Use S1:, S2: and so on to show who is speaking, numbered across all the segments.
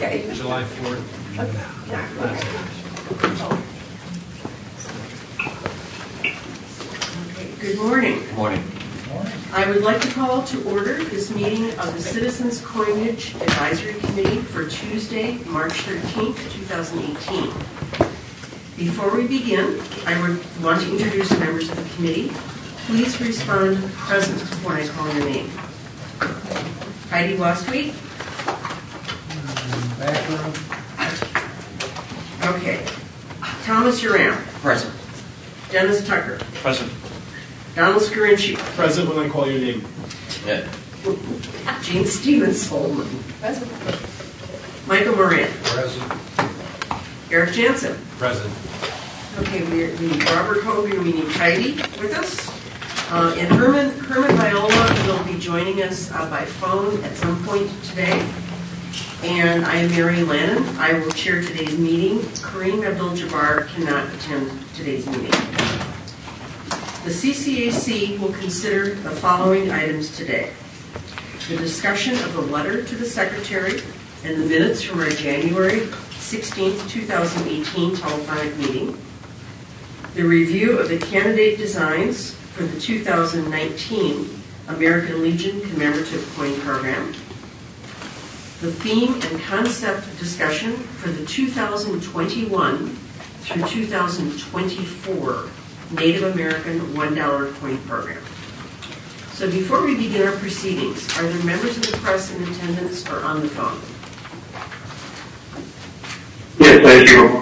S1: Okay.
S2: July 4th.
S1: Good morning.
S3: Good morning.
S1: I would like to call to order this meeting of the Citizens Coinage Advisory Committee for Tuesday, March 13th, 2018. Before we begin, I would want to introduce members of the committee. Please respond present when I call your name. Heidi Wastweet.
S2: Back row.
S1: Okay. Thomas Uram.
S3: Present.
S1: Dennis Tucker.
S3: Present.
S1: Donald Scarinci.
S2: Present when I call your name.
S3: Yeah.
S1: Gene Stevens Holman.
S4: Present.
S1: Michael Moran.
S2: Present.
S1: Eric Jansen.
S2: Present.
S1: Okay, we need Robert Hogan, we need Heidi with us. And Herman Viola will be joining us by phone at some point today. And I am Mary Lannon. I will chair today's meeting. Kareem Abdul-Jabbar cannot attend today's meeting. The CCAC will consider the following items today: the discussion of the letter to the Secretary and the minutes from our January 16th, 2018 telephonic meeting, the review of the candidate designs for the 2019 American Legion Commemorative Coin Program, the theme and concept discussion for the 2021 through 2024 Native American $1 coin program. So before we begin our proceedings, are there members of the press in attendance or on the phone?
S5: Yes, thank you.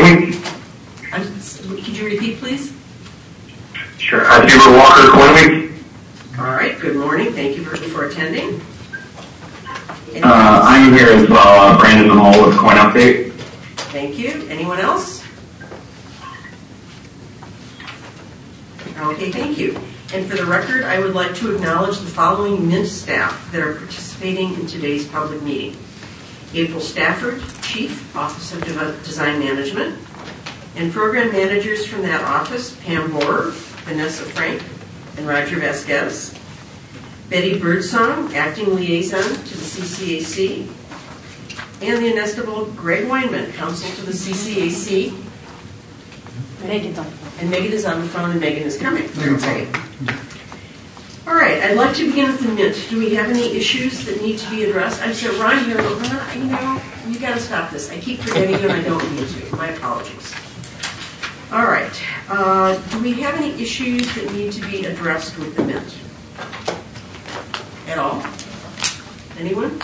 S1: Could you repeat, please?
S5: Sure. Hubert Walker, Coinweek.
S1: All right, good morning. Thank you for attending.
S5: I'm here as well, Brandon Mahol with Coin Update.
S1: Thank you. Anyone else? Okay, thank you. And for the record, I would like to acknowledge the following Mint staff that are participating in today's public meeting: April Stafford, Chief, Office of Design Management, and program managers from that office: Pam Borer, Vanessa Frank, and Roger Vasquez; Betty Birdsong, Acting Liaison to the CCAC; and the inestimable Greg Weinman, Counsel to the CCAC.
S4: Megan's on the phone.
S1: And Megan is on the phone, and Megan is coming. Okay. All right, I'd like to begin with the Mint. Do we have any issues that need to be addressed? I'm sorry, Ron here, but you got to stop this. I keep forgetting and I don't need to. My apologies. All right. Do we have any issues that need to be addressed with the Mint? At all? Anyone?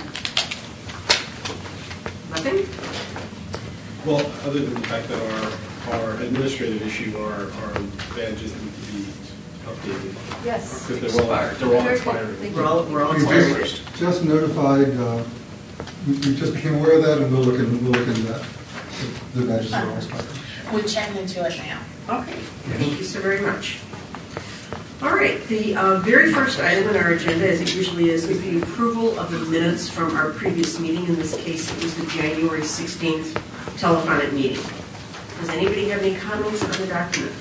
S1: Nothing?
S2: Well, other than the fact that our administrative issue, our badges need to be updated.
S4: Yes.
S2: Because they're all expiring.
S1: We're all
S6: We
S1: expired.
S6: just notified, we just became aware of that, and we'll look into that. The badges are all expired.
S4: We're checking into it now.
S1: Okay, thank you so very much. All right, the very first item on our agenda, as it usually is the approval of the minutes from our previous meeting. In this case, it was the January 16th telephonic meeting. Does anybody have any comments on the document?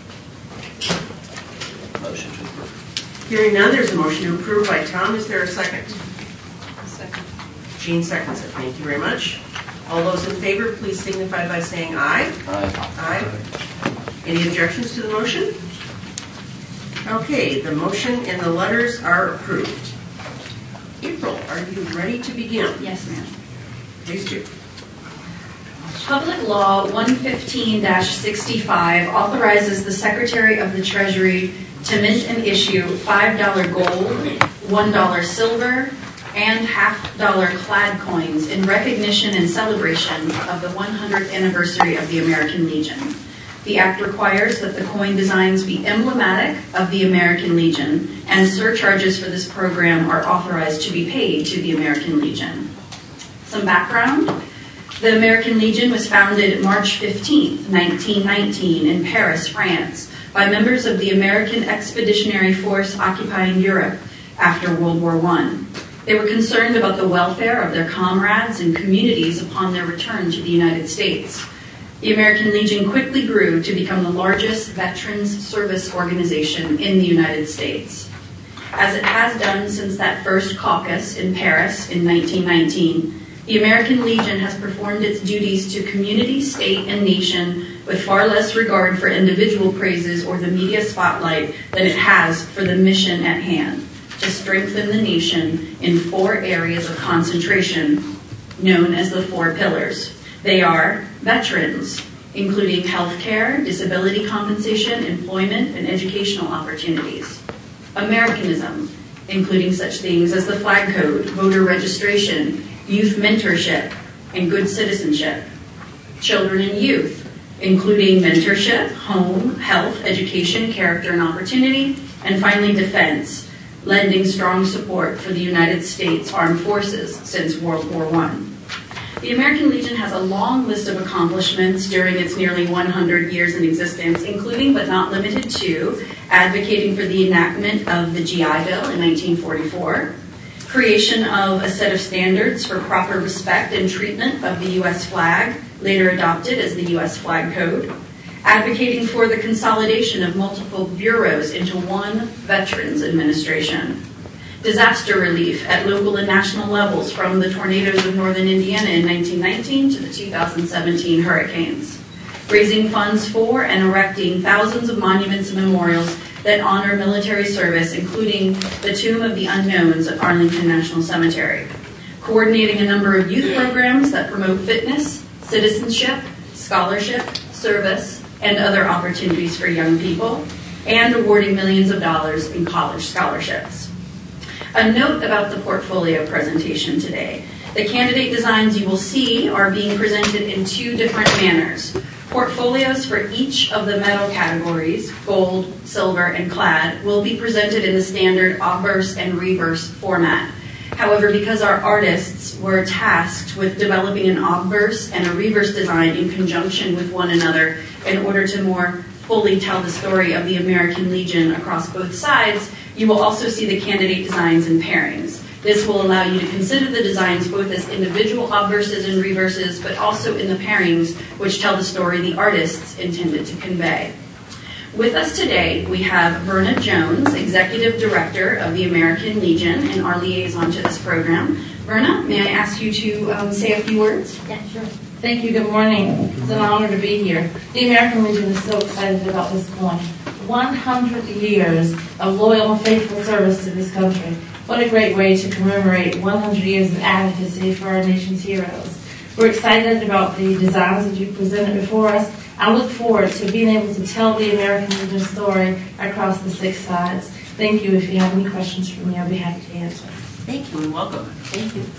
S3: Motion to approve.
S1: Hearing none, there's a motion to approve by Tom. Is there a second?
S4: Second.
S1: Jean seconds it. Thank you very much. All those in favor, please signify by saying aye.
S3: Aye.
S1: Aye. Any objections to the motion? Okay, the motion and the letters are approved. April, are you ready to begin?
S7: Yes, ma'am.
S1: Please do.
S7: Public Law 115-65 authorizes the Secretary of the Treasury to mint and issue $5 gold, $1 silver, and $half clad coins in recognition and celebration of the 100th anniversary of the American Legion. The Act requires that the coin designs be emblematic of the American Legion, and surcharges for this program are authorized to be paid to the American Legion. Some background. The American Legion was founded March 15, 1919 in Paris, France, by members of the American Expeditionary Force occupying Europe after World War I. They were concerned about the welfare of their comrades and communities upon their return to the United States. The American Legion quickly grew to become the largest veterans service organization in the United States. As it has done since that first caucus in Paris in 1919, The American Legion has performed its duties to community, state, and nation with far less regard for individual praises or the media spotlight than it has for the mission at hand, to strengthen the nation in 4 areas of concentration known as the 4 pillars. They are veterans, including health care, disability compensation, employment, and educational opportunities. Americanism, including such things as the flag code, voter registration, youth mentorship, and good citizenship. Children and youth, including mentorship, home, health, education, character, and opportunity. And finally, defense, lending strong support for the United States Armed Forces since World War I. The American Legion has a long list of accomplishments during its nearly 100 years in existence, including but not limited to advocating for the enactment of the GI Bill in 1944, creation of a set of standards for proper respect and treatment of the U.S. flag, later adopted as the U.S. Flag Code, advocating for the consolidation of multiple bureaus into one Veterans Administration, disaster relief at local and national levels from the tornadoes of northern Indiana in 1919 to the 2017 hurricanes, raising funds for and erecting thousands of monuments and memorials that honor military service, including the Tomb of the Unknowns at Arlington National Cemetery, coordinating a number of youth programs that promote fitness, citizenship, scholarship, service, and other opportunities for young people, and awarding millions of dollars in college scholarships. A note about the portfolio presentation today. The candidate designs you will see are being presented in 2 different manners. Portfolios for each of the medal categories, gold, silver, and clad, will be presented in the standard obverse and reverse format. However, because our artists were tasked with developing an obverse and a reverse design in conjunction with one another in order to more fully tell the story of the American Legion across both sides, you will also see the candidate designs in pairings. This will allow you to consider the designs both as individual obverses and reverses, but also in the pairings, which tell the story the artists intended to convey. With us today, we have Verna Jones, Executive Director of the American Legion and our liaison to this program. Verna, may I ask you to say a few words?
S3: Yeah, sure. Thank you. Good morning. It's an honor to be here. The American Legion is so excited about this point. 100 years of loyal and faithful service to this country. What a great way to commemorate 100 years of advocacy for our nation's heroes. We're excited about the designs that you presented before us. I look forward to being able to tell the American Legion story across the 6 sides. Thank you. If you have any questions for me, I'll be happy to answer.
S1: Thank you and welcome.
S3: Thank you.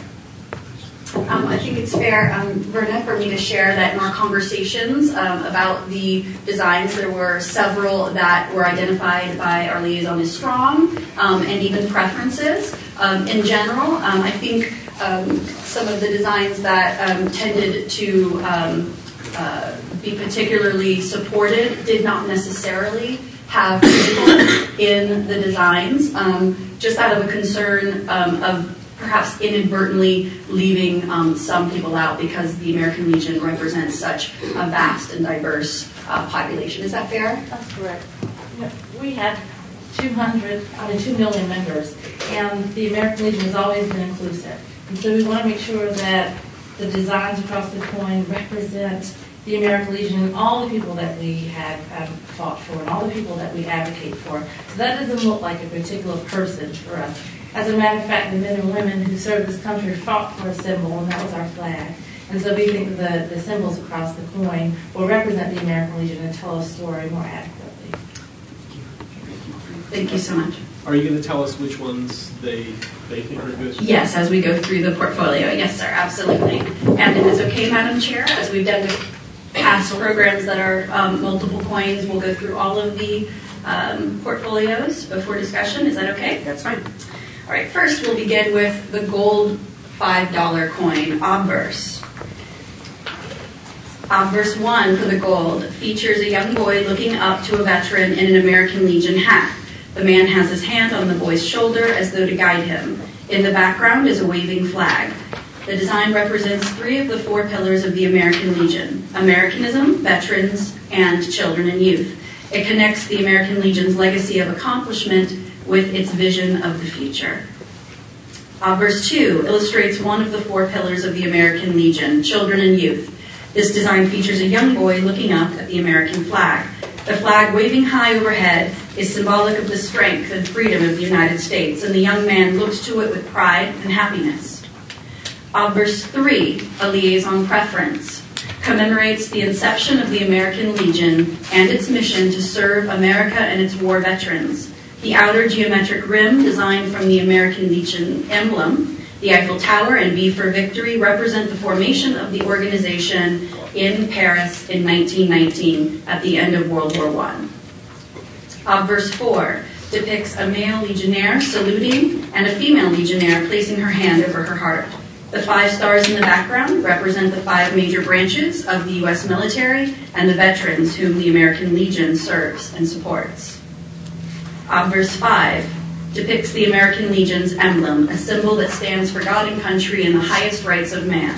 S7: I think it's fair, Verna, for me to share that in our conversations about the designs, there were several that were identified by our liaison as strong and even preferences. In general, I think some of the designs that tended to be particularly supported did not necessarily have people in the designs, just out of a concern of perhaps inadvertently leaving some people out because the American Legion represents such a vast and diverse population. Is that fair?
S3: That's correct. We had 200 out of 2 million members, and the American Legion has always been inclusive. And so we want to make sure that the designs across the coin represent the American Legion and all the people that we had fought for and all the people that we advocate for. So that doesn't look like a particular person for us. As a matter of fact, the men and women who served this country fought for a symbol, and that was our flag. And so we think the symbols across the coin will represent the American Legion and tell a story more adequately.
S7: Thank you so much.
S2: Are you going to tell us which ones they think are good?
S7: Yes, as we go through the portfolio. Yes, sir, absolutely. And if it's okay, Madam Chair, as we've done with past programs that are multiple coins, we'll go through all of the portfolios before discussion. Is that okay?
S1: That's fine.
S7: All right, first we'll begin with the gold $5 coin, obverse. Obverse 1 for the gold features a young boy looking up to a veteran in an American Legion hat. The man has his hand on the boy's shoulder as though to guide him. In the background is a waving flag. The design represents 3 of the 4 pillars of the American Legion: Americanism, veterans, and children and youth. It connects the American Legion's legacy of accomplishment with its vision of the future. Obverse 2 illustrates one of the 4 pillars of the American Legion, children and youth. This design features a young boy looking up at the American flag. The flag waving high overhead is symbolic of the strength and freedom of the United States, and the young man looks to it with pride and happiness. Obverse 3, a liaison preference, commemorates the inception of the American Legion and its mission to serve America and its war veterans. The outer geometric rim, designed from the American Legion emblem, the Eiffel Tower and V for Victory represent the formation of the organization in Paris in 1919 at the end of World War I. Obverse 4 depicts a male legionnaire saluting and a female legionnaire placing her hand over her heart. The 5 stars in the background represent the 5 major branches of the U.S. military and the veterans whom the American Legion serves and supports. Obverse 5 depicts the American Legion's emblem, a symbol that stands for God and country and the highest rights of man.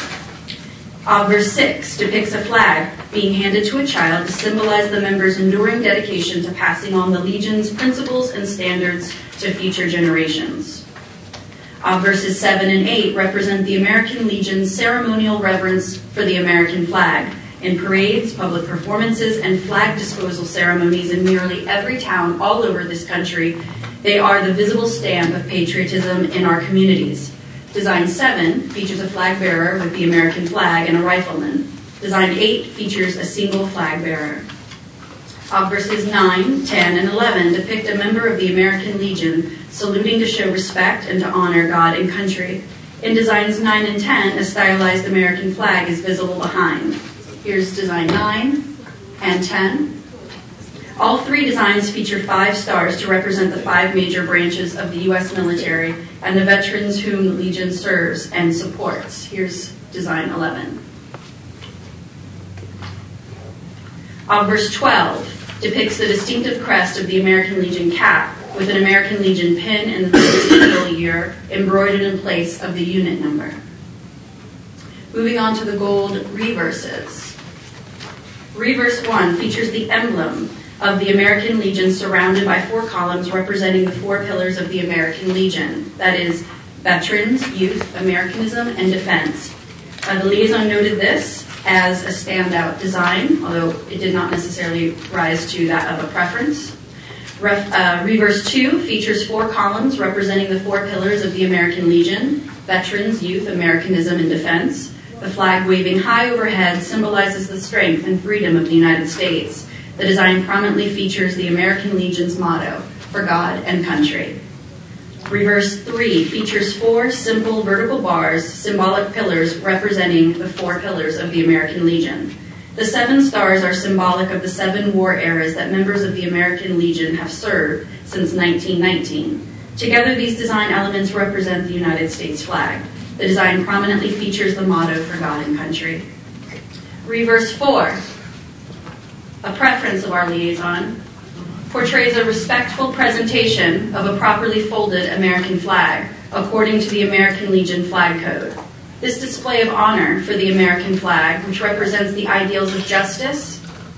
S7: Obverse 6 depicts a flag being handed to a child to symbolize the members' enduring dedication to passing on the Legion's principles and standards to future generations. Obverses 7 and 8 represent the American Legion's ceremonial reverence for the American flag. In parades, public performances, and flag disposal ceremonies in nearly every town all over this country, they are the visible stamp of patriotism in our communities. Design 7 features a flag bearer with the American flag and a rifleman. Design 8 features a single flag bearer. Obverses 9, 10, and 11 depict a member of the American Legion saluting to show respect and to honor God and country. In designs 9 and 10, a stylized American flag is visible behind. Here's design 9 and 10. All 3 designs feature 5 stars to represent the 5 major branches of the U.S. military and the veterans whom the Legion serves and supports. Here's design 11. Obverse 12 depicts the distinctive crest of the American Legion cap with an American Legion pin in the middle year embroidered in place of the unit number. Moving on to the gold reverses. Reverse 1 features the emblem of the American Legion surrounded by 4 columns representing the 4 pillars of the American Legion, that is, veterans, youth, Americanism, and defense. The liaison noted this as a standout design, although it did not necessarily rise to that of a preference. Reverse 2 features 4 columns representing the 4 pillars of the American Legion, veterans, youth, Americanism, and defense. The flag waving high overhead symbolizes the strength and freedom of the United States. The design prominently features the American Legion's motto, for God and country. Reverse 3 features 4 simple vertical bars, symbolic pillars representing the 4 pillars of the American Legion. The 7 stars are symbolic of the 7 war eras that members of the American Legion have served since 1919. Together, these design elements represent the United States flag. The design prominently features the motto, for God and country. Reverse 4, a preference of our liaison, portrays a respectful presentation of a properly folded American flag, according to the American Legion flag code. This display of honor for the American flag, which represents the ideals of justice,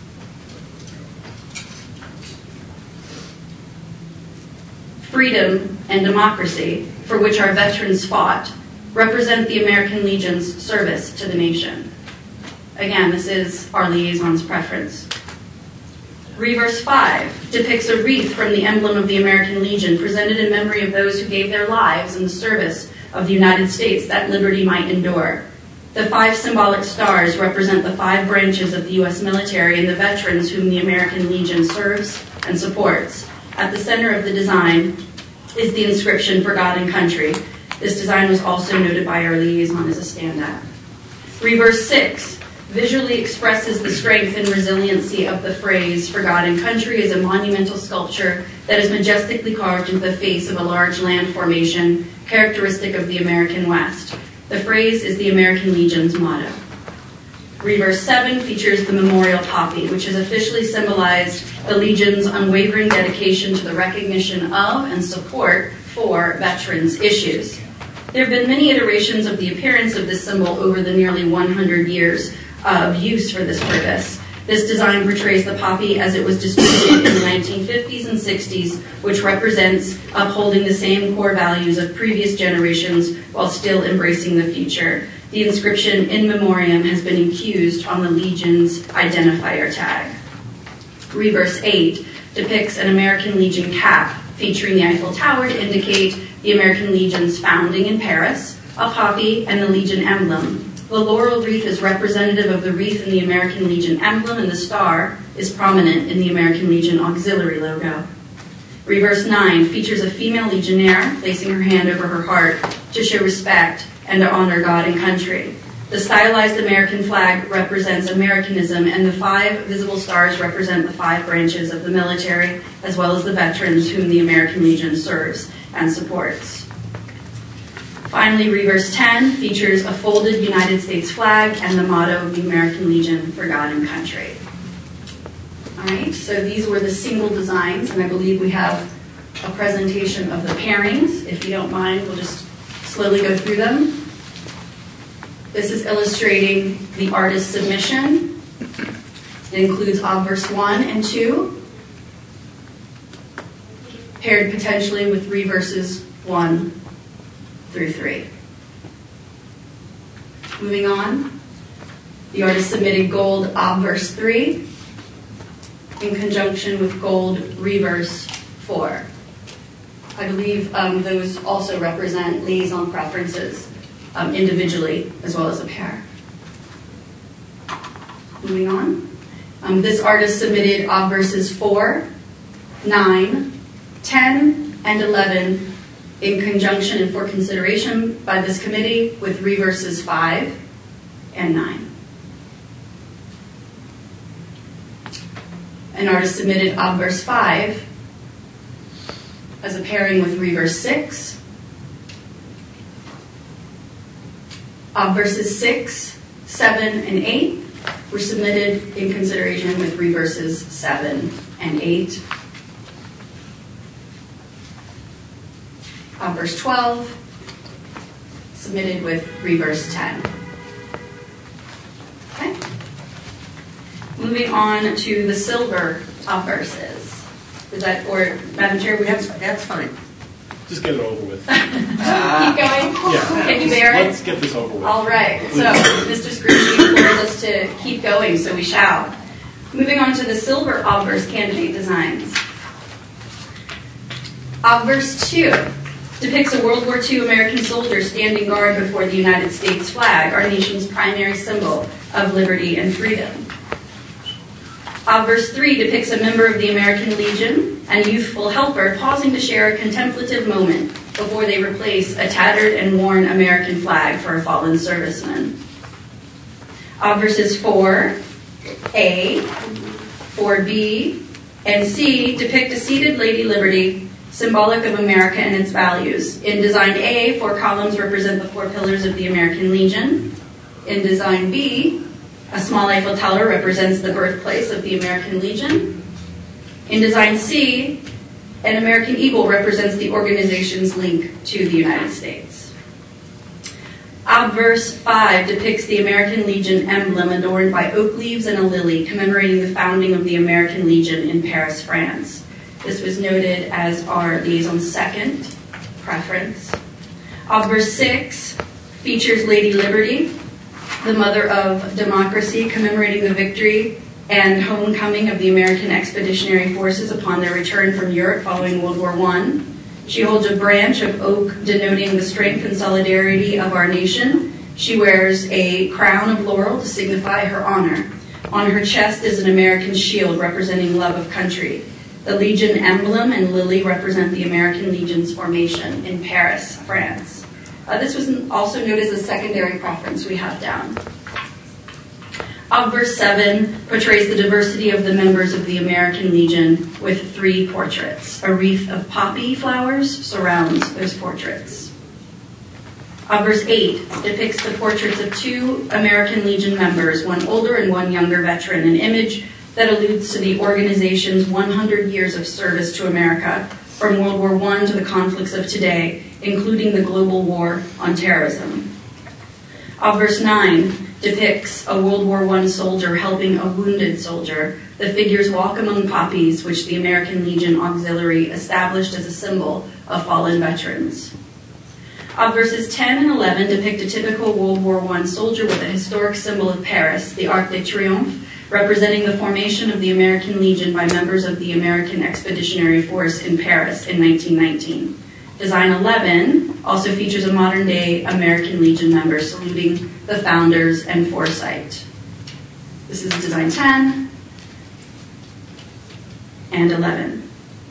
S7: freedom, and democracy, for which our veterans fought, represent the American Legion's service to the nation. Again, this is our liaison's preference. Reverse 5 depicts a wreath from the emblem of the American Legion presented in memory of those who gave their lives in the service of the United States that liberty might endure. The 5 symbolic stars represent the 5 branches of the U.S. military and the veterans whom the American Legion serves and supports. At the center of the design is the inscription, for God and country. This design was also noted by our liaison as a standout. Reverse 6 visually expresses the strength and resiliency of the phrase, for God and country, as a monumental sculpture that is majestically carved into the face of a large land formation characteristic of the American West. The phrase is the American Legion's motto. Reverse 7 features the memorial poppy, which has officially symbolized the Legion's unwavering dedication to the recognition of and support for veterans' issues. There have been many iterations of the appearance of this symbol over the nearly 100 years of use for this purpose. This design portrays the poppy as it was distributed in the 1950s and 60s, which represents upholding the same core values of previous generations while still embracing the future. The inscription "In Memoriam" has been infused on the Legion's identifier tag. Reverse 8 depicts an American Legion cap featuring the Eiffel Tower to indicate the American Legion's founding in Paris, a poppy, and the Legion emblem. The laurel wreath is representative of the wreath in the American Legion emblem, and the star is prominent in the American Legion auxiliary logo. Reverse 9 features a female legionnaire placing her hand over her heart to show respect and to honor God and country. The stylized American flag represents Americanism, and the 5 visible stars represent the 5 branches of the military, as well as the veterans whom the American Legion serves and supports. Finally, reverse 10 features a folded United States flag and the motto of the American Legion, "For God and Country." All right, so these were the single designs, and I believe we have a presentation of the pairings. If you don't mind, we'll just slowly go through them. This is illustrating the artist's submission. It includes obverse 1 and 2, paired potentially with reverses 1 through 3. Moving on, the artist submitted gold obverse 3 in conjunction with gold reverse 4. I believe those also represent liaison preferences individually as well as a pair. Moving on, this artist submitted obverses 4, 9, 10, and 11 in conjunction and for consideration by this committee with reverses 5 and 9. An artist submitted obverse 5 as a pairing with reverse 6. Obverses 6, 7, and 8 were submitted in consideration with reverses 7 and 8. Obverse 12, submitted with reverse 10. Okay. Moving on to the silver obverses. Is that, or Madam Chair, we have...
S1: That's fine.
S2: Just get it over with.
S7: Keep going?
S2: Yeah.
S7: Can you bear it?
S2: Let's get this over with.
S7: All right. So Mr. Scrooge implores us to keep going, so we shall. Moving on to the silver obverse candidate designs. Obverse 2 depicts a World War II American soldier standing guard before the United States flag, our nation's primary symbol of liberty and freedom. Obverse 3 depicts a member of the American Legion and a youthful helper pausing to share a contemplative moment before they replace a tattered and worn American flag for a fallen serviceman. Obverses 4A, 4B, and C depict a seated Lady Liberty, symbolic of America and its values. In Design A, 4 columns represent the 4 pillars of the American Legion. In Design B, a small Eiffel Tower represents the birthplace of the American Legion. In Design C, an American eagle represents the organization's link to the United States. Obverse 5 depicts the American Legion emblem adorned by oak leaves and a lily, commemorating the founding of the American Legion in Paris, France. This was noted as our liaison's second preference. Obverse 6 features Lady Liberty, the mother of democracy, commemorating the victory and homecoming of the American Expeditionary Forces upon their return from Europe following World War I. She holds a branch of oak denoting the strength and solidarity of our nation. She wears a crown of laurel to signify her honor. On her chest is an American shield representing love of country. The Legion emblem and lily represent the American Legion's formation in Paris, France. This was also noted as a secondary preference we have down. Obverse 7 portrays the diversity of the members of the American Legion with 3 portraits. A wreath of poppy flowers surrounds those portraits. Obverse 8 depicts the portraits of 2 American Legion members, one older and one younger veteran, an image that alludes to the organization's 100 years of service to America, from World War I to the conflicts of today, including the global war on terrorism. Obverse 9 depicts a World War I soldier helping a wounded soldier. The figures walk among poppies, which the American Legion Auxiliary established as a symbol of fallen veterans. Obverses 10 and 11 depict a typical World War I soldier with a historic symbol of Paris, the Arc de Triomphe, representing the formation of the American Legion by members of the American Expeditionary Force in Paris in 1919. Design 11 also features a modern-day American Legion member saluting the founders and foresight. This is design 10 and 11.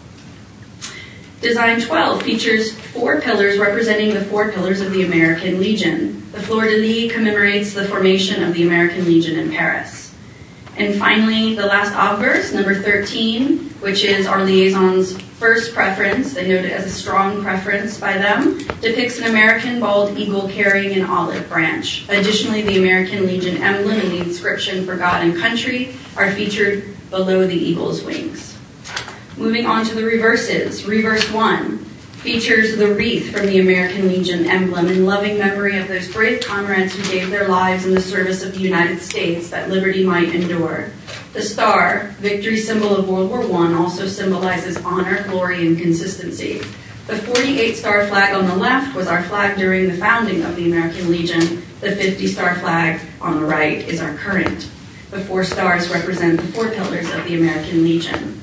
S7: Design 12 features 4 pillars representing the 4 pillars of the American Legion. The fleur-de-lis commemorates the formation of the American Legion in Paris. And finally, the last obverse, number 13, which is our liaison's first preference, they note it as a strong preference by them, depicts an American bald eagle carrying an olive branch. Additionally, the American Legion emblem and the inscription for God and country are featured below the eagle's wings. Moving on to the reverses. Reverse 1 features the wreath from the American Legion emblem in loving memory of those brave comrades who gave their lives in the service of the United States that liberty might endure. The star, victory symbol of World War I, also symbolizes honor, glory, and consistency. The 48-star flag on the left was our flag during the founding of the American Legion. The 50-star flag on the right is our current. The 4 stars represent the 4 pillars of the American Legion.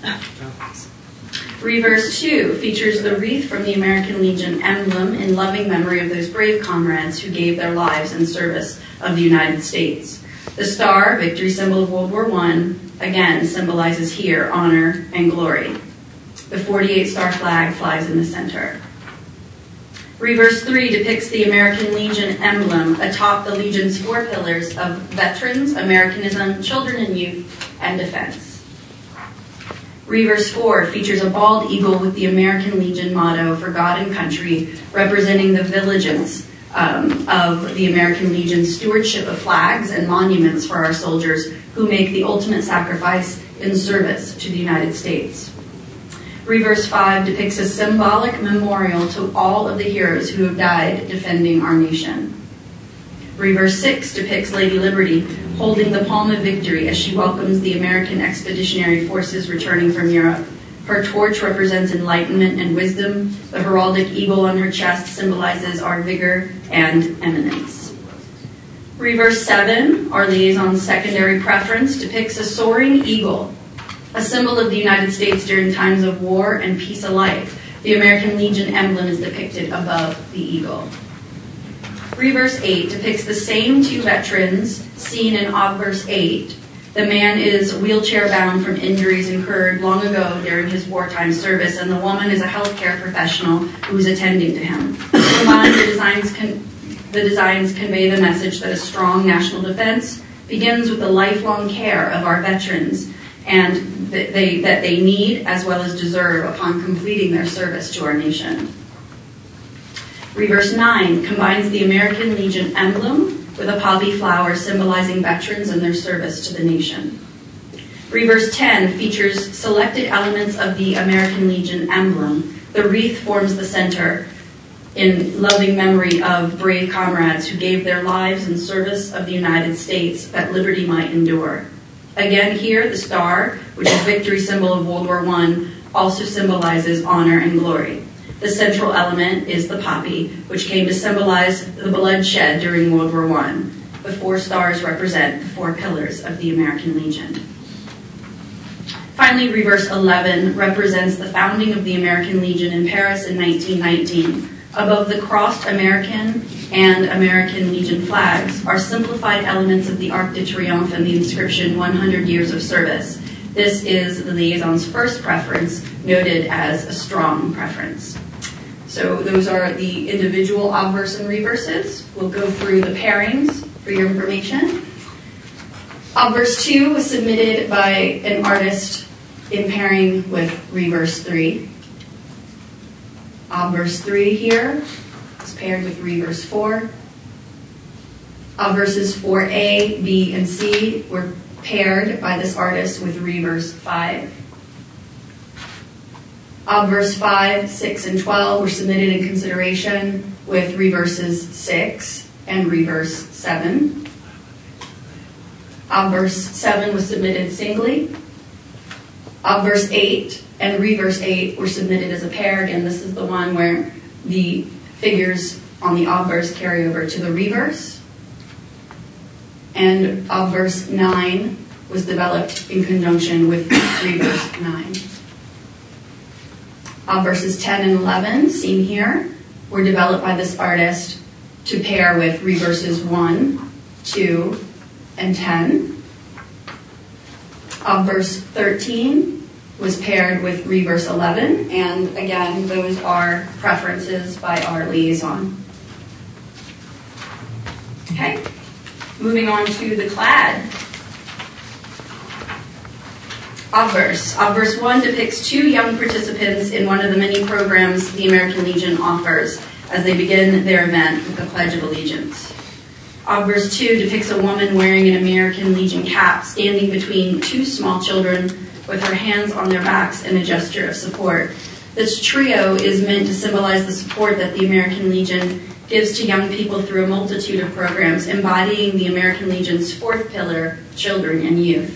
S7: Reverse 2 features the wreath from the American Legion emblem in loving memory of those brave comrades who gave their lives in service of the United States. The star, victory symbol of World War I, again symbolizes here honor and glory. The 48-star flag flies in the center. Reverse 3 depicts the American Legion emblem atop the Legion's 4 pillars of veterans, Americanism, children and youth, and defense. Reverse 4 features a bald eagle with the American Legion motto for God and country, representing the vigilance of the American Legion's stewardship of flags and monuments for our soldiers who make the ultimate sacrifice in service to the United States. Reverse 5 depicts a symbolic memorial to all of the heroes who have died defending our nation. Reverse 6 depicts Lady Liberty holding the palm of victory as she welcomes the American Expeditionary Forces returning from Europe. Her torch represents enlightenment and wisdom. The heraldic eagle on her chest symbolizes our vigor and eminence. Reverse 7, our liaison's secondary preference, depicts a soaring eagle, a symbol of the United States during times of war and peace alike. The American Legion emblem is depicted above the eagle. Reverse 8 depicts the same 2 veterans seen in obverse 8. The man is wheelchair-bound from injuries incurred long ago during his wartime service, and the woman is a healthcare professional who's attending to him. Combined, the designs convey the message that a strong national defense begins with the lifelong care of our veterans and that they need as well as deserve upon completing their service to our nation. Reverse 9 combines the American Legion emblem with a poppy flower symbolizing veterans and their service to the nation. Reverse 10 features selected elements of the American Legion emblem. The wreath forms the center in loving memory of brave comrades who gave their lives in service of the United States that liberty might endure. Again here, the star, which is victory symbol of World War I, also symbolizes honor and glory. The central element is the poppy, which came to symbolize the bloodshed during World War I. The 4 stars represent the 4 pillars of the American Legion. Finally, reverse 11 represents the founding of the American Legion in Paris in 1919. Above the crossed American and American Legion flags are simplified elements of the Arc de Triomphe and the inscription 100 Years of Service. This is the liaison's first preference, noted as a strong preference. So those are the individual obverse and reverses. We'll go through the pairings for your information. Obverse 2 was submitted by an artist in pairing with reverse 3. Obverse 3 here is paired with reverse 4. Obverses 4A, B, and C were paired by this artist with reverse 5. Obverse 5, 6, and 12 were submitted in consideration with reverses 6 and reverse 7. Obverse 7 was submitted singly. Obverse 8 and reverse 8 were submitted as a pair. Again, this is the one where the figures on the obverse carry over to the reverse. And obverse 9 was developed in conjunction with reverse 9. Obverses 10 and 11, seen here, were developed by this artist to pair with reverses 1, 2, and 10. Obverse 13 was paired with reverse 11, and again, those are preferences by our liaison. Okay, moving on to the clad. Obverse. Obverse 1 depicts 2 young participants in one of the many programs the American Legion offers as they begin their event with the Pledge of Allegiance. Obverse 2 depicts a woman wearing an American Legion cap standing between 2 small children with her hands on their backs in a gesture of support. This trio is meant to symbolize the support that the American Legion gives to young people through a multitude of programs embodying the American Legion's 4th pillar, children and youth.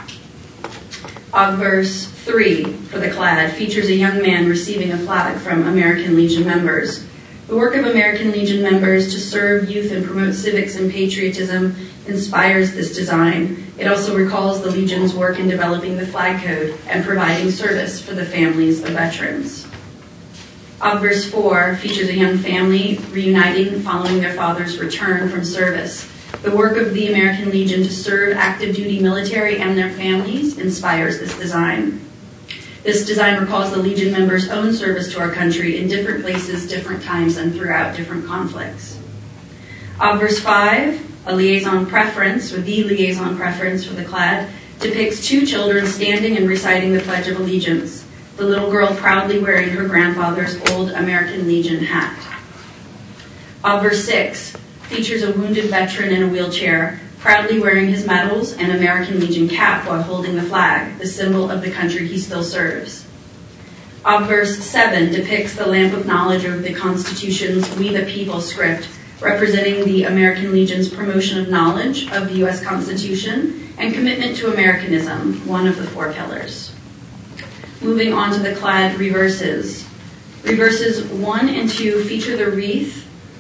S7: Obverse 3 for the clad features a young man receiving a flag from American Legion members. The work of American Legion members to serve youth and promote civics and patriotism inspires this design. It also recalls the Legion's work in developing the flag code and providing service for the families of veterans. Obverse 4 features a young family reuniting following their father's return from service. The work of the American Legion to serve active duty military and their families inspires this design. This design recalls the Legion members' own service to our country in different places, different times, and throughout different conflicts. Obverse 5, a liaison preference, or the liaison preference for the clad, depicts 2 children standing and reciting the Pledge of Allegiance, the little girl proudly wearing her grandfather's old American Legion hat. Obverse 6 features a wounded veteran in a wheelchair, proudly wearing his medals and American Legion cap while holding the flag, the symbol of the country he still serves. Obverse 7 depicts the lamp of knowledge of the Constitution's We the People script, representing the American Legion's promotion of knowledge of the U.S. Constitution and commitment to Americanism, one of the 4 pillars. Moving on to the clad reverses. Reverses 1 and 2 feature the wreath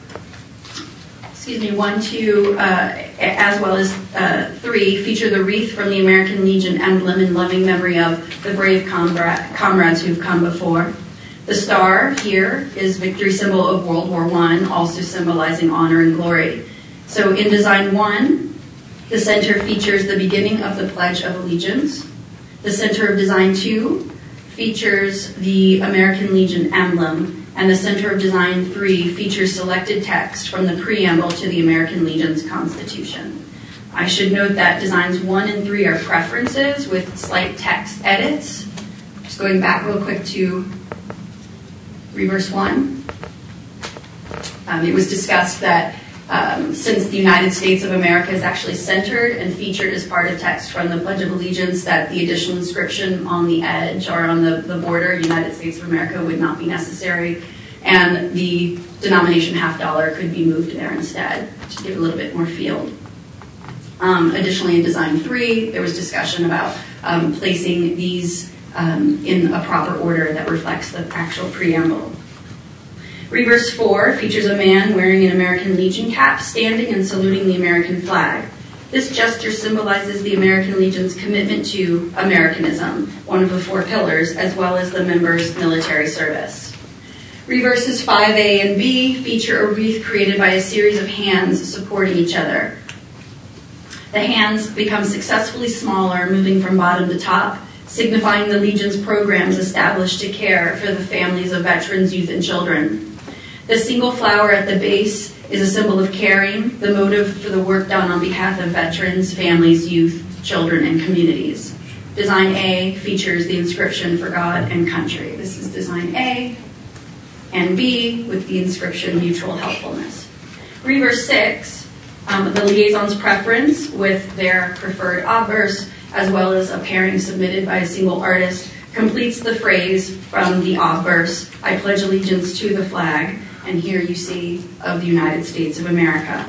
S7: 1, 2, as well as 3, feature the wreath from the American Legion emblem in loving memory of the brave comrades who've come before. The star here is victory symbol of World War I, also symbolizing honor and glory. So in Design 1, the center features the beginning of the Pledge of Allegiance. The center of Design 2 features the American Legion emblem, and the center of Design 3 features selected text from the preamble to the American Legion's Constitution. I should note that Designs 1 and 3 are preferences with slight text edits. Just going back real quick to Reverse 1. It was discussed that since the United States of America is actually centered and featured as part of text from the Pledge of Allegiance, that the additional inscription on the edge or on the border, United States of America, would not be necessary, and the denomination $50 could be moved there instead to give a little bit more field. Additionally, in Design 3, there was discussion about placing these in a proper order that reflects the actual preamble. Reverse 4 features a man wearing an American Legion cap standing and saluting the American flag. This gesture symbolizes the American Legion's commitment to Americanism, one of the 4 pillars, as well as the members' military service. Reverses 5A and B feature a wreath created by a series of hands supporting each other. The hands become successfully smaller, moving from bottom to top, signifying the Legion's programs established to care for the families of veterans, youth, and children. The single flower at the base is a symbol of caring, the motive for the work done on behalf of veterans, families, youth, children, and communities. Design A features the inscription for God and country. This is Design A, and B with the inscription mutual helpfulness. Reverse 6, the liaison's preference with their preferred obverse, as well as a pairing submitted by a single artist, completes the phrase from the obverse, I pledge allegiance to the flag, and here you see of the United States of America.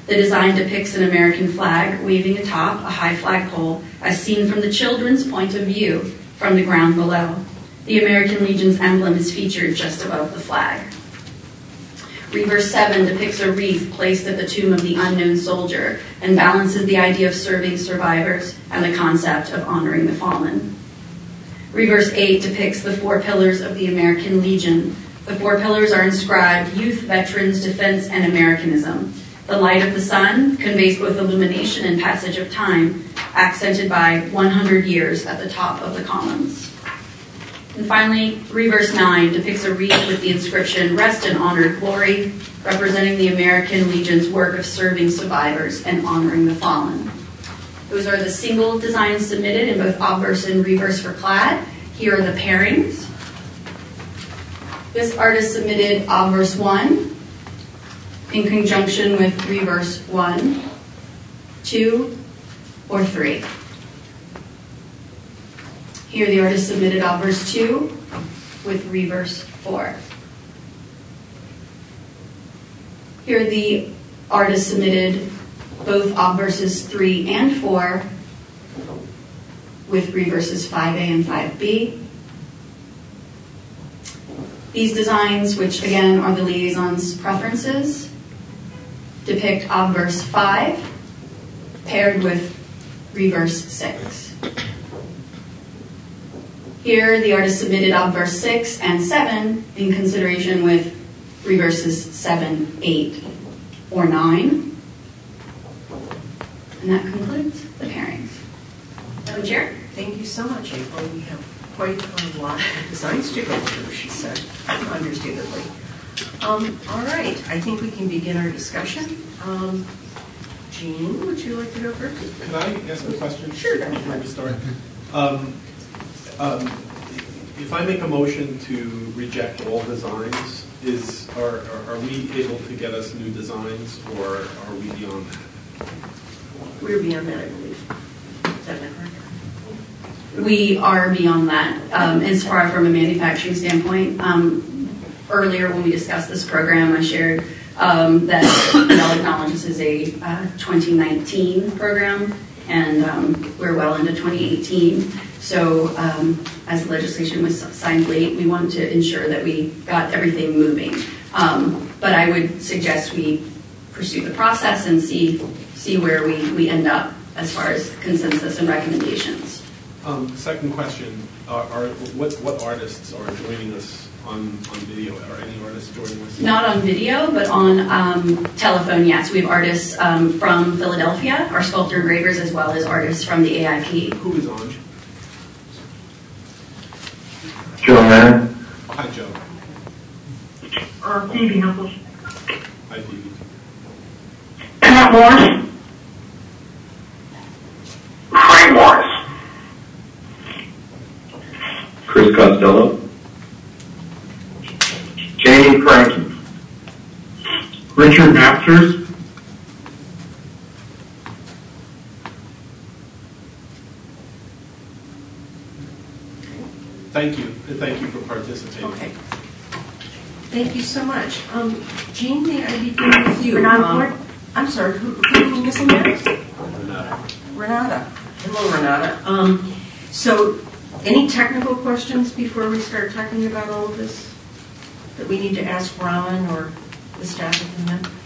S7: The design depicts an American flag waving atop a high flagpole as seen from the children's point of view from the ground below. The American Legion's emblem is featured just above the flag. Reverse 7 depicts a wreath placed at the tomb of the unknown soldier and balances the idea of serving survivors and the concept of honoring the fallen. Reverse 8 depicts the 4 pillars of the American Legion. The 4 pillars are inscribed Youth, Veterans, Defense, and Americanism. The light of the sun conveys both illumination and passage of time, accented by 100 years at the top of the columns. And finally, Reverse 9 depicts a wreath with the inscription Rest in Honored Glory, representing the American Legion's work of serving survivors and honoring the fallen. Those are the single designs submitted in both obverse and reverse for clad. Here are the pairings. This artist submitted obverse 1 in conjunction with reverse 1, 2, or 3. Here the artist submitted obverse 2 with reverse 4. Here the artist submitted both obverses 3 and 4 with reverses 5A and 5B. These designs, which again are the liaison's preferences, depict obverse 5 paired with reverse 6. Here, the artist submitted obverse 6 and 7 in consideration with reverses 7, 8, or 9. And that concludes the pairings. Madam Chair?
S1: Thank you so much, April. We have quite a lot of designs to go through, she said, understandably. All right, I think we can begin our discussion. Jean, would you like to go first?
S2: Could I ask a question?
S1: Sure.
S2: Before we start. If I make a motion to reject all designs, are we able to get us new designs, or are we beyond that?
S1: We're beyond that, I believe. Is that correct?
S7: We are beyond that. As far from a manufacturing standpoint, earlier when we discussed this program, I shared that Bell acknowledges this is a 2019 program, and we're well into 2018. So as the legislation was signed late, we wanted to ensure that we got everything moving. But I would suggest we pursue the process and see where we end up as far as consensus and recommendations.
S2: Second question, what artists are joining us on video? Are any artists joining us?
S7: Not on video, but on telephone, yes. We have artists from Philadelphia, our sculptor engravers, as well as artists from the AIP.
S2: Who is on?
S5: Joe Mann.
S2: Hi, Joe.
S8: Phoebe Knuckles.
S2: Hi, Phoebe.
S8: Pat Morris.
S5: Frank Morris. Chris Costello. Jamie Frankie.
S8: Richard Masters.
S2: Thank you, and thank you for participating.
S1: Okay. Thank you so much. Jean, may I begin with you?
S8: Renata.
S1: I'm sorry, who are we missing there?
S2: Renata.
S1: Renata. Hello, Renata. So, any technical questions before we start talking about all of this that we need to ask Ron or the staff at the Mint?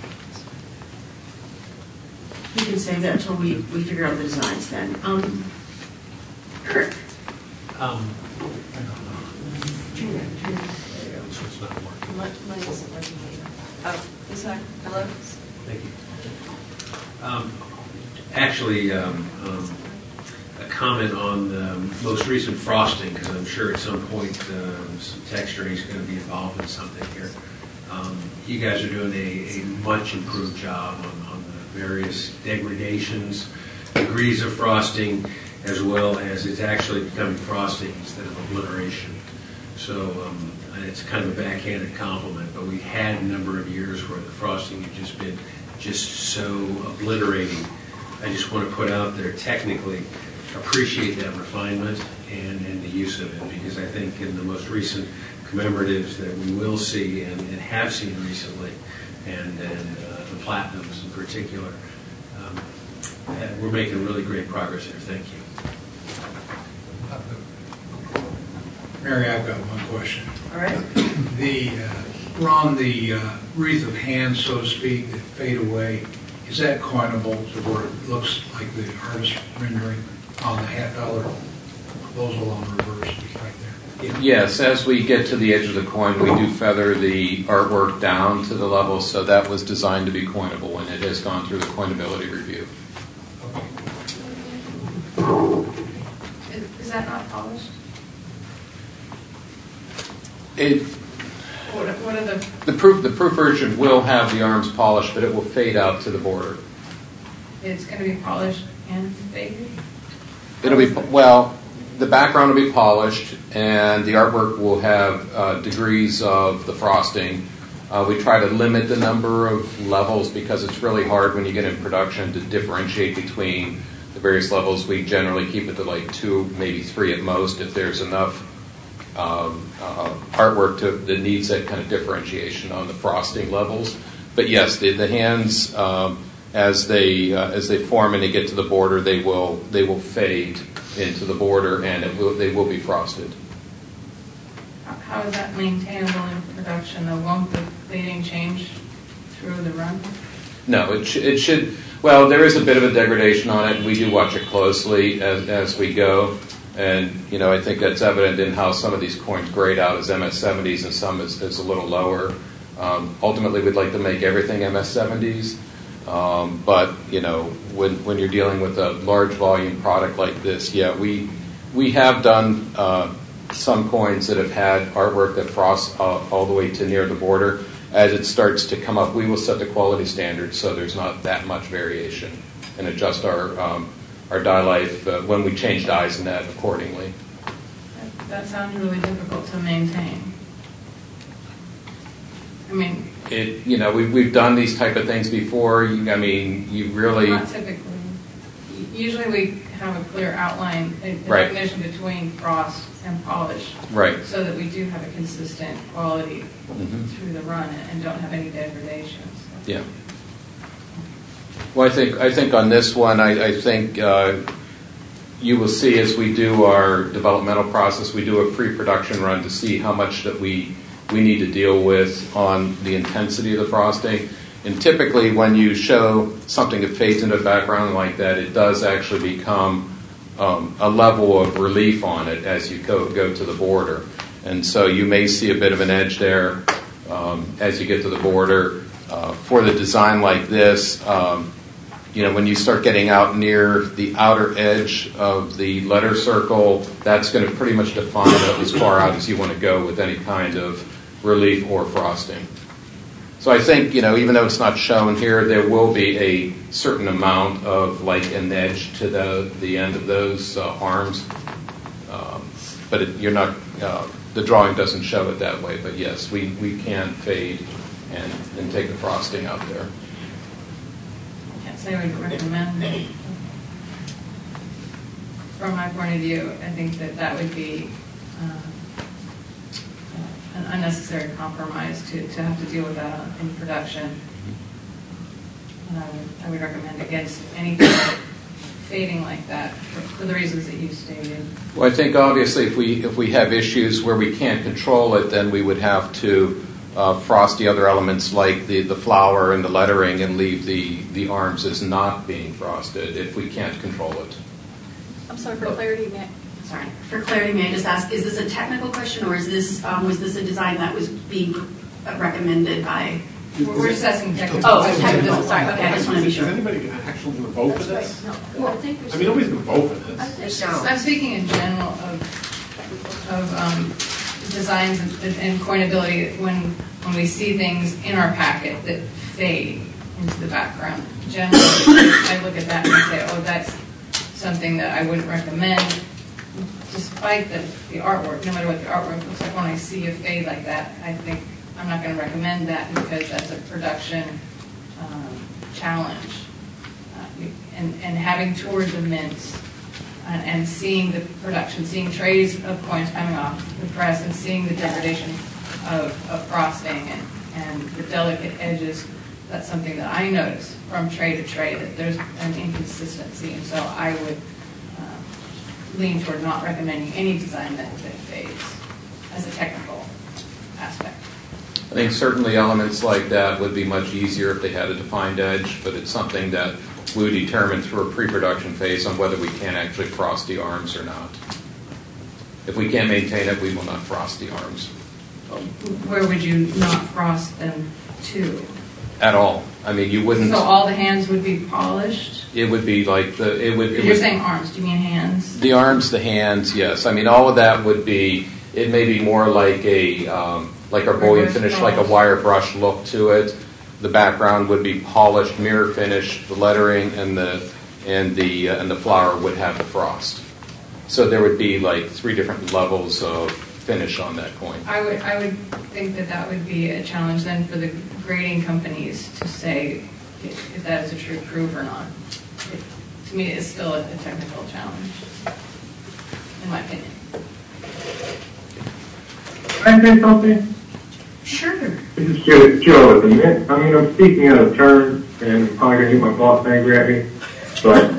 S1: We can save that until we figure out the designs then. Kirk.
S4: Mine isn't working either. Oh, this one. Hello?
S9: Thank you. Actually, a comment on the most recent frosting, because I'm sure at some point some texturing is going to be involved in something here. You guys are doing a much improved job on the various degradations, degrees of frosting, as well as it's actually becoming frosting instead of obliteration. So it's kind of a backhanded compliment, but we've had a number of years where the frosting had just been so obliterating. I just want to put out there, technically, appreciate that refinement and the use of it, because I think in the most recent commemoratives that we will see and have seen recently, and platinums in particular. And we're making really great progress there. Thank you.
S10: Mary, I've got one question.
S1: All right.
S10: Ron, the wreath of hands, so to speak, that fade away, is that coinable to where it looks like the artist rendering on the $50 proposal on reverse right there?
S11: Yes, as we get to the edge of the coin, we do feather the artwork down to the level, so that was designed to be coinable, and it has gone through the coinability review.
S3: Is that not polished? What are
S11: the proof version will have the arms polished, but it will fade out to the border.
S3: It's going to be polished and faded?
S11: It'll be, well, the background will be polished, and the artwork will have degrees of the frosting. We try to limit the number of levels because it's really hard when you get in production to differentiate between the various levels. We generally keep it to like 2, maybe 3 at most if there's enough artwork that needs that kind of differentiation on the frosting levels. But yes, the hands, as they form and they get to the border, they will fade into the border, and they will be frosted.
S3: How is that maintainable in production? Won't the fading change through the run?
S11: No, it should. Well, there is a bit of a degradation on it, and we do watch it closely as we go. And, I think that's evident in how some of these coins grade out as MS-70s and some is a little lower. Ultimately, we'd like to make everything MS-70s. But, when you're dealing with a large volume product like this, yeah, we have done some coins that have had artwork that frosts all the way to near the border. As it starts to come up, we will set the quality standards so there's not that much variation and adjust our dye life when we change dyes and that accordingly.
S3: That sounds really difficult to maintain. I mean,
S11: we've done these type of things before. You really
S3: not typically. Usually, we have a clear outline, a
S11: right.
S3: definition between frost and polish,
S11: right?
S3: So that we do have a consistent quality through the run and don't have any degradations.
S11: Yeah. Well, I think on this one, I think you will see as we do our developmental process, we do a pre-production run to see how much that we need to deal with on the intensity of the frosting. And typically when you show something that fades into the background like that, it does actually become a level of relief on it as you go to the border. And so you may see a bit of an edge there as you get to the border. For the design like this, when you start getting out near the outer edge of the letter circle, that's going to pretty much define as far out as you want to go with any kind of relief or frosting. So I think, even though it's not shown here, there will be a certain amount of an edge to the end of those arms. But you're not, the drawing doesn't show it that way. But yes, we can fade and take the frosting out there.
S3: I can't say I would recommend it. From my point of view, I think that would be an unnecessary compromise to have to deal with that in production. And I would recommend against anything fading like that for the reasons that you stated.
S11: Well, I think obviously if we have issues where we can't control it, then we would have to frost the other elements like the flower and the lettering and leave the arms as not being frosted if we can't control it.
S7: I'm sorry, for clarity, may I just ask, is this a technical question or is this was this a design that was being recommended by?
S3: We're assessing technical.
S7: Oh, technical. Sorry. Okay, I just want to be sure.
S2: Is anybody actually going to vote for this?
S7: No.
S3: Well, I think
S2: nobody's going to vote for this.
S3: I'm speaking in general of designs and coinability when we see things in our packet that fade into the background. Generally, I look at that and say, oh, that's something that I wouldn't recommend, despite the artwork. No matter what the artwork looks like, when I see a fade like that, I think I'm not going to recommend that because that's a production challenge. And having toured the mints and seeing the production, seeing trays of coins coming off the press and seeing the degradation of frosting and the delicate edges
S12: That's something that I notice from tray to tray, that there's an inconsistency, and so I would lean toward not recommending any design that fades as a technical aspect.
S11: I think certainly elements like that would be much easier if they had a defined edge, but it's something that we would determine through a pre-production phase on whether we can actually frost the arms or not. If we can't maintain it, we will not frost the arms.
S12: Where would you not frost them to?
S11: At all. I mean, you wouldn't.
S12: So all the hands would be polished?
S11: It would be like the.
S12: You're saying arms. Do you mean hands?
S11: The arms, the hands, yes. I mean, all of that would be. It may be more like a like our bullion finish, like a wire brush look to it. The background would be polished, mirror finish. The lettering and the flower would have the frost. So there would be like 3 different levels of finish on that coin.
S12: I would think that would be a challenge then for the grading companies to say if that is a true proof or not. To me, it's still a technical challenge, in my opinion.
S8: Can I say something?
S1: Sure.
S8: This is Joe at the Mint. I mean, I'm speaking out of turn, and I'm probably going to get my boss angry at me. But,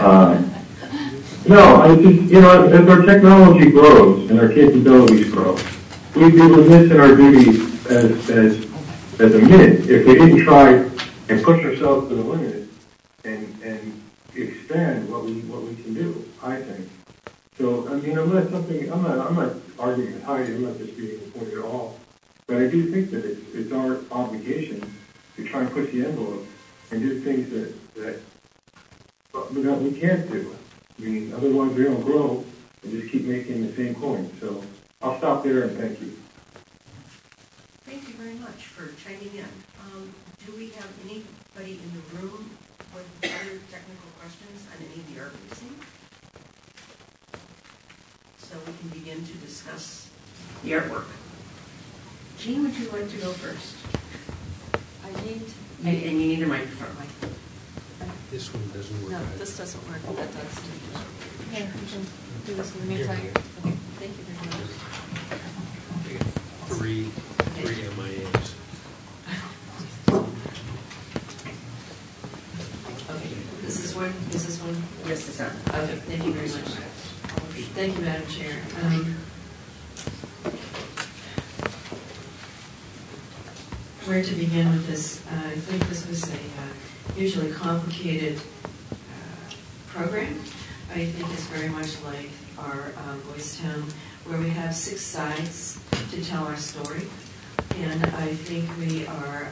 S8: no, I just, as our technology grows and our capabilities grow, we'd be remiss in our duty as a Mint if we didn't try and push ourselves to the limit and expand what we can do, I think. So, I mean, I'm not arguing with Heidi, I'm not disputing the point at all. But I do think that it's our obligation to try and push the envelope and do things that we can't do. I mean, otherwise we don't grow and just keep making the same coin. So I'll stop there and thank you.
S1: Thank you very much for chiming in. Do we have anybody in the room with other technical questions on any of the art we've seen? So we can begin to discuss the artwork. Jean, would you like to go first? And you need a microphone.
S9: This one doesn't work.
S4: No, this doesn't work. That does. Yeah, you can do this in the meantime. Okay. Thank you very much.
S9: Three MIAs.
S4: Okay. This is one.
S1: Yes, it's on.
S4: Okay. Thank you very much. Thank you, Madam Chair. Where to begin with this? I think this was a usually complicated program. I think it's very much like our Boys Town, where we have 6 sides to tell our story, and I think we are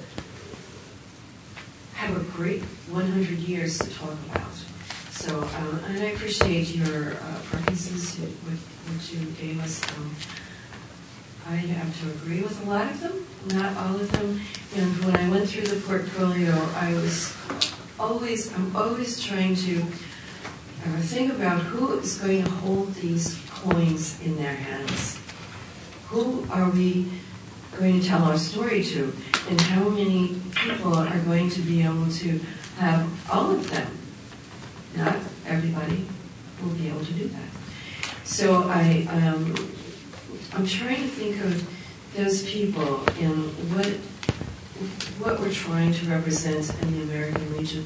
S4: have a great 100 years to talk about. So, and I appreciate your preferences, what you gave us. I have to agree with a lot of them, not all of them. And when I went through the portfolio, I'm always trying to think about who is going to hold these coins in their hands. Who are we going to tell our story to? And how many people are going to be able to have all of them? Not everybody will be able to do that. So I'm trying to think of those people and what we're trying to represent in the American Legion.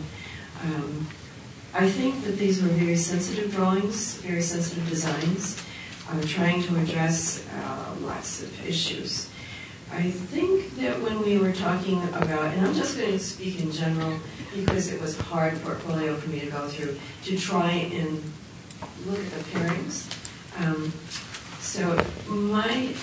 S4: I think that these were very sensitive drawings, very sensitive designs, trying to address lots of issues. I think that when we were talking about, and I'm just going to speak in general because it was a hard portfolio for me to go through, to try and look at the pairings. So my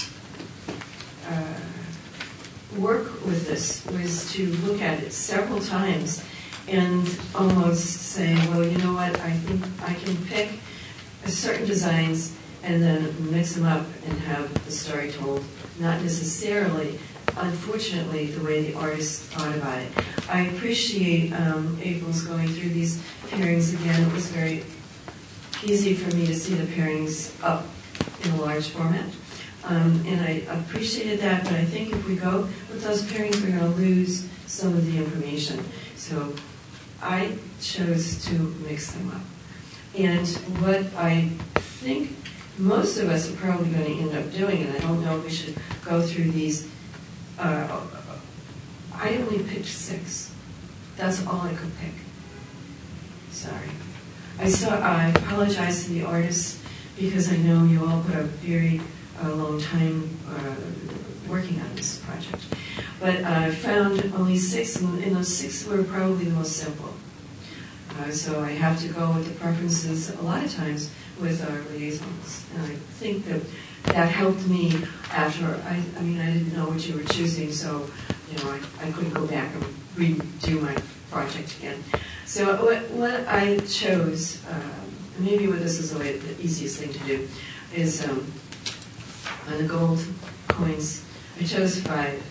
S4: work with this was to look at it several times and almost say, well, you know what, I think I can pick certain designs and then mix them up and have the story told, not necessarily, unfortunately, the way the artist thought about it. I appreciate April's going through these pairings again. It was very easy for me to see the pairings up in a large format. And I appreciated that, but I think if we go with those pairings, we're going to lose some of the information. So I chose to mix them up. And what I think most of us are probably going to end up doing, and I don't know if we should go through these I only picked 6. That's all I could pick. Sorry. I apologize to the artists because I know you all put a very long time working on this project. But I found only 6, and those 6 were probably the most simple. So I have to go with the preferences a lot of times with our liaisons. And I think that helped me after, I didn't know what you were choosing, so I couldn't go back and redo my project again. So what I chose, maybe this is the easiest thing to do, is on the gold coins, I chose 5.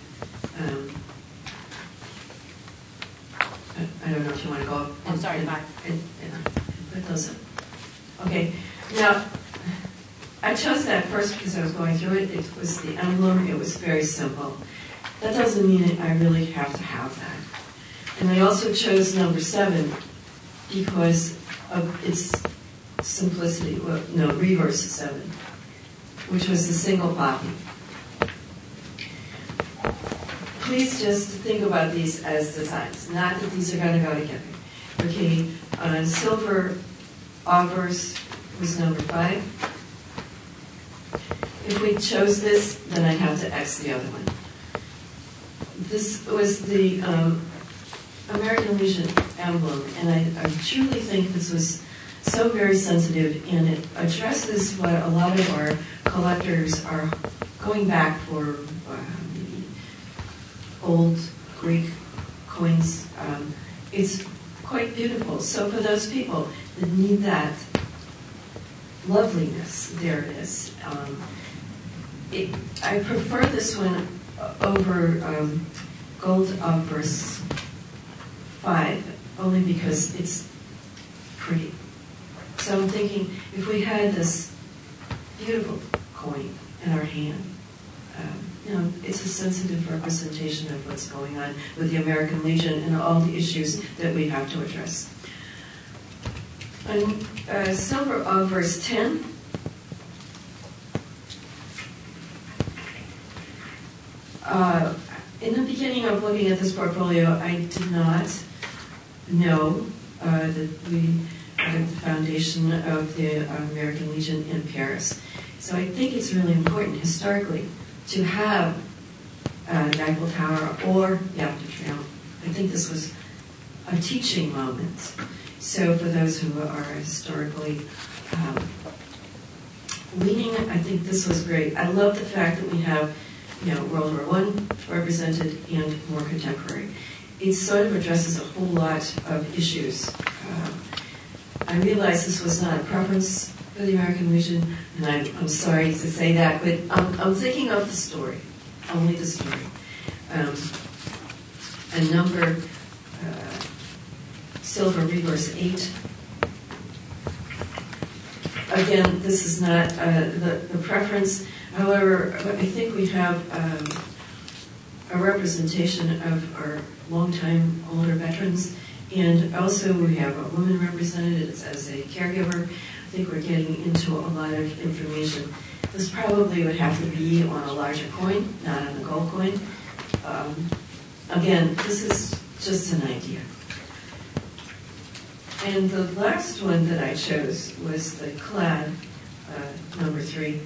S4: I don't know if you want to go up.
S3: Oh, sorry, 5.
S4: Put those up. Okay. Now, I chose that first because I was going through it. It was the emblem. It was very simple. That doesn't mean I really have to have that. And I also chose number 7 because of its simplicity. Well, no, reverse 7, which was the single poppy. Please just think about these as designs, not that these are going to go together. Okay, silver obverse was number 5. If we chose this, then I'd have to X the other one. This was the American Legion emblem, and I truly think this was so very sensitive, and it addresses what a lot of our collectors are going back for. Old Greek coins. It's quite beautiful. So for those people that need that loveliness, there it is. I prefer this one over gold obverse 5, only because it's pretty. So I'm thinking if we had this beautiful coin in our hand, it's a sensitive representation of what's going on with the American Legion and all the issues that we have to address. On silver obverse 10, in the beginning of looking at this portfolio, I did not know that we had the foundation of the American Legion in Paris. So I think it's really important historically to have the Eiffel Tower or the Arc de Triomphe. I think this was a teaching moment. So for those who are historically leaning, I think this was great. I love the fact that we have, World War I represented and more contemporary. It sort of addresses a whole lot of issues. I realize this was not a preference for the American Legion, and I'm sorry to say that, but I'm thinking of the story, only the story. A number, silver reverse 8. Again, this is not the preference. However, I think we have a representation of our longtime older veterans, and also we have a woman represented as a caregiver. I think we're getting into a lot of information. This probably would have to be on a larger coin, not on a gold coin. Again, this is just an idea. And the last one that I chose was the clad, number 3,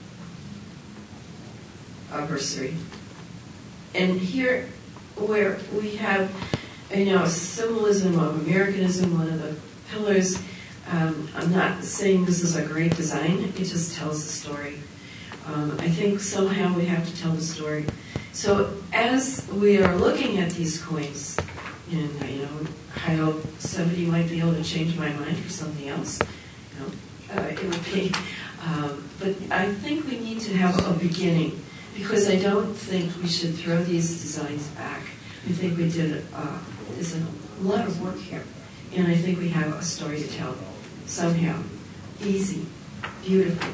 S4: verse 3. And here, where we have, symbolism of Americanism, one of the pillars. I'm not saying this is a great design, it just tells the story. I think somehow we have to tell the story. So as we are looking at these coins, and I hope somebody might be able to change my mind for something else, it would be, but I think we need to have a beginning, because I don't think we should throw these designs back. I think we did, there's a lot of work here, and I think we have a story to tell. Somehow, easy, beautifully.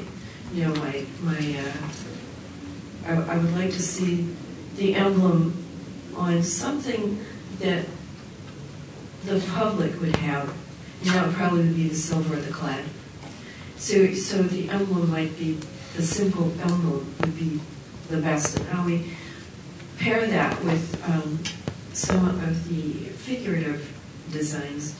S4: I would like to see the emblem on something that the public would have. That would probably be the silver or the clad. So the emblem might be, the simple emblem would be the best. And how we pair that with some of the figurative designs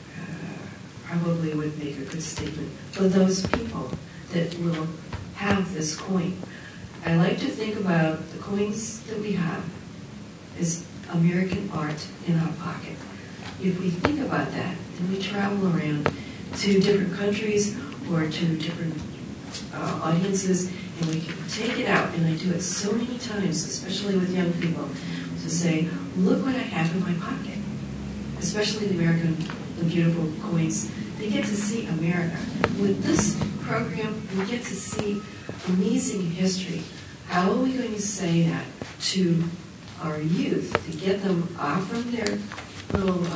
S4: probably would make a good statement for those people that will have this coin. I like to think about the coins that we have as American art in our pocket. If we think about that, and we travel around to different countries or to different audiences, and we can take it out, and I do it so many times, especially with young people, to say, look what I have in my pocket. Especially the beautiful coins. They get to see America. With this program, we get to see amazing history. How are we going to say that to our youth to get them off from their little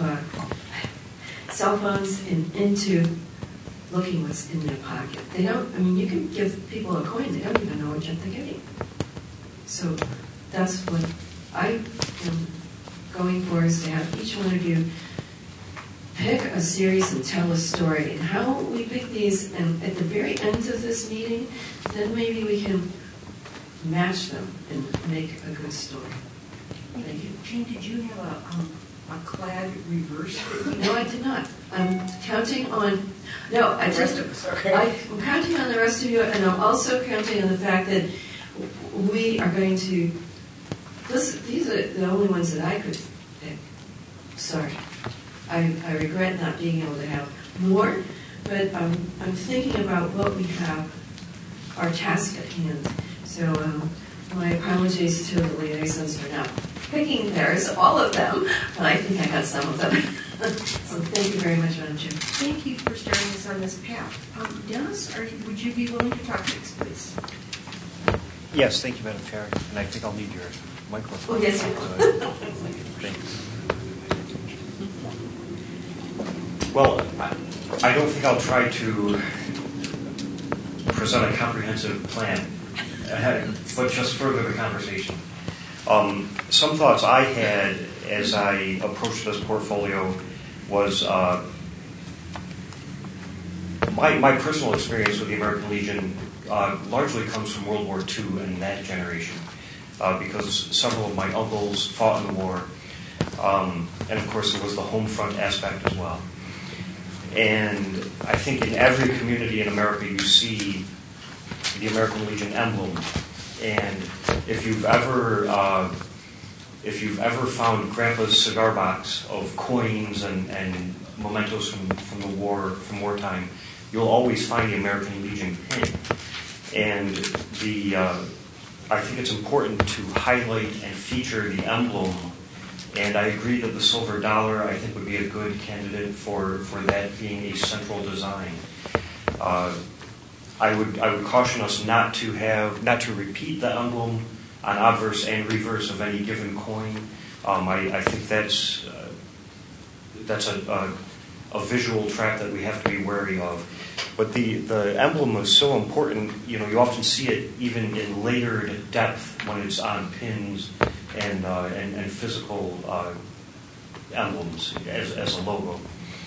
S4: cell phones and into looking what's in their pocket? They don't, I mean, you can give people a coin, they don't even know what they're getting. So that's what I am going for, is to have each one of you pick a series and tell a story. And how we pick these, and at the very end of this meeting, then maybe we can match them and make a good story. Thank you.
S1: Jean, did you have a clad reverse?
S4: No, I did not. I'm counting on, no, I
S1: The rest of us, okay.
S4: I'm counting on the rest of you, and I'm also counting on the fact that we are going to, these are the only ones that I could pick. Sorry. I regret not being able to have more, but I'm thinking about what we have, our task at hand. So my apologies to the liaisons for not picking theirs, all of them, but I think I got some of them. So thank you very much, Madam Chair.
S1: Thank you for starting us on this path. Dennis, would you be willing to talk to us, please?
S13: Yes, thank you, Madam Chair. And I think I'll need your microphone.
S4: Oh, yes, you will.
S13: Thanks. Well, I don't think I'll try to present a comprehensive plan, but just further the conversation. Some thoughts I had as I approached this portfolio was my personal experience with the American Legion largely comes from World War II and that generation, because several of my uncles fought in the war, and of course there was the home front aspect as well. And I think in every community in America you see the American Legion emblem. And if you've ever found Grandpa's cigar box of coins and mementos from the war, from wartime, you'll always find the American Legion pin. And I think it's important to highlight and feature the emblem. And I agree that the silver dollar, I think, would be a good candidate for that being a central design. I would caution us not to repeat the emblem on obverse and reverse of any given coin. I think that's a visual trap that we have to be wary of. But the emblem is so important. You know, you often see it even in layered depth when it's on pins and physical emblems as a logo.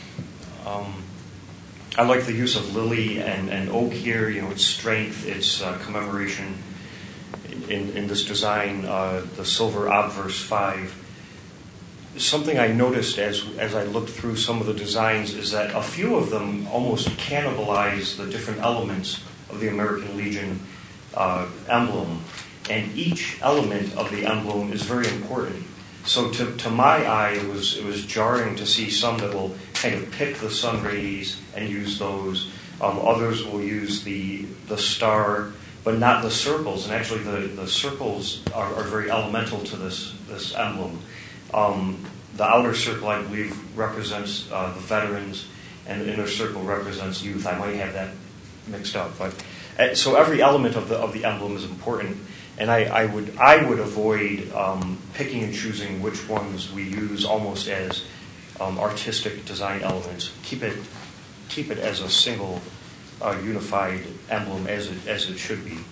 S13: I like the use of lily and oak here. You know, its strength, its commemoration in this design. The silver obverse 5. Something I noticed as I looked through some of the designs is that a few of them almost cannibalize the different elements of the American Legion emblem. And each element of the emblem is very important. So to my eye, it was jarring to see some that will kind of pick the sun rays and use those. Others will use the star, but not the circles. And actually, the circles are very elemental to this emblem. The outer circle, I believe, represents the veterans, and the inner circle represents youth. I might have that mixed up, but so every element of the emblem is important. And I would avoid picking and choosing which ones we use almost as artistic design elements. Keep it as a single unified emblem as it should be.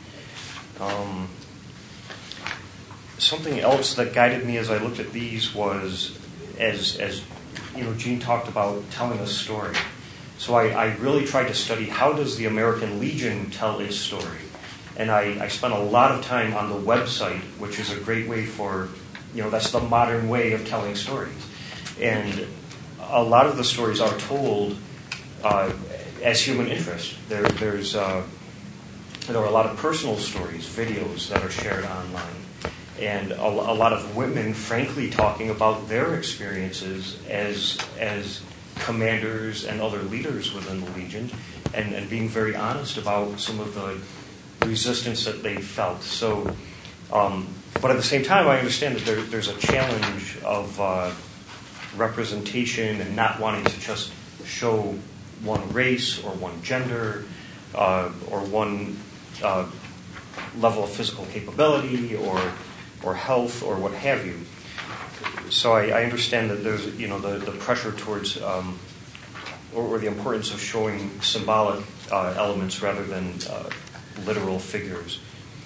S13: Something else that guided me as I looked at these was, as you know, Jean talked about telling a story. So I really tried to study how does the American Legion tell its story. And I spent a lot of time on the website, which is a great way for that's the modern way of telling stories. And a lot of the stories are told as human interest. There are a lot of personal stories, videos that are shared online, and a lot of women, frankly, talking about their experiences as commanders and other leaders within the Legion, and being very honest about some of the resistance that they felt. So, but at the same time, I understand that there's a challenge of representation and not wanting to just show one race or one gender or one level of physical capability or health or what have you. So I understand that there's the pressure towards or the importance of showing symbolic elements rather than literal figures.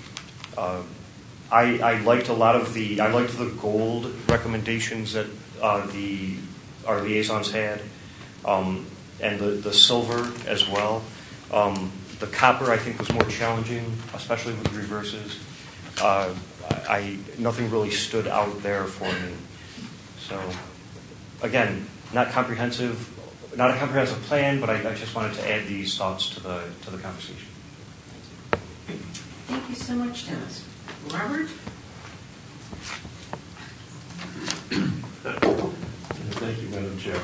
S13: I liked the gold recommendations that our liaisons had, and the silver as well. The copper, I think, was more challenging, especially with reverses. Nothing really stood out there for me. So, again, not a comprehensive plan, but I just wanted to add these thoughts to the conversation.
S1: Thank you so much, Dennis. Robert?
S14: Thank you, Madam Chair.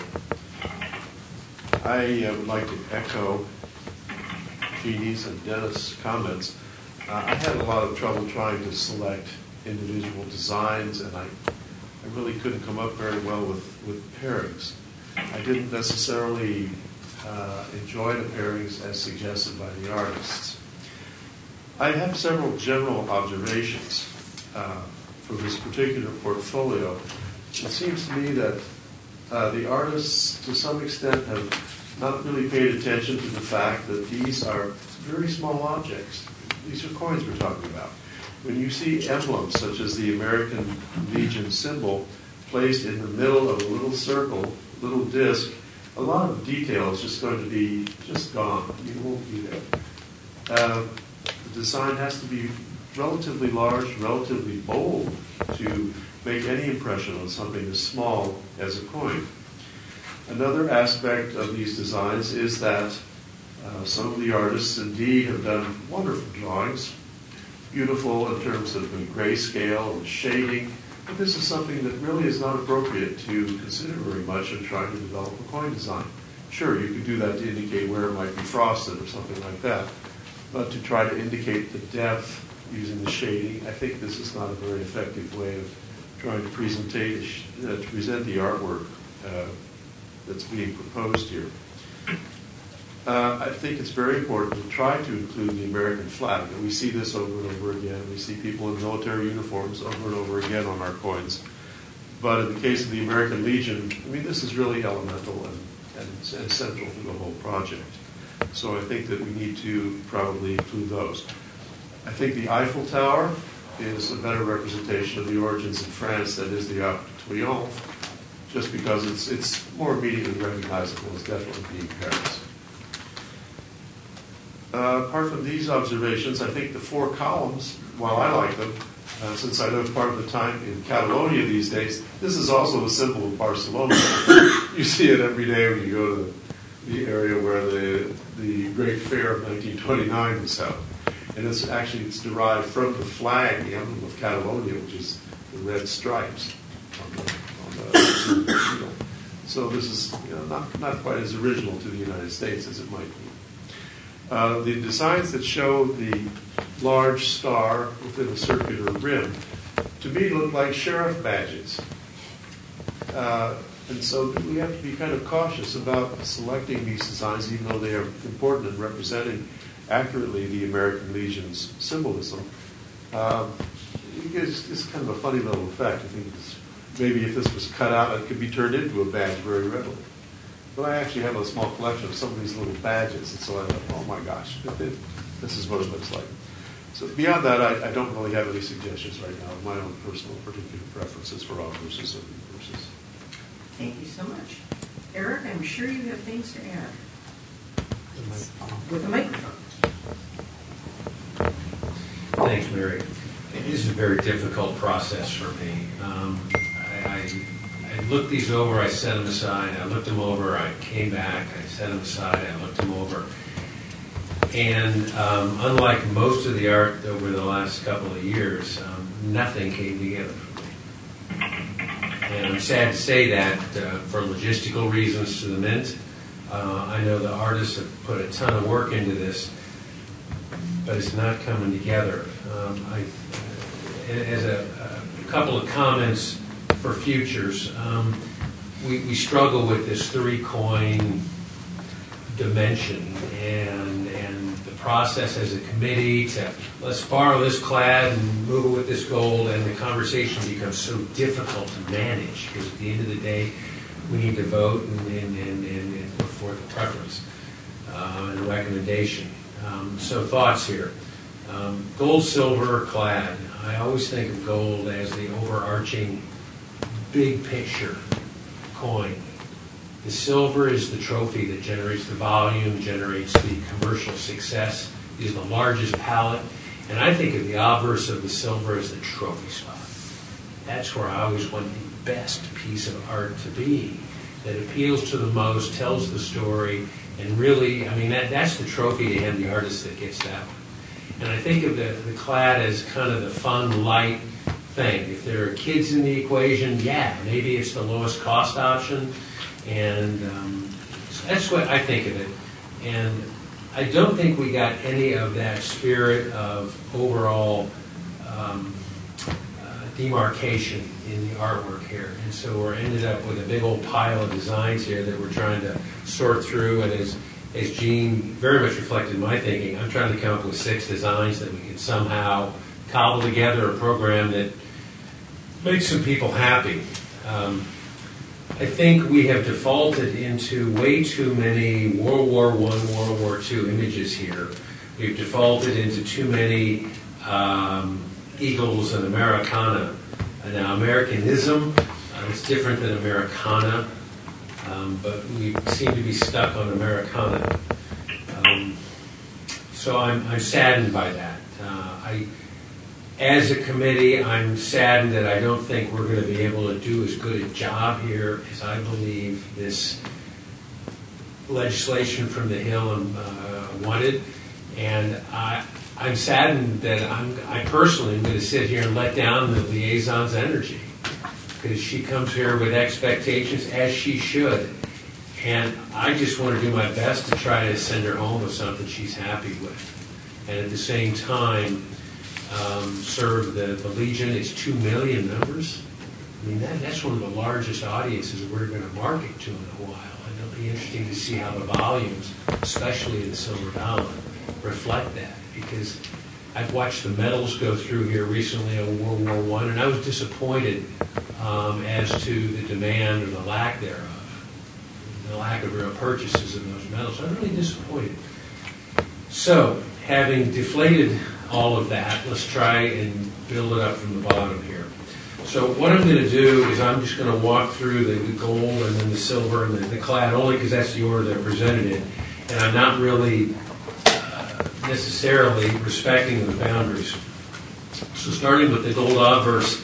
S14: I would like to echo Jeannie's and Dennis' comments. I had a lot of trouble trying to select individual designs, and I really couldn't come up very well with pairings. I didn't necessarily enjoy the pairings as suggested by the artists. I have several general observations for this particular portfolio. It seems to me that the artists, to some extent, have not really paid attention to the fact that these are very small objects. These are coins we're talking about. When you see emblems such as the American Legion symbol placed in the middle of a little circle, little disc, a lot of detail is just going to be just gone. You won't be there. The design has to be relatively large, relatively bold to make any impression on something as small as a coin. Another aspect of these designs is that some of the artists indeed have done wonderful drawings, beautiful in terms of the grayscale and shading, but this is something that really is not appropriate to consider very much in trying to develop a coin design. Sure, you could do that to indicate where it might be frosted or something like that, but to try to indicate the depth using the shading, I think this is not a very effective way of trying to present the artwork that's being proposed here. I think it's very important to try to include the American flag. And we see this over and over again. We see people in military uniforms over and over again on our coins. But in the case of the American Legion, I mean, this is really elemental and central to the whole project. So I think that we need to probably include those. I think the Eiffel Tower is a better representation of the origins in France than is the Arc de Triomphe, just because it's more immediately recognizable as definitely being Paris. Apart from these observations, I think the four columns, while I like them, since I live part of the time in Catalonia these days, this is also a symbol of Barcelona. You see it every day when you go to the area where the Great Fair of 1929 was held. And it's derived from the flag, the emblem of Catalonia, which is the red stripes on the field. So this is not quite as original to the United States as it might be. The designs that show the large star within a circular rim, to me, look like sheriff badges. And so we have to be kind of cautious about selecting these designs, even though they are important in representing accurately the American Legion's symbolism. It's kind of a funny little effect. I think maybe if this was cut out, it could be turned into a badge very readily. But I actually have a small collection of some of these little badges, and so I thought, oh my gosh, this is what it looks like. So beyond that, I don't really have any suggestions right now of my own personal particular preferences for obverses and reverses.
S1: Thank you so much. Eric, I'm sure you have things to add. With the microphone.
S9: Thanks, Mary. This is a very difficult process for me. I looked these over, I set them aside, I looked them over, I came back, I set them aside, I looked them over. And unlike most of the art over the last couple of years, nothing came together for me. And I'm sad to say that for logistical reasons to the Mint. I know the artists have put a ton of work into this, but it's not coming together. As a couple of comments for futures, we struggle with this 3-coin dimension and the process as a committee to let's borrow this clad and move it with this gold, and the conversation becomes so difficult to manage because at the end of the day we need to vote and put forth a preference and a recommendation. So thoughts here. Gold, silver, clad. I always think of gold as the overarching big picture coin. The silver is the trophy that generates the volume, generates the commercial success, is the largest palette. And I think of the obverse of the silver as the trophy spot. That's where I always want the best piece of art to be, that appeals to the most, tells the story, and really, that's the trophy to hand the artist that gets that one. And I think of the clad as kind of the fun, light thing. If there are kids in the equation, yeah, maybe it's the lowest cost option. And so that's what I think of it. And I don't think we got any of that spirit of overall demarcation in the artwork here. And so we're ended up with a big old pile of designs here that we're trying to sort through. And as Gene very much reflected my thinking, I'm trying to come up with 6 designs that we can somehow cobble together a program that makes some people happy. I think we have defaulted into way too many World War I, World War II images here. We've defaulted into too many eagles and Americana. Now, Americanism is different than Americana, but we seem to be stuck on Americana. So I'm saddened by that. As a committee, I'm saddened that I don't think we're going to be able to do as good a job here as I believe this legislation from the Hill wanted. And I'm saddened that I personally am going to sit here and let down the liaison's energy, because she comes here with expectations, as she should. And I just want to do my best to try to send her home with something she's happy with. And at the same time, serve the Legion. It's 2 million members. That's one of the largest audiences we're going to market to in a while. And it'll be interesting to see how the volumes, especially in the Silver Dollar, reflect that. Because I've watched the medals go through here recently on World War I, and I was disappointed as to the demand or the lack thereof, the lack of real purchases of those medals. I'm really disappointed. So, having deflated all of that, let's try and build it up from the bottom here. So what I'm going to do is I'm just going to walk through the gold and then the silver and the clad, only because that's the order they're presented in. And I'm not really necessarily respecting the boundaries. So starting with the gold obverse,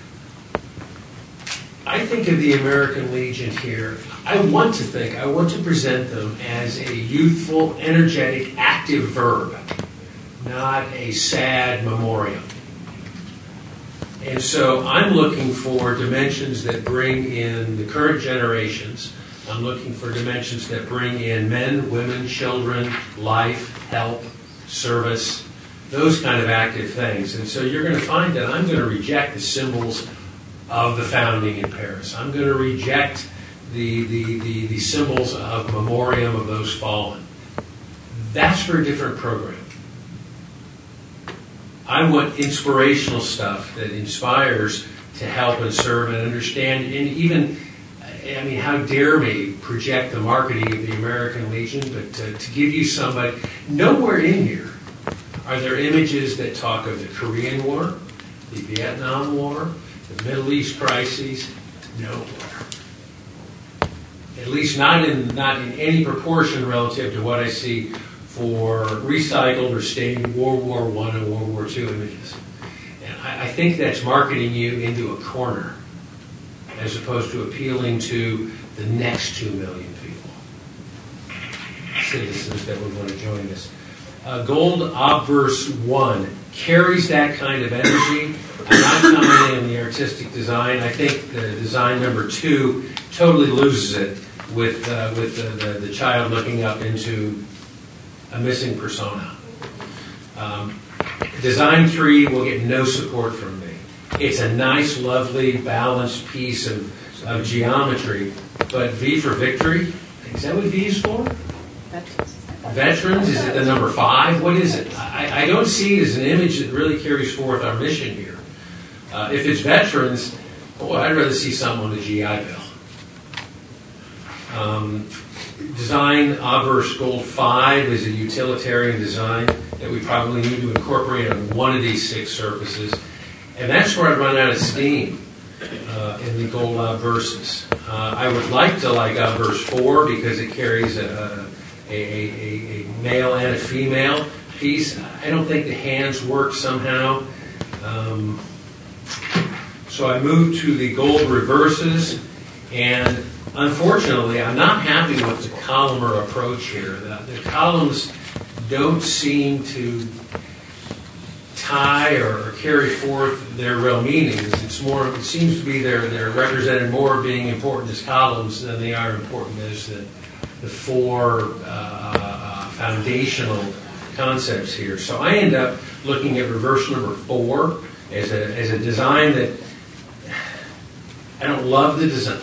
S9: I think of the American Legion here. I want to present them as a youthful, energetic, active verb, not a sad memoriam. And so I'm looking for dimensions that bring in the current generations. I'm looking for dimensions that bring in men, women, children, life, help, service, those kind of active things. And so you're going to find that I'm going to reject the symbols of the founding in Paris. I'm going to reject the symbols of memoriam of those fallen. That's for a different program. I want inspirational stuff that inspires to help and serve and understand, and even, how dare me project the marketing of the American Legion, but to give you somebody, nowhere in here are there images that talk of the Korean War, the Vietnam War, the Middle East crises, nowhere. At least not in any proportion relative to what I see for recycled or stained World War I and World War II images. And I think that's marketing you into a corner as opposed to appealing to the next 2 million people, citizens that would want to join this. Gold Obverse 1 carries that kind of energy. I'm not commenting on the artistic design. I think the design number 2 totally loses it with the child looking up into a missing persona. Design 3 will get no support from me. It's a nice, lovely, balanced piece of geometry, but V for Victory, is that what V is for? Veterans, is it the number 5? What is it? I don't see it as an image that really carries forth our mission here. If it's veterans, boy, I'd rather see someone with a GI Bill. Design Obverse Gold 5 is a utilitarian design that we probably need to incorporate on one of these 6 surfaces. And that's where I run out of steam in the gold obverses. I would like to like Obverse 4 because it carries a male and a female piece. I don't think the hands work somehow. So I moved to the gold reverses, and unfortunately, I'm not happy with the columnar approach here. The columns don't seem to tie or carry forth their real meanings. It seems to be they're represented more being important as columns than they are important as the 4 foundational concepts here. So I end up looking at reverse number 4 as a design that I don't love the design.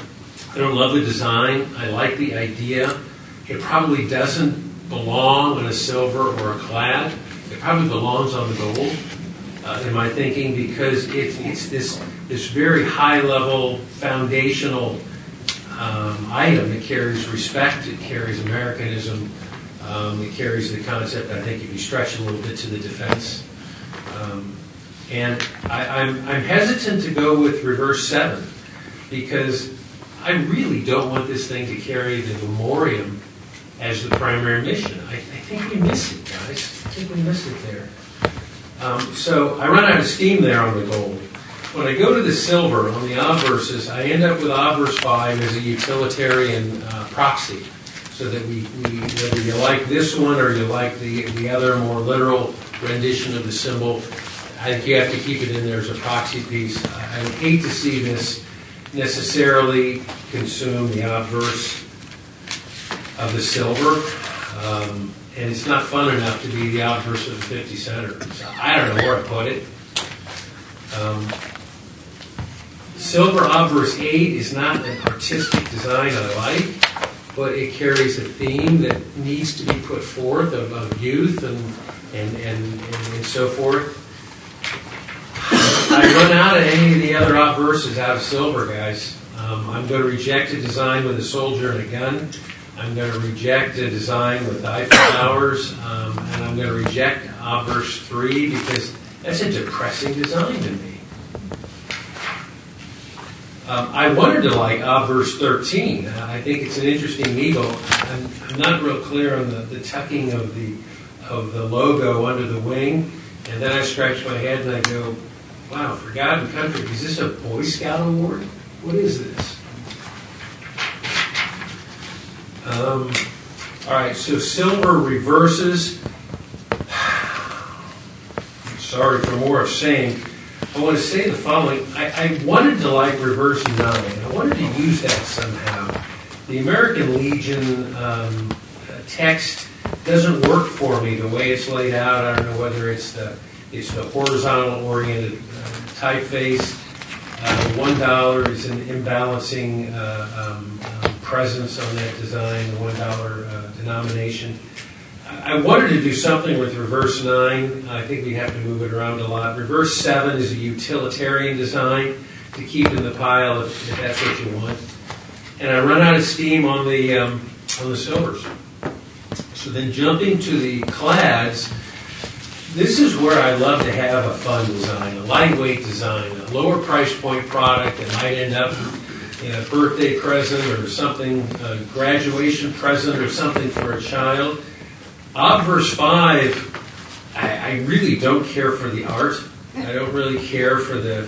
S9: I like the idea. It probably doesn't belong on a silver or a clad. It probably belongs on the gold, in my thinking, because it's this very high-level foundational item. It carries respect. It carries Americanism. It carries the concept, I think, if you stretch it a little bit, to the defense. And I'm hesitant to go with reverse 7 because I really don't want this thing to carry the memoriam as the primary mission. I think we miss it, guys. I think we miss it there. So I run out of steam there on the gold. When I go to the silver on the obverses, I end up with Obverse 5 as a utilitarian proxy, so that we whether you like this one or you like the other more literal rendition of the symbol, I think you have to keep it in there as a proxy piece. I would hate to see this necessarily consume the obverse of the silver, and it's not fun enough to be the obverse of the 50 center. So I don't know where to put it. Silver Obverse 8 is not an artistic design I like, but it carries a theme that needs to be put forth of youth and so forth. I run out of any of the other obverses out of silver, guys. I'm going to reject a design with a soldier and a gun. I'm going to reject a design with the Eiffel Towers, and I'm going to reject Obverse 3 because that's a depressing design to me. I wanted to like Obverse 13. I think it's an interesting eagle. I'm not real clear on the tucking of the logo under the wing, and then I scratch my head and I go, wow, for God and country, is this a Boy Scout award? What is this? All right, so silver reverses. Sorry for more of saying. I want to say the following. I wanted to like reverse 9. I wanted to use that somehow. The American Legion text doesn't work for me the way it's laid out. I don't know whether it's the horizontal oriented typeface. $1 is an imbalancing presence on that design, the $1 denomination. I wanted to do something with reverse 9. I think we have to move it around a lot. Reverse 7 is a utilitarian design to keep in the pile if that's what you want. And I run out of steam on the silvers. So then jumping to the clads, this is where I love to have a fun design, a lightweight design, a lower price point product that might end up in a birthday present or something, a graduation present or something for a child. Obverse 5, I really don't care for the art I don't really care for the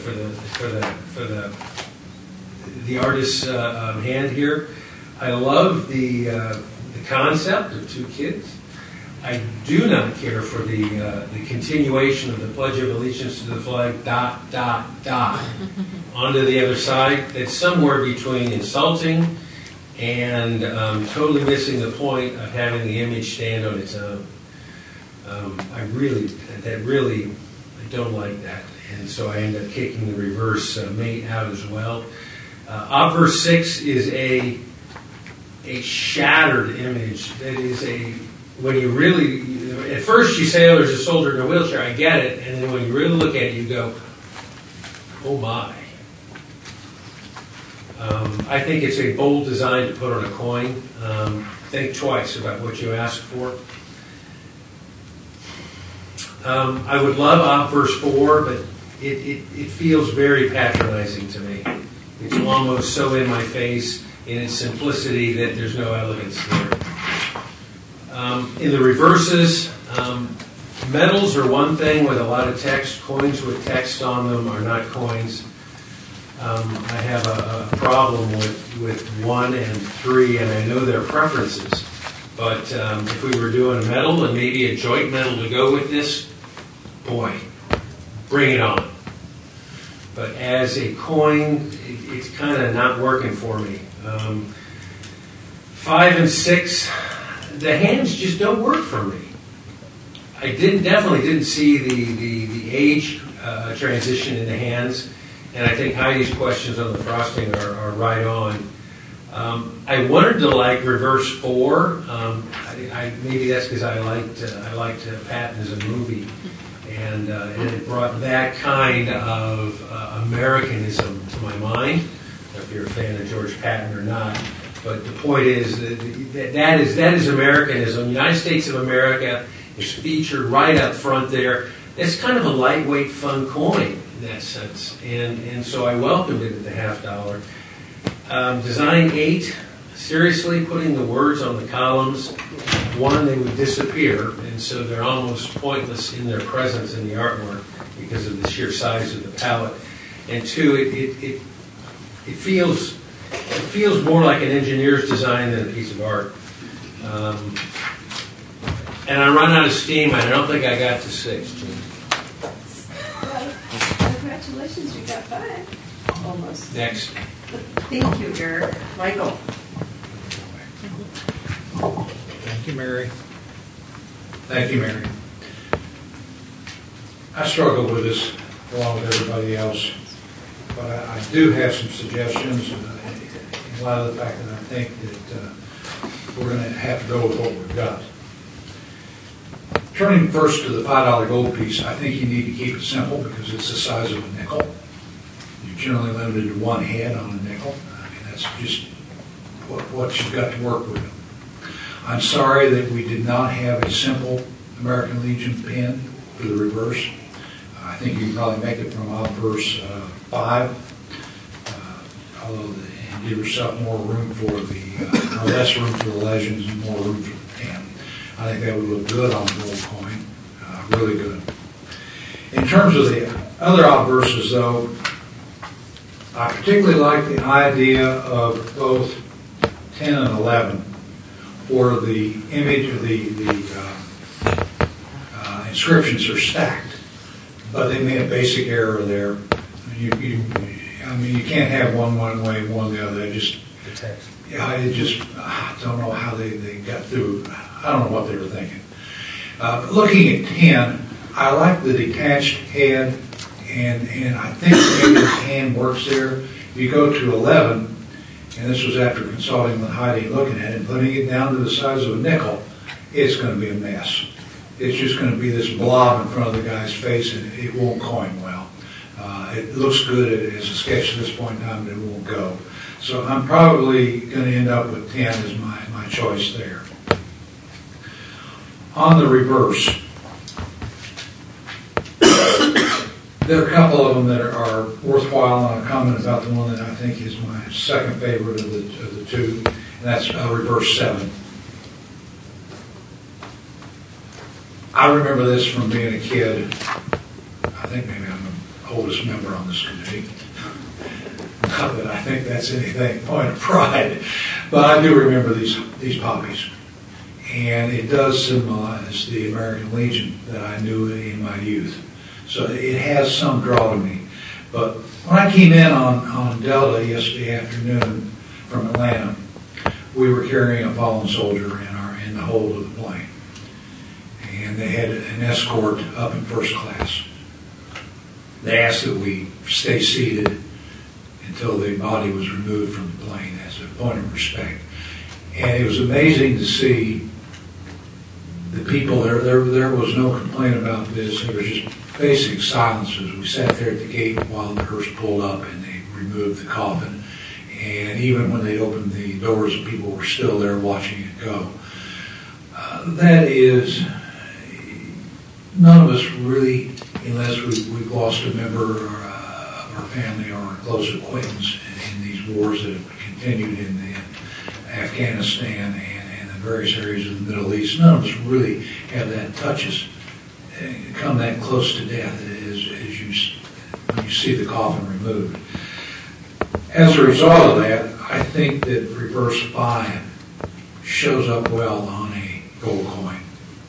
S9: artist's hand here. I love the concept of two kids. I do not care for the continuation of the Pledge of Allegiance to the flag, ... onto the other side. That's somewhere between insulting and totally missing the point of having the image stand on its own. I don't like that, and so I end up kicking the reverse mate out as well. Obverse 6 is a shattered image. That is when you really, at first you say, oh, there's a soldier in a wheelchair, I get it, and then when you really look at it, you go, oh my. I think it's a bold design to put on a coin. Think twice about what you ask for. I would love Obverse 4, but it feels very patronizing to me. It's almost so in my face in its simplicity that there's no elegance there. In the reverses, medals are one thing with a lot of text. Coins with text on them are not coins. I have a problem with 1 and 3, and I know their preferences. But if we were doing a medal and maybe a joint medal to go with this, boy, bring it on. But as a coin, it's kind of not working for me. 5 and 6, the hands just don't work for me. I definitely didn't see the age transition in the hands, and I think Heidi's questions on the frosting are right on. I wanted to like Reverse 4. Maybe that's because I liked Patton as a movie, and it brought that kind of Americanism to my mind. If you're a fan of George Patton or not, but the point is that is Americanism. The United States of America is featured right up front there. It's kind of a lightweight, fun coin in that sense, and so I welcomed it at the $50. Design 8, seriously, putting the words on the columns, 1, they would disappear, and so they're almost pointless in their presence in the artwork because of the sheer size of the palette. And 2, it feels more like an engineer's design than a piece of art. And I run out of steam, and I don't think I got to 6, Jim.
S1: Congratulations, you got 5. Almost.
S9: Next.
S1: Thank you, Eric. Michael.
S10: Thank you, Mary. Thank you, Mary. I struggle with this along with everybody else, but I do have some suggestions in light of the fact that I think that we're going to have to go with what we've got. Turning first to the $5 gold piece, I think you need to keep it simple because it's the size of a nickel. You're generally limited to one head on a nickel. I mean, that's just what you've got to work with. I'm sorry that we did not have a simple American Legion pin for the reverse. I think you can probably make it from Obverse 5, although you give yourself more room for or less room for the legends and more room for the pin. I think that would look good on a gold coin, really good. In terms of the other obverses, though, I particularly like the idea of both 10 and 11, where the image of the inscriptions are stacked, but they made a basic error there. You can't have one way, one the other. The text. Yeah, I don't know how they got through. I don't know what they were thinking. Looking at 10, I like the detached head, and I think maybe the hand works there. If you go to 11, and this was after consulting with Heidi and looking at it, and putting it down to the size of a nickel, it's going to be a mess. It's just going to be this blob in front of the guy's face, and it won't coin well. It looks good as a sketch at this point in time, but it won't go. So I'm probably going to end up with 10 as my choice there. On the reverse, there are a couple of them that are worthwhile, and I'll comment about the one that I think is my second favorite of the two, and that's Reverse 7. I remember this from being a kid. I think maybe I'm the oldest member on this committee. Not that I think that's anything, point of pride, but I do remember these poppies. And it does symbolize the American Legion that I knew in my youth. So it has some draw to me. But when I came in on Delta yesterday afternoon from Atlanta, we were carrying a fallen soldier in the hold of the plane. And they had an escort up in first class. They asked that we stay seated until the body was removed from the plane as a point of respect. And it was amazing to see the people there. There was no complaint about this. There was just basic silence as we sat there at the gate while the hearse pulled up and they removed the coffin. And even when they opened the doors, people were still there watching it go. That is, none of us really, unless we've lost a member of our family or a close acquaintance in these wars that have continued in Afghanistan and the various areas of the Middle East, none of us really have that touch us, come that close to death when you see the coffin removed. As a result of that, I think that reverse 5 shows up well on a gold coin.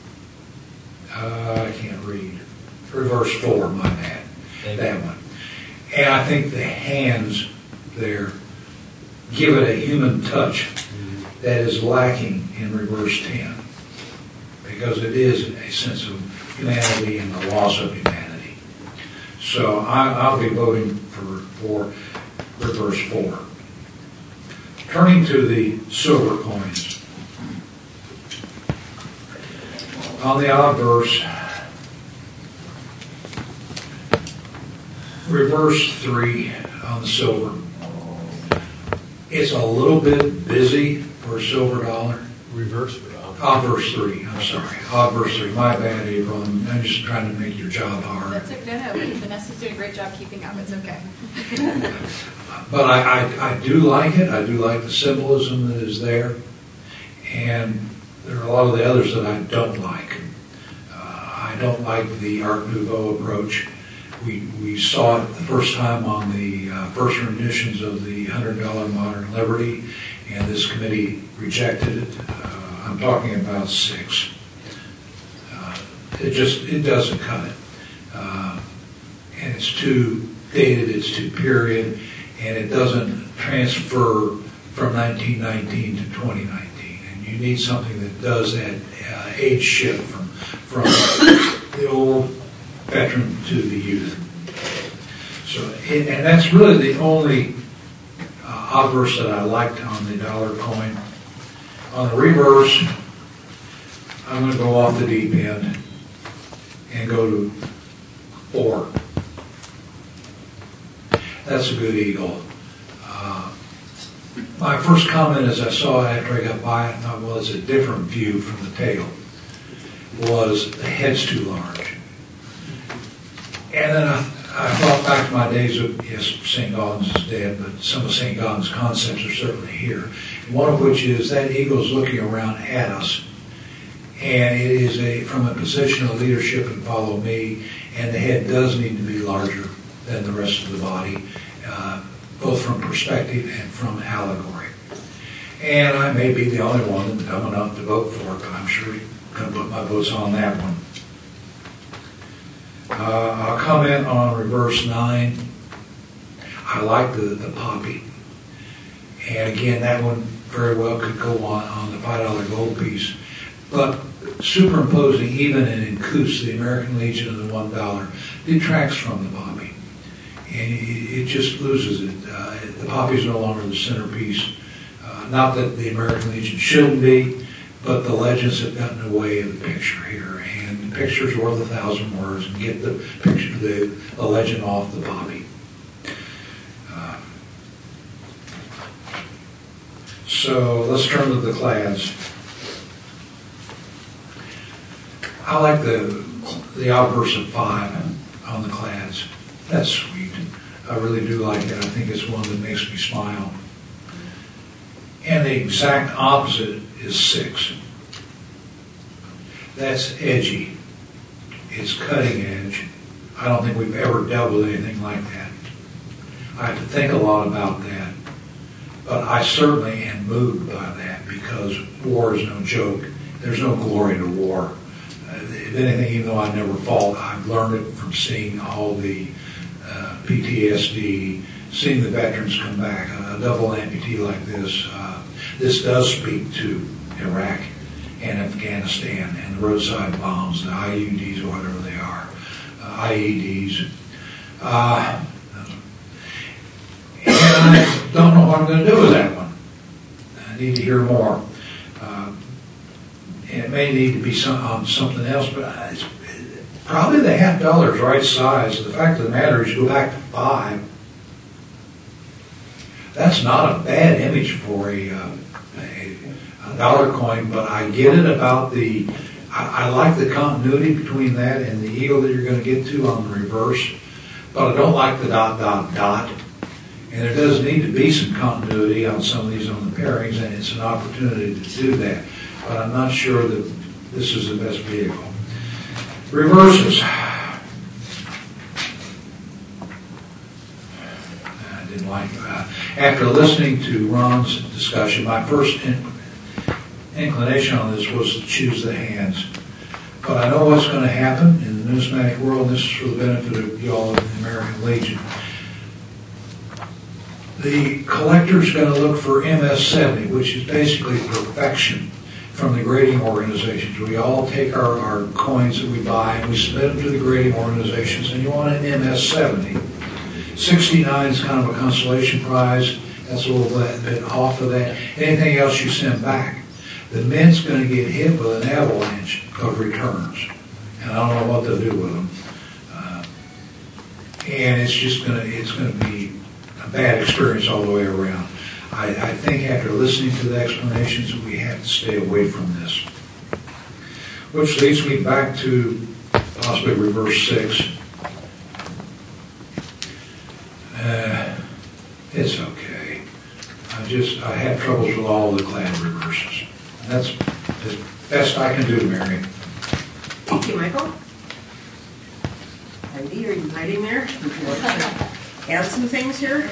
S10: I can't read. Reverse 4, my bad. That one. And I think the hands there give it a human touch that is lacking in reverse 10. Because it is a sense of humanity and the loss of humanity. So I'll be voting for reverse 4. Turning to the silver coins. On the obverse, reverse 3 on the silver. It's a little bit busy for a silver dollar.
S2: Reverse 3.
S10: Obverse 3, I'm sorry. Obverse 3, my bad, April. I'm just trying to make your job hard.
S15: That's okay. No, Vanessa's doing a great job keeping up. It's okay.
S10: But I do like it. I do like the symbolism that is there. And there are a lot of the others that I don't like. I don't like the Art Nouveau approach. We saw it the first time on the first renditions of the $100 Modern Liberty, and this committee rejected it. I'm talking about 6. It doesn't cut it. And it's too dated, it's too period, and it doesn't transfer from 1919 to 2019. And you need something that does that age shift from the old veteran to the youth. So, and that's really the only obverse that I liked on the dollar coin. On the reverse, I'm going to go off the deep end and go to 4. That's a good eagle. My first comment as I saw it after I got by it, and thought, well, it's a different view from the tail, was the head's too large. And then I thought back to my days of, yes, St. Gaudens is dead, but some of St. Gaudens' concepts are certainly here. One of which is that eagle's looking around at us, and it is from a position of leadership and follow me, and the head does need to be larger than the rest of the body, both from perspective and from allegory. And I may be the only one that's dumb enough to vote for it, but I'm sure you're going to put my votes on that one. I'll comment on reverse 9. I like the poppy. And again, that one very well could go on the $5 gold piece. But superimposing even in Coos, the American Legion of the $1, detracts from the poppy. And it just loses it. The poppy is no longer the centerpiece. Not that the American Legion shouldn't be, but the legends have gotten in the way of the picture here. And the picture's worth 1,000 words, and get the picture, the legend off the poppy. So let's turn to the clads. I like the obverse of 5 on the clads. That's sweet. I really do like it. I think it's one that makes me smile. And the exact opposite is 6. That's edgy. It's cutting edge. I don't think we've ever dealt with anything like that. I have to think a lot about that. But I certainly am moved by that because war is no joke. There's no glory to war. If anything, even though I never fought, I've learned it from seeing all the PTSD, seeing the veterans come back, a double amputee like this. This does speak to Iraq and Afghanistan and the roadside bombs, the IUDs or whatever they are, IEDs. And I don't know what I'm going to do with that one. I need to hear more. And it may need to be on something else, but it's probably the $50 is right size. The fact of the matter is you go back to 5. That's not a bad image for a dollar coin, but I get it about I like the continuity between that and the eagle that you're going to get to on the reverse, but I don't like the ... And there does need to be some continuity on some of these on the pairings, and it's an opportunity to do that. But I'm not sure that this is the best vehicle. Reverses. I didn't like that. After listening to Ron's discussion, my first inclination on this was to choose the hands. But I know what's going to happen in the numismatic world, and this is for the benefit of you all in the American Legion. The collector's going to look for MS-70, which is basically perfection from the grading organizations. We all take our coins that we buy and we submit them to the grading organizations, and you want an MS-70. 69 is kind of a consolation prize. That's a little bit off of that. Anything else you send back. The Mint's going to get hit with an avalanche of returns, and I don't know what they'll do with them. And it's just going to be a bad experience all the way around. I think after listening to the explanations, we have to stay away from this. Which leads me back to possibly reverse 6. It's okay. I have troubles with all the clad reverses. And that's the best I can do, Mary.
S1: Thank you, Michael. Heidi, are you hiding there? Add some things here?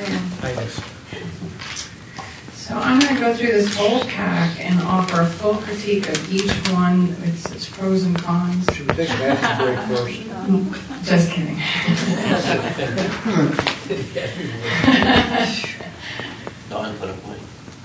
S12: So I'm going to go through this whole pack and offer a full critique of each one, its pros and cons.
S10: Should we take a bathroom break first?
S12: Just kidding.
S16: Dawn put a point.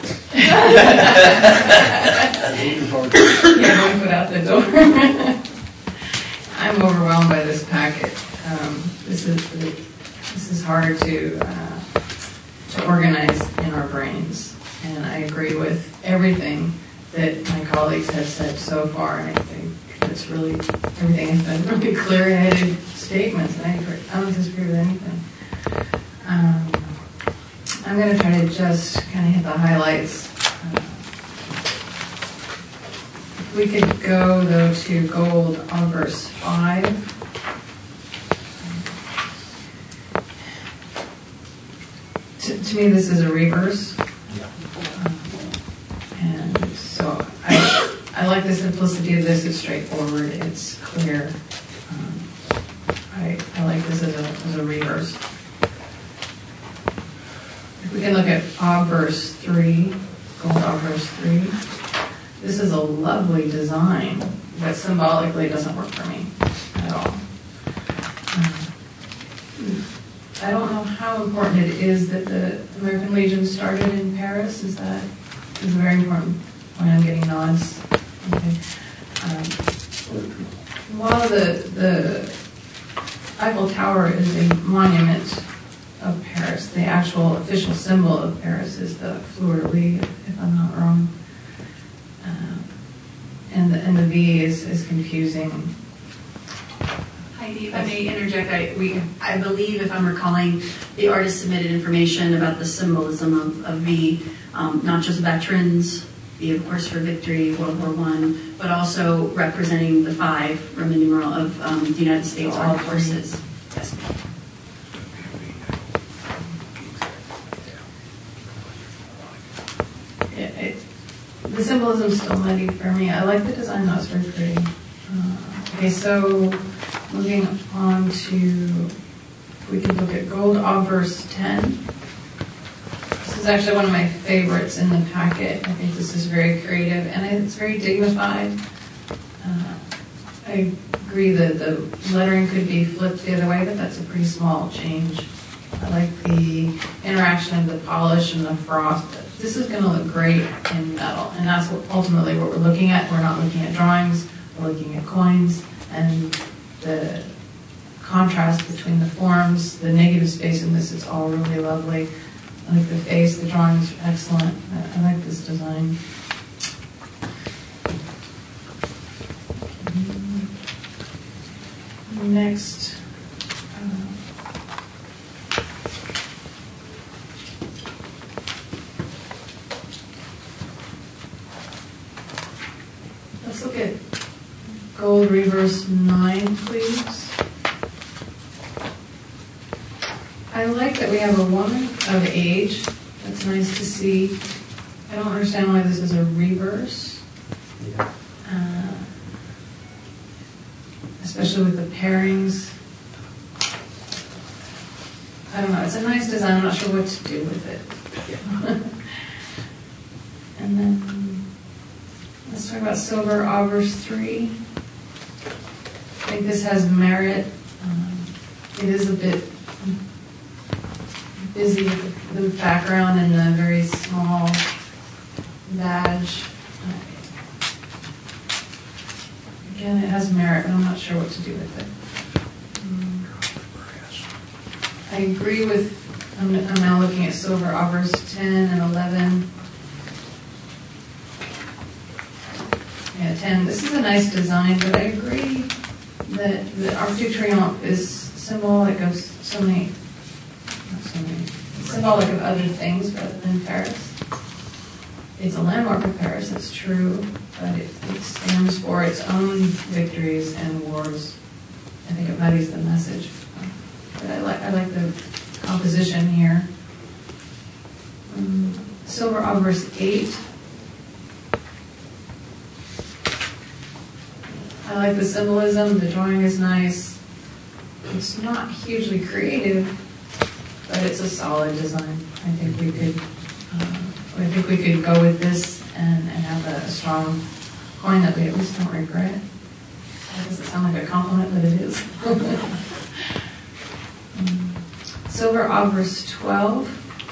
S12: Yeah, one foot out the door. I'm overwhelmed by this packet. This is hard to organize in our brains. And I agree with everything that my colleagues have said so far, and I think that's really, everything has been really clear-headed statements, and I don't disagree with anything. I'm going to try to just kind of hit the highlights. If we could go, though, to gold on verse 5. To me, this is a reverse. And so I like the simplicity of this. It's straightforward. It's clear. I like this as a reverse. If we can look at obverse 3, gold obverse 3, this is a lovely design, but symbolically it doesn't work for me at all. I don't know how important it is that the American Legion started in Paris. Is a very important point. I'm getting nods. Okay. While the Eiffel Tower is a monument of Paris, the actual official symbol of Paris is the fleur-de-lis, if I'm not wrong. And the V is confusing.
S7: Heidi, if I may interject, I believe, if I'm recalling, the artist submitted information about the symbolism of V, not just veterans, V of course for victory, World War I, but also representing the 5 Roman numeral of the United States Armed Forces. Yes.
S12: The symbolism is still muddy for me. I like the design, that was very pretty. Okay, so Moving on to, we can look at Gold Obverse 10. This is actually one of my favorites in the packet. I think this is very creative and it's very dignified. I agree that the lettering could be flipped the other way, but that's a pretty small change. I like the interaction of the polish and the frost. This is going to look great in metal, and that's ultimately what we're looking at. We're not looking at drawings, we're looking at coins, and the contrast between the forms, the negative space in this, it's all really lovely. I like the face, the drawings are excellent. I like this design. Next, let's look at Gold Reverse 9, please. I like that we have a woman of age. That's nice to see. I don't understand why this is a reverse. Especially with the pairings. I don't know, it's a nice design, I'm not sure what to do with it. And then, let's talk about Silver Obverse 3. I think this has merit. It is a bit busy with the background and the very small badge. Again, it has merit, but I'm not sure what to do with it. I agree with, I'm now looking at Silver Obverse 10 and 11. Yeah, 10. This is a nice design, but I agree that the Arc du Triomphe is symbolic of symbolic of other things rather than Paris. It's a landmark of Paris, that's true, but it stands for its own victories and wars. I think it muddies the message. But I like the composition here. Silver Obverse 8. I like the symbolism, the drawing is nice. It's not hugely creative, but it's a solid design. I think we could go with this and have a strong coin that we at least don't regret. That doesn't sound like a compliment, but it is. Silver Obverse 12.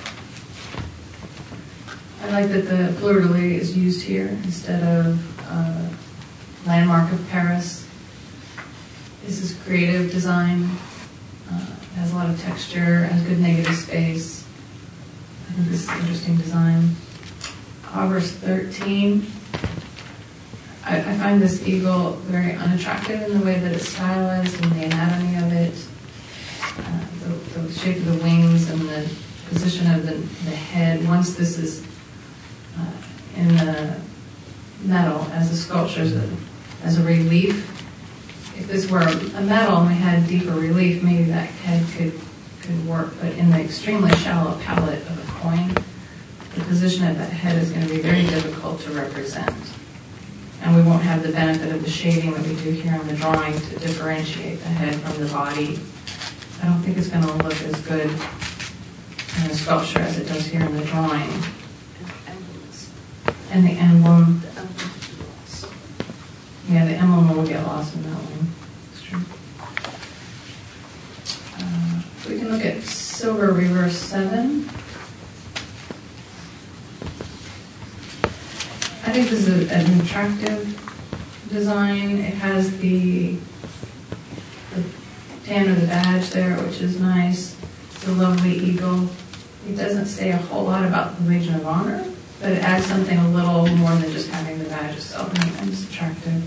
S12: I like that the fleur-de-lis is used here instead of landmark of Paris. This is creative design. Has a lot of texture, has good negative space. I think this is an interesting design. Obverse 13. I find this eagle very unattractive in the way that it's stylized and the anatomy of it, the shape of the wings and the position of the head. Once this is in the metal as a sculpture, as a relief, if this were a metal and we had deeper relief, maybe that head could work. But in the extremely shallow palette of a coin, the position of that head is going to be very difficult to represent. And we won't have the benefit of the shading that we do here on the drawing to differentiate the head from the body. I don't think it's going to look as good in the sculpture as it does here in the drawing. And the emblem. Yeah, the emblem will get lost in that one. It's true. We can look at Silver Reverse 7. I think this is an attractive design. It has the tan of the badge there, which is nice. It's a lovely eagle. It doesn't say a whole lot about the Legion of Honor, but it adds something a little more than just having the badge itself, and it's attractive.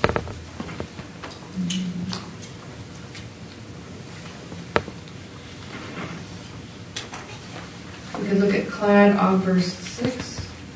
S12: We could look at Clad Obverse 6.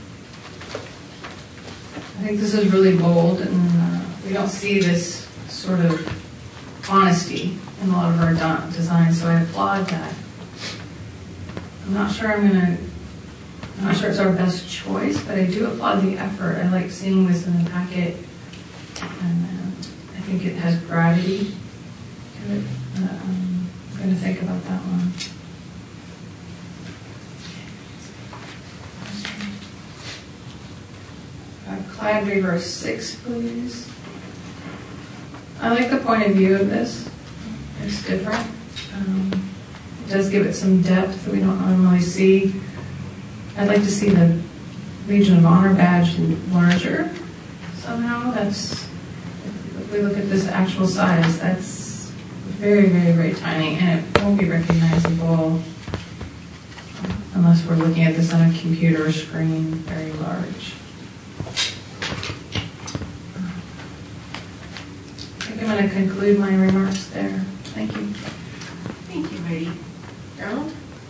S12: I think this is really bold, and we don't see this sort of honesty in a lot of our designs, so I applaud that. I'm not sure it's our best choice, but I do applaud the effort. I like seeing this in the packet, and I think it has gravity. I'm going to think about that one. Clyde Reverse 6, please. I like the point of view of this. It's different. It does give it some depth that we don't normally see. I'd like to see the Legion of Honor badge larger somehow. If we look at this actual size, that's very, very, very tiny, and it won't be recognizable unless we're looking at this on a computer screen very large. I think I'm going to conclude my remarks there. Thank you.
S1: Thank you, Heidi. Donald?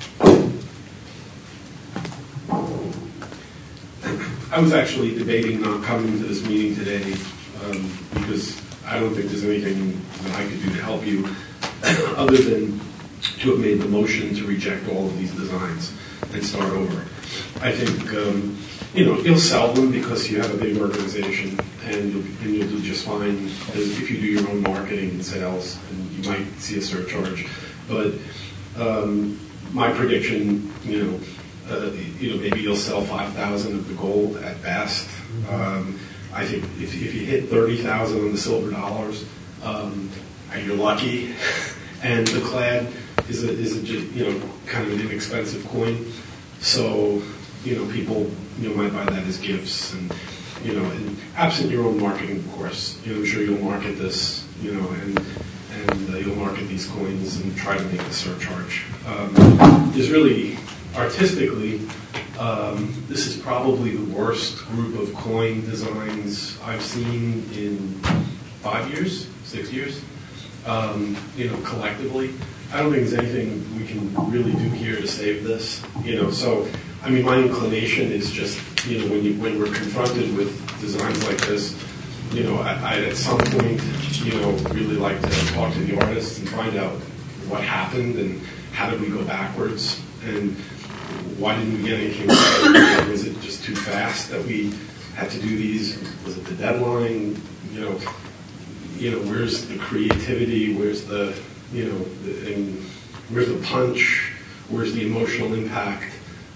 S2: I was actually debating not coming to this meeting today because I don't think there's anything that I could do to help you other than to have made the motion to reject all of these designs and start over. I think, you'll sell them because you have a big organization and you'll do just fine if you do your own marketing and sales, and you might see a surcharge. But my prediction, maybe you'll sell 5,000 of the gold at best. I think if you hit 30,000 on the silver dollars, you're lucky. And the clad is a kind of an inexpensive coin, so people might buy that as gifts, and absent your own marketing, of course. I'm sure you'll market this, and you'll market these coins and try to make the surcharge. There's really, artistically, this is probably the worst group of coin designs I've seen in 6 years. Collectively, I don't think there's anything we can really do here to save this. So my inclination is just when we're confronted with designs like this, I'd at some point really like to talk to the artists and find out what happened and how did we go backwards and why didn't we get anything right? Was it just too fast that we had to do these? Was it the deadline? Where's the creativity? Where's the where's the punch? Where's the emotional impact?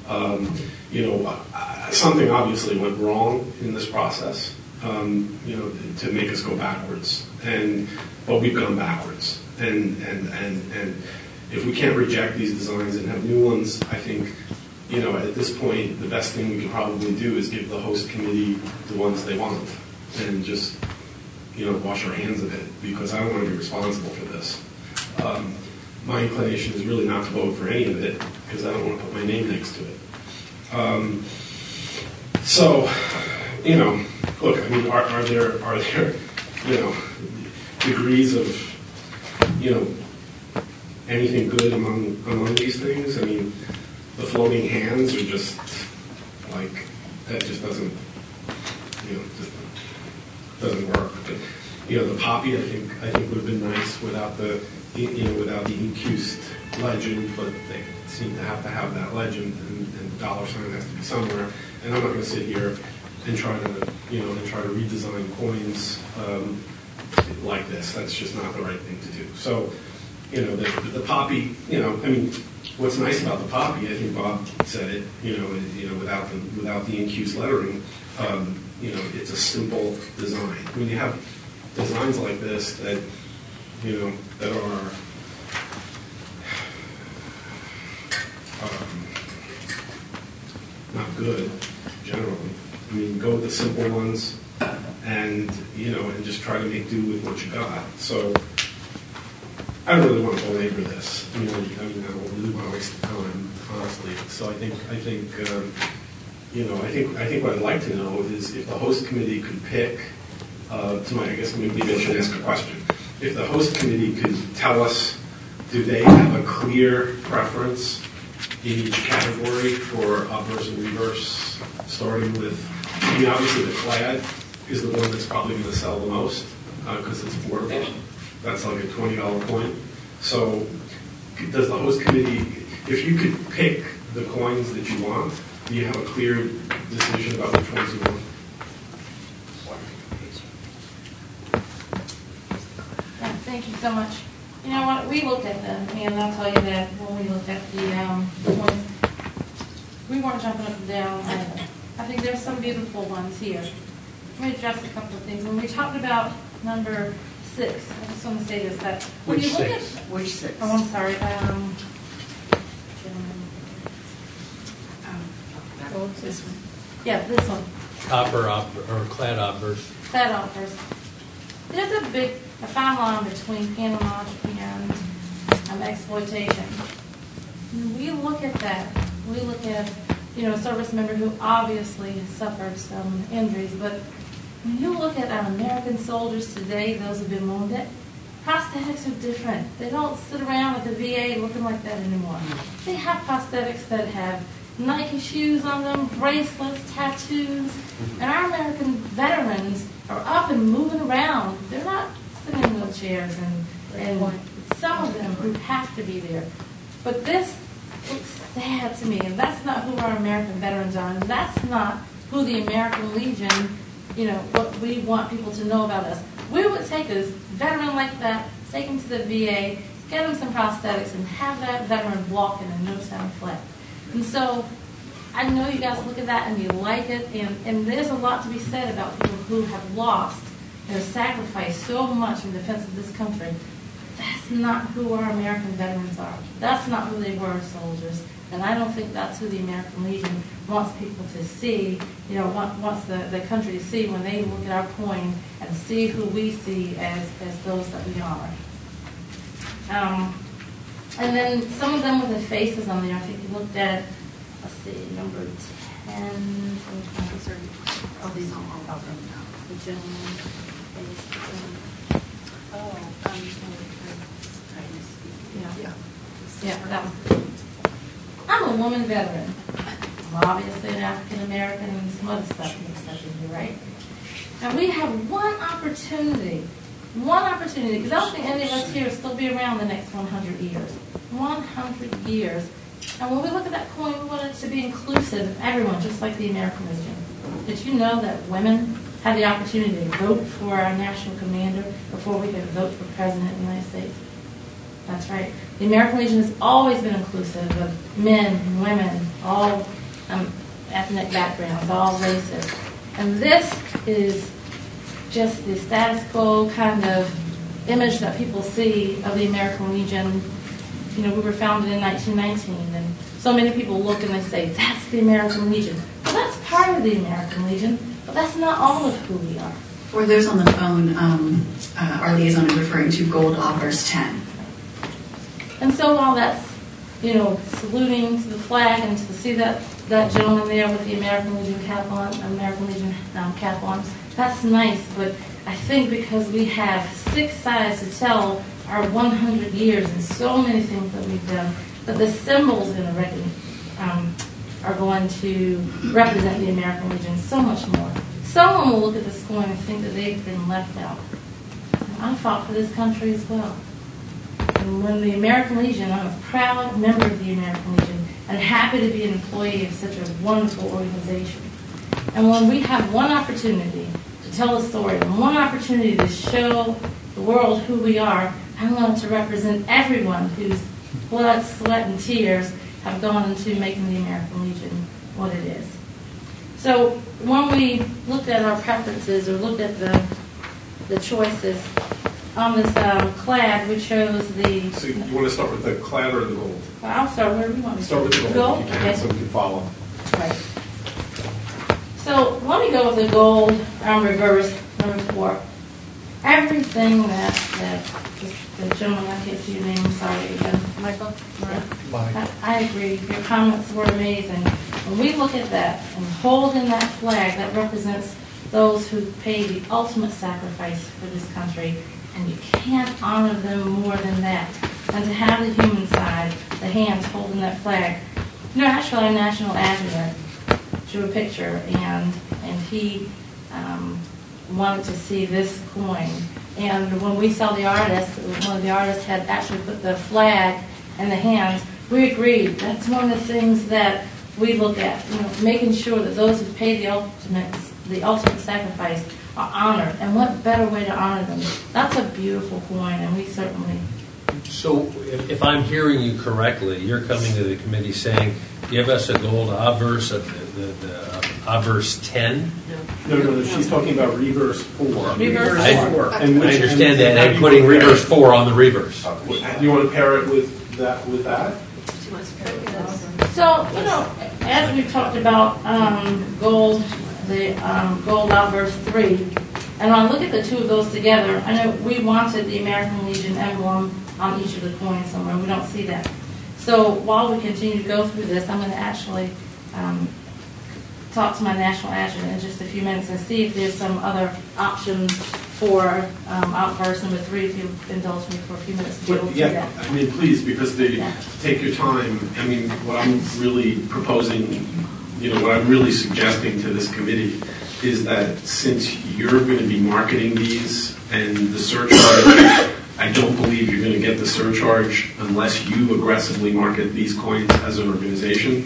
S2: Something obviously went wrong in this process, to make us go backwards. But we've gone backwards. And if we can't reject these designs and have new ones, I think, at this point, the best thing we can probably do is give the host committee the ones they want and just, wash our hands of it, because I don't want to be responsible for this. My inclination is really not to vote for any of it, because I don't want to put my name next to it. Look, are there, degrees of, anything good among these things? The floating hands are just like, that just doesn't, doesn't work. But, the poppy, I think would have been nice without the incused legend, but they seem to have that legend, and the dollar sign has to be somewhere. And I'm not going to sit here and try to redesign coins like this. That's just not the right thing to do. So, the poppy, what's nice about the poppy, I think Bob said it, without the incused lettering, it's a simple design. When you have designs like this that, that are not good generally. Go with the simple ones and just try to make do with what you got. So I don't really want to belabor this. I don't really want to waste the time, honestly. So I think what I'd like to know is if the host committee could pick, I guess maybe I should ask a question. If the host committee could tell us, do they have a clear preference in each category for obverse and reverse, starting with, obviously the clad is the one that's probably going to sell the most because it's affordable. That's like a $20 coin. So does the host committee, if you could pick the coins that you want, do you have a clear decision about which ones you want?
S3: Thank you so much. You know what, we looked at them, and I'll tell you that when we looked at the ones, we weren't jumping up and down either. I think there's some beautiful ones here. Let me address a couple of things. When we talked about number 6, I just want to say this, that when you look at...
S1: Which 6?
S3: Oh, I'm sorry.
S1: This one.
S3: Yeah, this one.
S17: Or clad obverse.
S3: Clad offers. There's a fine line between panamage and exploitation. When we look at that. We look at, a service member who obviously has suffered some injuries, but when you look at our American soldiers today, those who've been wounded, prosthetics are different. They don't sit around at the VA looking like that anymore. They have prosthetics that have Nike shoes on them, bracelets, tattoos, and our American veterans are up and moving around. They're not sitting in wheelchairs, and some of them who have to be there. But this looks sad to me, and that's not who our American veterans are, and that's not who the American Legion, what we want people to know about us. We would take a veteran like that, take him to the VA, get him some prosthetics, and have that veteran walking in no time flat. And so, I know you guys look at that and you like it, and there's a lot to be said about people who have lost and sacrificed so much in defense of this country. That's not who our American veterans are. That's not who they were as soldiers. And I don't think that's who the American Legion wants people to see, wants the country to see when they look at our coin and see who we see as those that we honor. And then some of them with the faces on there, I think you looked at, let's see, number 10.
S15: Oh, these are all of them now.
S3: The gentleman face. Yeah, that was. I'm a woman veteran. I'm obviously an African American and some other stuff mixed up in here, right? And we have one opportunity, because I don't think any of us here will still be around the next 100 years. 100 years. And when we look at that coin, we want it to be inclusive of everyone, just like the American Legion. Did you know that women had the opportunity to vote for our national commander before we could vote for president of the United States? That's right. The American Legion has always been inclusive of men and women, all ethnic backgrounds, all races. And this is just the status quo kind of image that people see of the American Legion. We were founded in 1919, and so many people look and they say, that's the American Legion. Well, that's part of the American Legion, but that's not all of who we are.
S7: For those on the phone, our liaison is referring to Gold Obverse 10.
S3: And so while that's, saluting to the flag and to see that gentleman there with the American Legion cap on, that's nice. But I think because we have 6 sides to tell our 100 years and so many things that we've done, that the symbols in are going to represent the American Legion so much more. Someone will look at this coin and think that they've been left out. I fought for this country as well. And when the American Legion, I'm a proud member of the American Legion and happy to be an employee of such a wonderful organization. And when we have one opportunity to tell a story and one opportunity to show the world who we are, I want to represent everyone whose blood, sweat, and tears have gone into making the American Legion what it is. So when we looked at our preferences or looked at the choices, on this clad, we chose the...
S2: So you want to start with the clad or the gold?
S3: Well, I'll start wherever you want me to.
S2: Start with the gold,
S3: Gold?
S2: if you can,
S3: Okay.
S2: so we can follow.
S3: Right. So let me go with the gold reverse, number 4. Everything that the gentleman, I can't see your name, I'm sorry again. Michael? Mike. I agree. Your comments were amazing. When we look at that and hold in that flag, that represents those who paid the ultimate sacrifice for this country. And you can't honor them more than that. And to have the human side, the hands holding that flag. Actually, our national adjutant drew a picture, and he wanted to see this coin. And when we saw the artist, one of the artists had actually put the flag and the hands, we agreed. That's one of the things that we look at, making sure that those who paid the ultimate sacrifice are honored. And what better way to honor them? That's a beautiful coin, and we certainly
S17: So if I'm hearing you correctly, you're coming to the committee saying, give us a gold obverse of the obverse 10?
S2: No, she's talking about reverse 4.
S3: Reverse
S17: I
S3: 4.
S17: I understand that, and putting reverse 4 on the reverse.
S2: Do you want to pair it with that?
S3: So, as we talked about gold, the gold obverse 3, and when I look at the two of those together, I know we wanted the American Legion emblem on each of the coins somewhere. We don't see that. So while we continue to go through this, I'm going to actually talk to my national adjutant in just a few minutes and see if there's some other options for obverse number 3, if you'll indulge me for a few minutes to be able to do that.
S2: I mean, please, because take your time. I mean, what I'm really proposing, what I'm really suggesting to this committee is that since you're going to be marketing these and the surcharge, I don't believe you're going to get the surcharge unless you aggressively market these coins as an organization.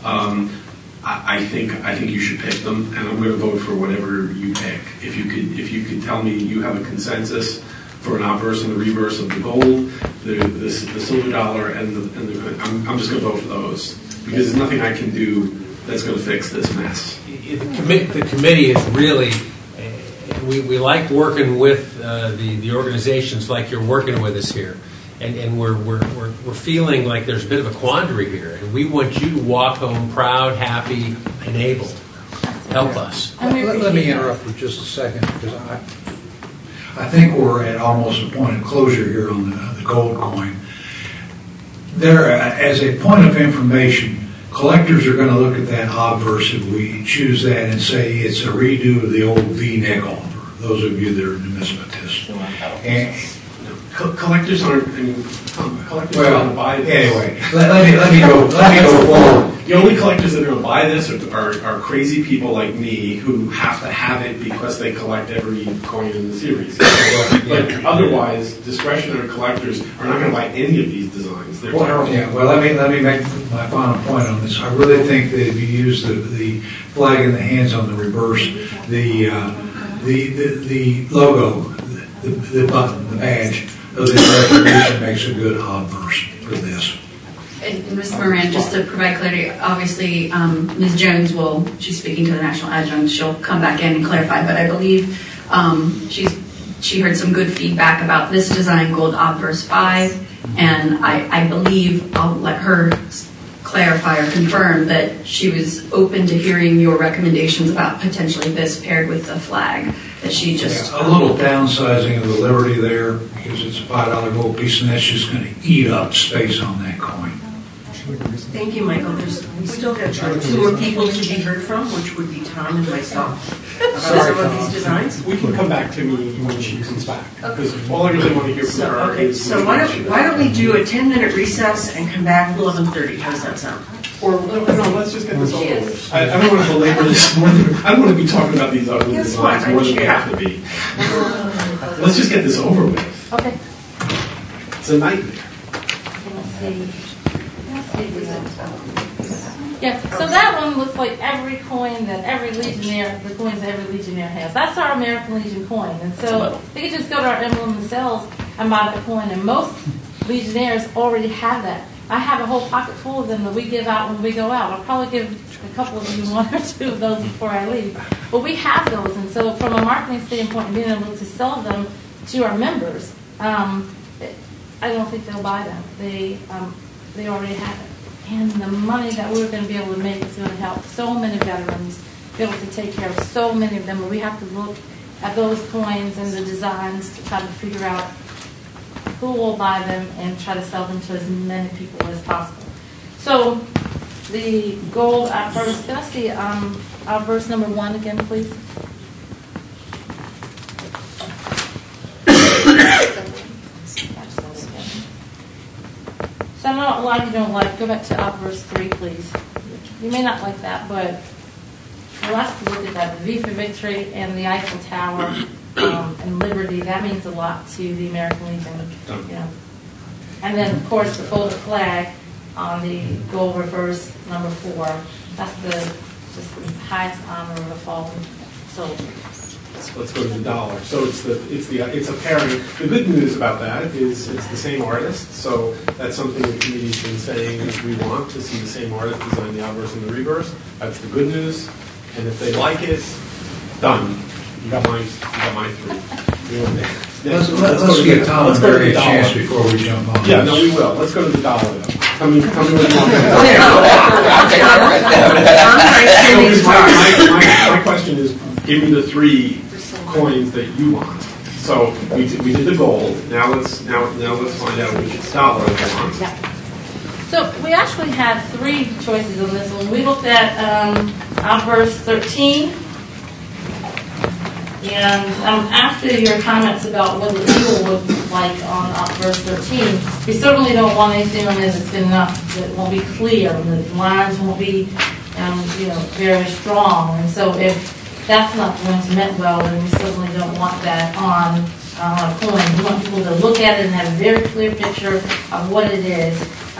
S2: I think you should pick them, and I'm going to vote for whatever you pick. If you could tell me you have a consensus for an obverse and the reverse of the gold, the silver dollar, and the I'm just going to vote for those because there's nothing I can do that's going to fix this mess.
S17: The committee is really, we like working with the organizations like you're working with us here. And we're feeling like there's a bit of a quandary here, and we want you to walk home proud, happy, and able. Help us.
S10: Let me interrupt for just a second, because I think we're at almost a point of closure here on the gold coin. There, as a point of information, collectors are going to look at that obverse if we choose that and say it's a redo of the old V-nickel, for those of you that are numismatists. And
S2: collectors aren't. Collectors are going to buy this.
S10: Anyway, let me go forward.
S2: The only collectors that are going to buy this are crazy people like me who have to have it because they collect every coin in the series. But otherwise, discretionary collectors are not going to buy any of these designs. They're terrible.
S10: Yeah, well, let me make my final point on this. I really think that if you use the flag in the hands on the reverse, the logo, the button, the badge of this recognition makes a good obverse for this.
S7: And Ms. Moran, just to provide clarity, obviously Ms. Jones she's speaking to the National Adjunct, she'll come back in and clarify, but I believe she heard some good feedback about this design, gold obverse 5, and I believe I'll let her clarify or confirm that she was open to hearing your recommendations about potentially this paired with the flag that she just...
S10: A little downsizing of the Liberty there, because it's a $5 gold piece, and that's just going to eat up space on that coin.
S1: Thank you, Michael. We still have 2 more people to be heard from, which would be Tom and myself, about some of these designs.
S2: We can come back to me when she comes back, because all I really want to hear from her is...
S1: So why don't we do a 10-minute recess and come back at 11:30? How does that sound?
S2: Or no, let's just get this over with. I don't want to belabor this more than... I don't want to be talking about these ugly designs more than we have to be. Let's just get this over with.
S3: Okay.
S2: It's a nightmare.
S3: Let's see. Yeah, so that one looks like every coin that every Legionnaire, the coins that every Legionnaire has. That's our American Legion coin. And so they can just go to our emblem themselves and buy the coin. And most Legionnaires already have that. I have a whole pocket full of them that we give out when we go out. I'll probably give a couple of you 1 or 2 of those before I leave. But we have those. And so from a marketing standpoint and being able to sell them to our members, I don't think they'll buy them. They already have it. And the money that we're going to be able to make is going to help so many veterans be able to take care of so many of them. But we have to look at those coins and the designs to try to figure out who will buy them and try to sell them to as many people as possible. So the gold obverse, can I see obverse number 1 again, please? So I know a lot of you don't like, go back to obverse 3, please. You may not like that, but for us to look at that, the V for Victory and the Eiffel Tower and Liberty, that means a lot to the American Legion. And then, of course, the folded flag on the gold reverse number 4. That's just the highest honor of a fallen soldier.
S2: let's go to the dollar. So it's a pairing. The good news about that is it's the same artist. So that's something the committee's been saying we want to see the same artist design the obverse and the reverse. That's the good news. And if they like it, done. You got my three.
S10: Let's give Tom and Mary a chance before we jump on.
S2: Yeah, no, we will. Let's go to the dollar though. Tell me what you want. My question is, give me the 3 coins that you want. So we did the gold. Now let's find out which dollar you want.
S3: Yeah. So we actually had 3 choices on this one. We looked at obverse 13. And after your comments about what the eagle would look like on obverse 13, we certainly don't want anything on there that's that won't be clear, and the lines won't be, very strong. And so if that's not going to met well, then we certainly don't want that on a coin. We want people to look at it and have a very clear picture of what it is.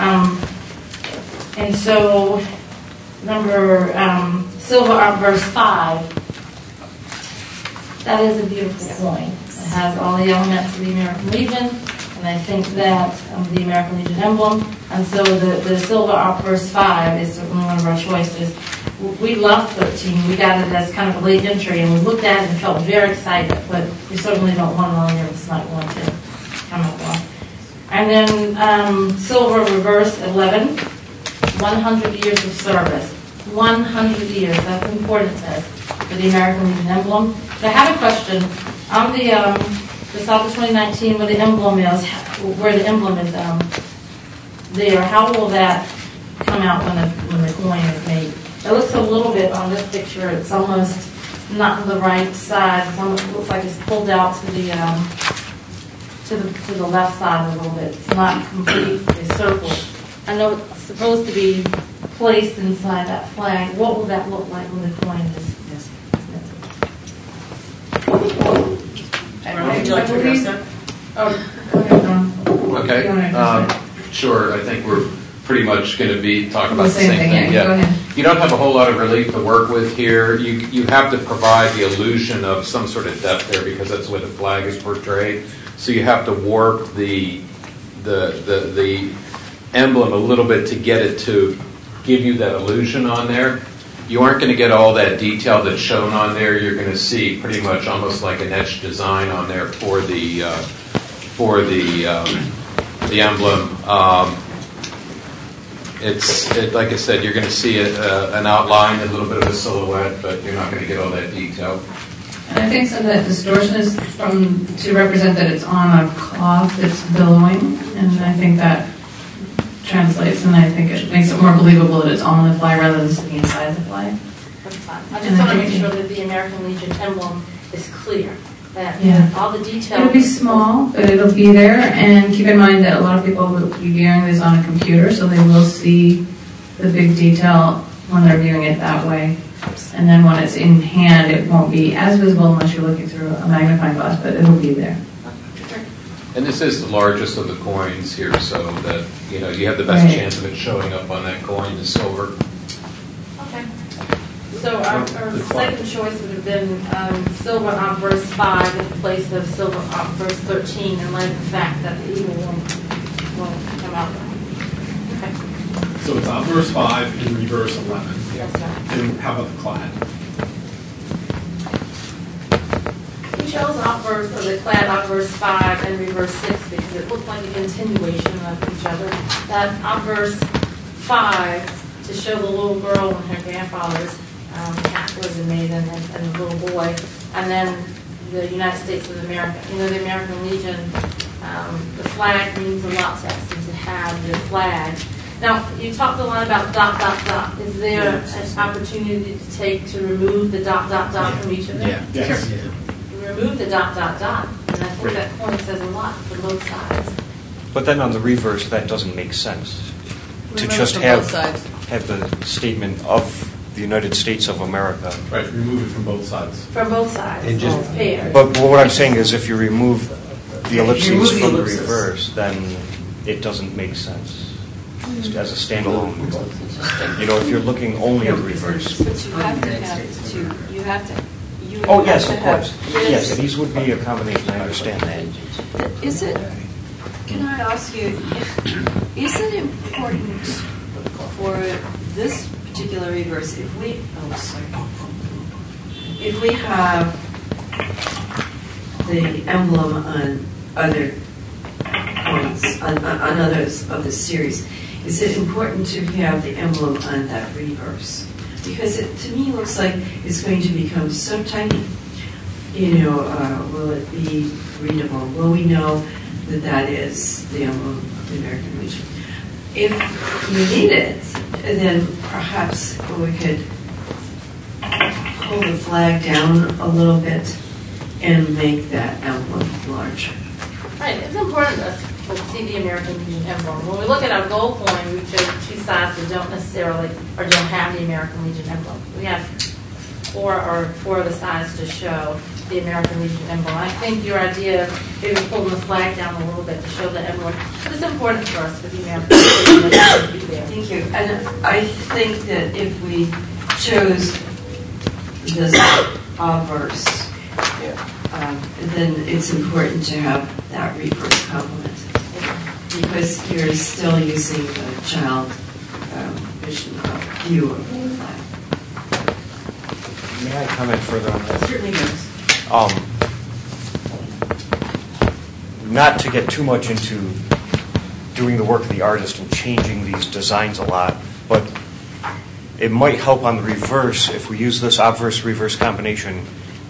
S3: And so, number silver obverse 5. That is a beautiful coin. It has all the elements of the American Legion, and I think that the American Legion emblem. And so the silver obverse 5 is certainly one of our choices. We love 13. We got it as kind of a late entry, and we looked at it and felt very excited, but we certainly don't want it on there if it's not going to come out well. And then silver reverse 11, 100 years of service. 100 years, that's important to us for the American Legion emblem. So I have a question. On the South of 2019, where the emblem is there, how will that come out when the coin is made? It looks a little bit on this picture. It's almost not on the right side. It almost looks like it's pulled out to the left side a little bit. It's not completely circled. I know it's supposed to be placed inside that flag. What will that look like when the coin is
S1: Would you like to address that?
S3: Oh, go ahead, Don.
S11: Okay. Sure. I think we're pretty much going to be talking about the same thing.
S12: Yeah. Go ahead.
S11: You don't have a whole lot of relief to work with here. You have to provide the illusion of some sort of depth there because that's where the flag is portrayed. So you have to warp the emblem a little bit to get it to give you that illusion on there. You aren't going to get all that detail that's shown on there. You're going to see pretty much almost like an etched design on there for the emblem. Like I said, you're going to see an outline, a little bit of a silhouette, but you're not going to get all that detail.
S12: And I think some of that distortion is to represent that it's on a cloth that's billowing, and I think that translates, and I think it makes it more believable that it's on the flag rather than sitting inside the flag.
S3: That's fine. I just want to make sure that the American Legion emblem is clear. That all the details.
S12: It'll be small, but it'll be there. And keep in mind that a lot of people will be viewing this on a computer, so they will see the big detail when they're viewing it that way. And then when it's in hand, it won't be as visible unless you're looking through a magnifying glass, but it'll be there.
S11: And this is the largest of the coins here, so that you have the best chance of it showing up on that coin, the silver.
S3: Okay. So our second choice would have been silver obverse 5 in place of silver obverse 13, in light of the fact that the eagle won't come out. Okay.
S2: So it's obverse 5 and reverse 11.
S3: Yes, sir.
S2: And how about the clad?
S3: We chose obverse, or the clad obverse 5 and reverse 6 because it looked like a continuation of each other. That obverse 5 to show the little girl and her grandfather's hat was made and the little boy, and then the United States of America. The American Legion, the flag means a lot to us, and to have the flag. Now, you talked a lot about ... Is there an opportunity to remove the ... from each of them?
S2: Yeah. Yes.
S3: Sure. Remove the ... and I think that coin says a lot for both sides.
S13: But then on the reverse, that doesn't make sense. To just have the statement of the United States of America.
S2: Right, remove it from both sides.
S3: From both sides,
S17: and just
S3: pairs.
S13: But what I'm saying is if you remove the ellipses from the reverse, then it doesn't make sense as a standalone. If you're looking only at the reverse.
S15: But you have
S13: Oh, yes, of course. Yes, these would be a combination, I understand that.
S4: Is it, can I ask you, is it important for this particular reverse, if we have the emblem on other points, on others of the series, is it important to have the emblem on that reverse? Because it, to me, looks like it's going to become so tiny. Will it be readable? Will we know that that is the emblem of the American Legion? If you need it, then perhaps we could pull the flag down a little bit and make that emblem larger.
S3: Right, it's important to us to see the American Legion emblem. When we look at our gold coin, we chose two sides that don't necessarily or don't have the American Legion emblem. We have four of the sides to show the American Legion emblem. I think your idea of maybe pulling the flag down a little bit to show the emblem is important for us for the American Legion.
S4: Thank you. And I think that if we chose this obverse, then it's important to have that reverse complement, because you're still using the child vision view of the flag.
S13: May I comment further on that?
S4: Certainly does.
S13: Not to get too much into doing the work of the artist and changing these designs a lot, but it might help on the reverse if we use this obverse-reverse combination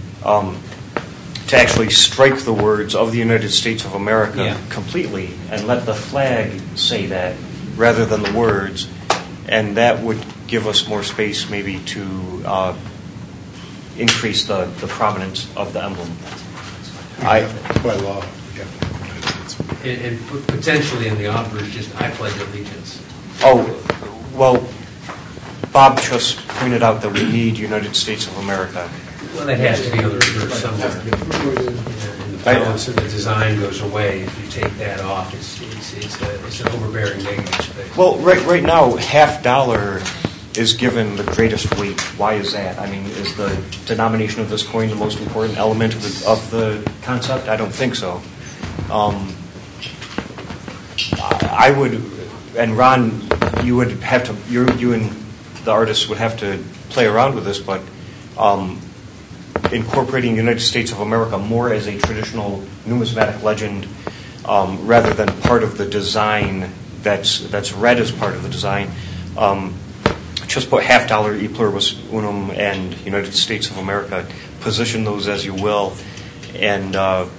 S13: to actually strike the words of the United States of America completely and let the flag say that rather than the words, and that would give us more space maybe to increase the prominence of the emblem.
S2: By law.
S17: And potentially in the obverse, just I pledge allegiance.
S13: Oh, well, Bob just pointed out that we need United States of America.
S17: Well, that has to be on the reverse somewhere. And the balance of the design goes away if you take that off. It's an overbearing negative space.
S13: Well, right now, $50 is given the greatest weight. Why is that? I mean, is the denomination of this coin the most important element of the concept? I don't think so. I would, and Ron, you would have to, you and the artists would have to play around with this, but incorporating United States of America more as a traditional numismatic legend rather than part of the design that's read as part of the design. Just put $50 E Pluribus Unum and United States of America. Position those as you will, and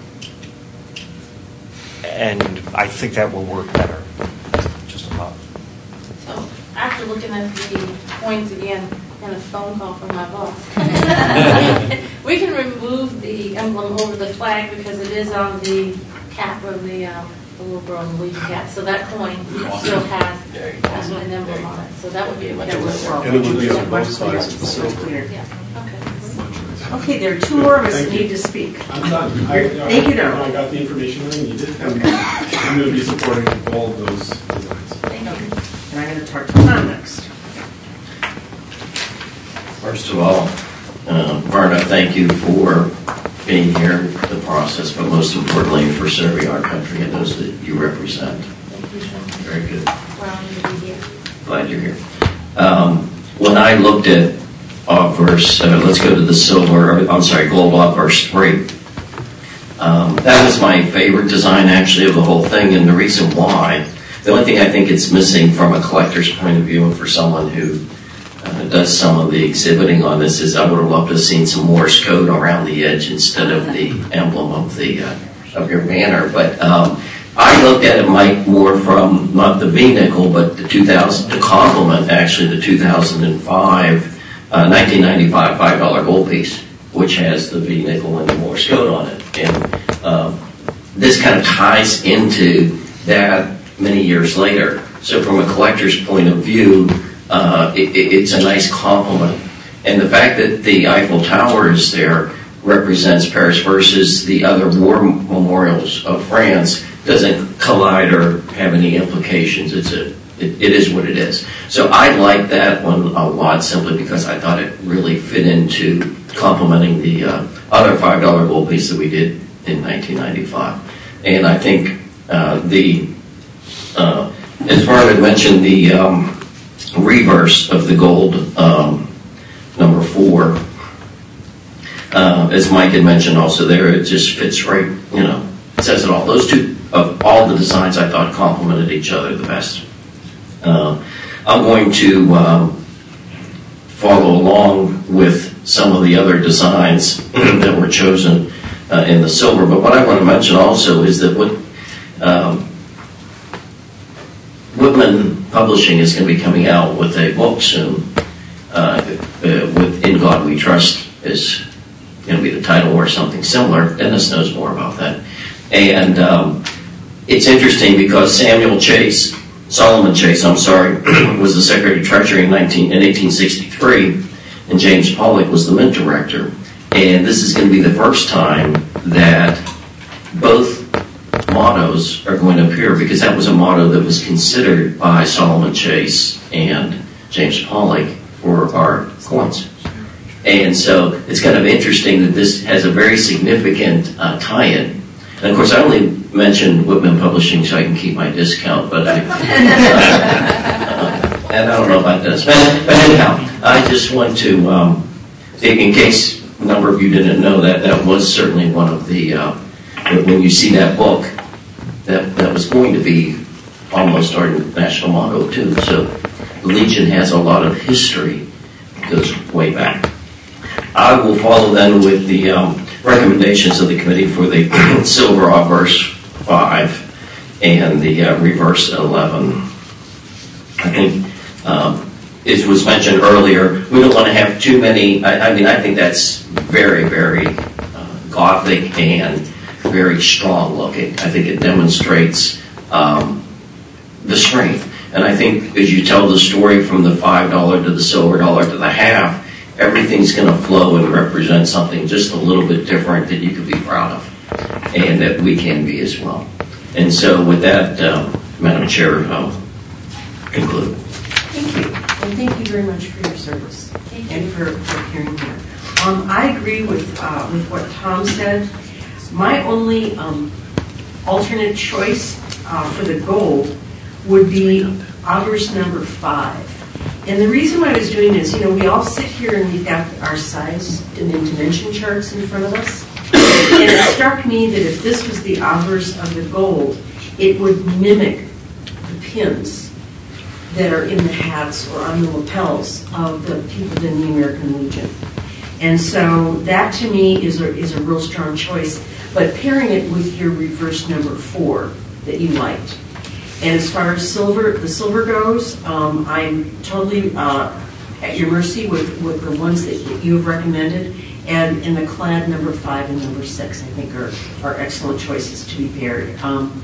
S13: I think that will work better. Just a thought.
S3: So after looking at the coins again and a phone call from my boss, we can remove the emblem over the flag because it is on the cap of the little girl in the Legion cap. So that coin still has an emblem on it. So that would be a better way.
S2: And it would be on both sides of the silver.
S3: Yeah. Okay.
S1: Okay, there are two more of us that need to speak.
S2: I'm done.
S1: Thank you, Darrell.
S2: I got the information that I needed, and I'm going to be supporting all of those designs.
S1: Thank you. And I'm going to talk to Tom next.
S16: First of all, Verna, thank you for being here, the process, but most importantly for serving our country and those that you represent. Very good. Glad you're here. When I looked at obverse, let's go to the gold obverse 3. That was my favorite design actually of the whole thing, and the reason why, the only thing I think it's missing from a collector's point of view and for someone who does some of the exhibiting on this is I would have loved to have seen some Morse code around the edge instead of the emblem of your banner. But I looked at it, Mike, more from not the V-nickel, but the 2000 to complement actually the 1995 $5 gold piece, which has the V-nickel and the Morse code on it. And this kind of ties into that many years later. So from a collector's point of view, it's a nice complement. And the fact that the Eiffel Tower is there represents Paris versus the other war memorials of France doesn't collide or have any implications. It is what it is. So I like that one a lot simply because I thought it really fit into complementing the other $5 gold piece that we did in 1995. And I think as Vern had mentioned, the reverse of the gold, number 4, as Mike had mentioned also there, it just fits right, it says it all. Those two, of all the designs, I thought complemented each other the best. I'm going to follow along with some of the other designs that were chosen in the silver. But what I want to mention also is that Whitman Publishing is going to be coming out with a book soon. With In God We Trust is going to be the title or something similar. Dennis knows more about that. And it's interesting because Solomon Chase, was the Secretary of Treasury in 1863, and James Pollock was the mint director. And this is going to be the first time that both mottos are going to appear, because that was a motto that was considered by Solomon Chase and James Pollock for our coins. And so it's kind of interesting that this has a very significant tie-in. And of course, I only mentioned Whitman Publishing so I can keep my discount, but and I don't know about this. But anyhow, I just want to, in case a number of you didn't know, that was certainly one of the, when you see that book, that was going to be almost our national motto too. So the Legion has a lot of history that goes way back. I will follow then with the recommendations of the committee for the silver obverse 5 and the reverse 11. I think, it was mentioned earlier, we don't want to have too many. I think that's very, very Gothic and very strong looking. I think it demonstrates the strength. And I think as you tell the story from the $5 to the silver dollar to the half, everything's going to flow and represent something just a little bit different that you could be proud of, and that we can be as well. And so with that, Madam Chair, I'll conclude.
S1: Thank you. And thank you very much for your service and for appearing here. I agree with what Tom said. My only alternate choice for the gold would be obverse number 5. And the reason why I was doing this, we all sit here and we've got our size and dimension charts in front of us. And it struck me that if this was the obverse of the gold, it would mimic the pins that are in the hats or on the lapels of the people in the American Legion. And so that to me is a real strong choice. But pairing it with your reverse number 4 that you liked. And as far as the silver goes, I'm totally at your mercy with the ones that you have recommended. And in the clad number 5 and number 6, I think are excellent choices to be paired.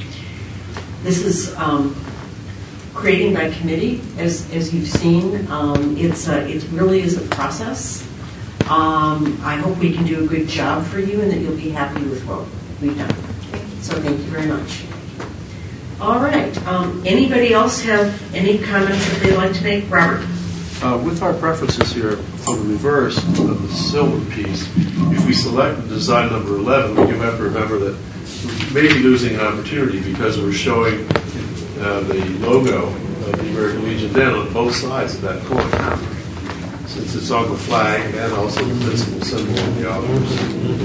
S1: This is creating by committee, as you've seen. It really is a process. I hope we can do a good job for you and that you'll be happy with what we've done. So thank you very much. All right. Anybody else have any comments that they'd like to make? Robert?
S14: With our preferences here for the reverse of the silver piece, if we select the design number 11, we do have to remember that we may be losing an opportunity because we're showing the logo of the American Legion down on both sides of that coin, since it's on the flag and also the principal symbol of the obverse.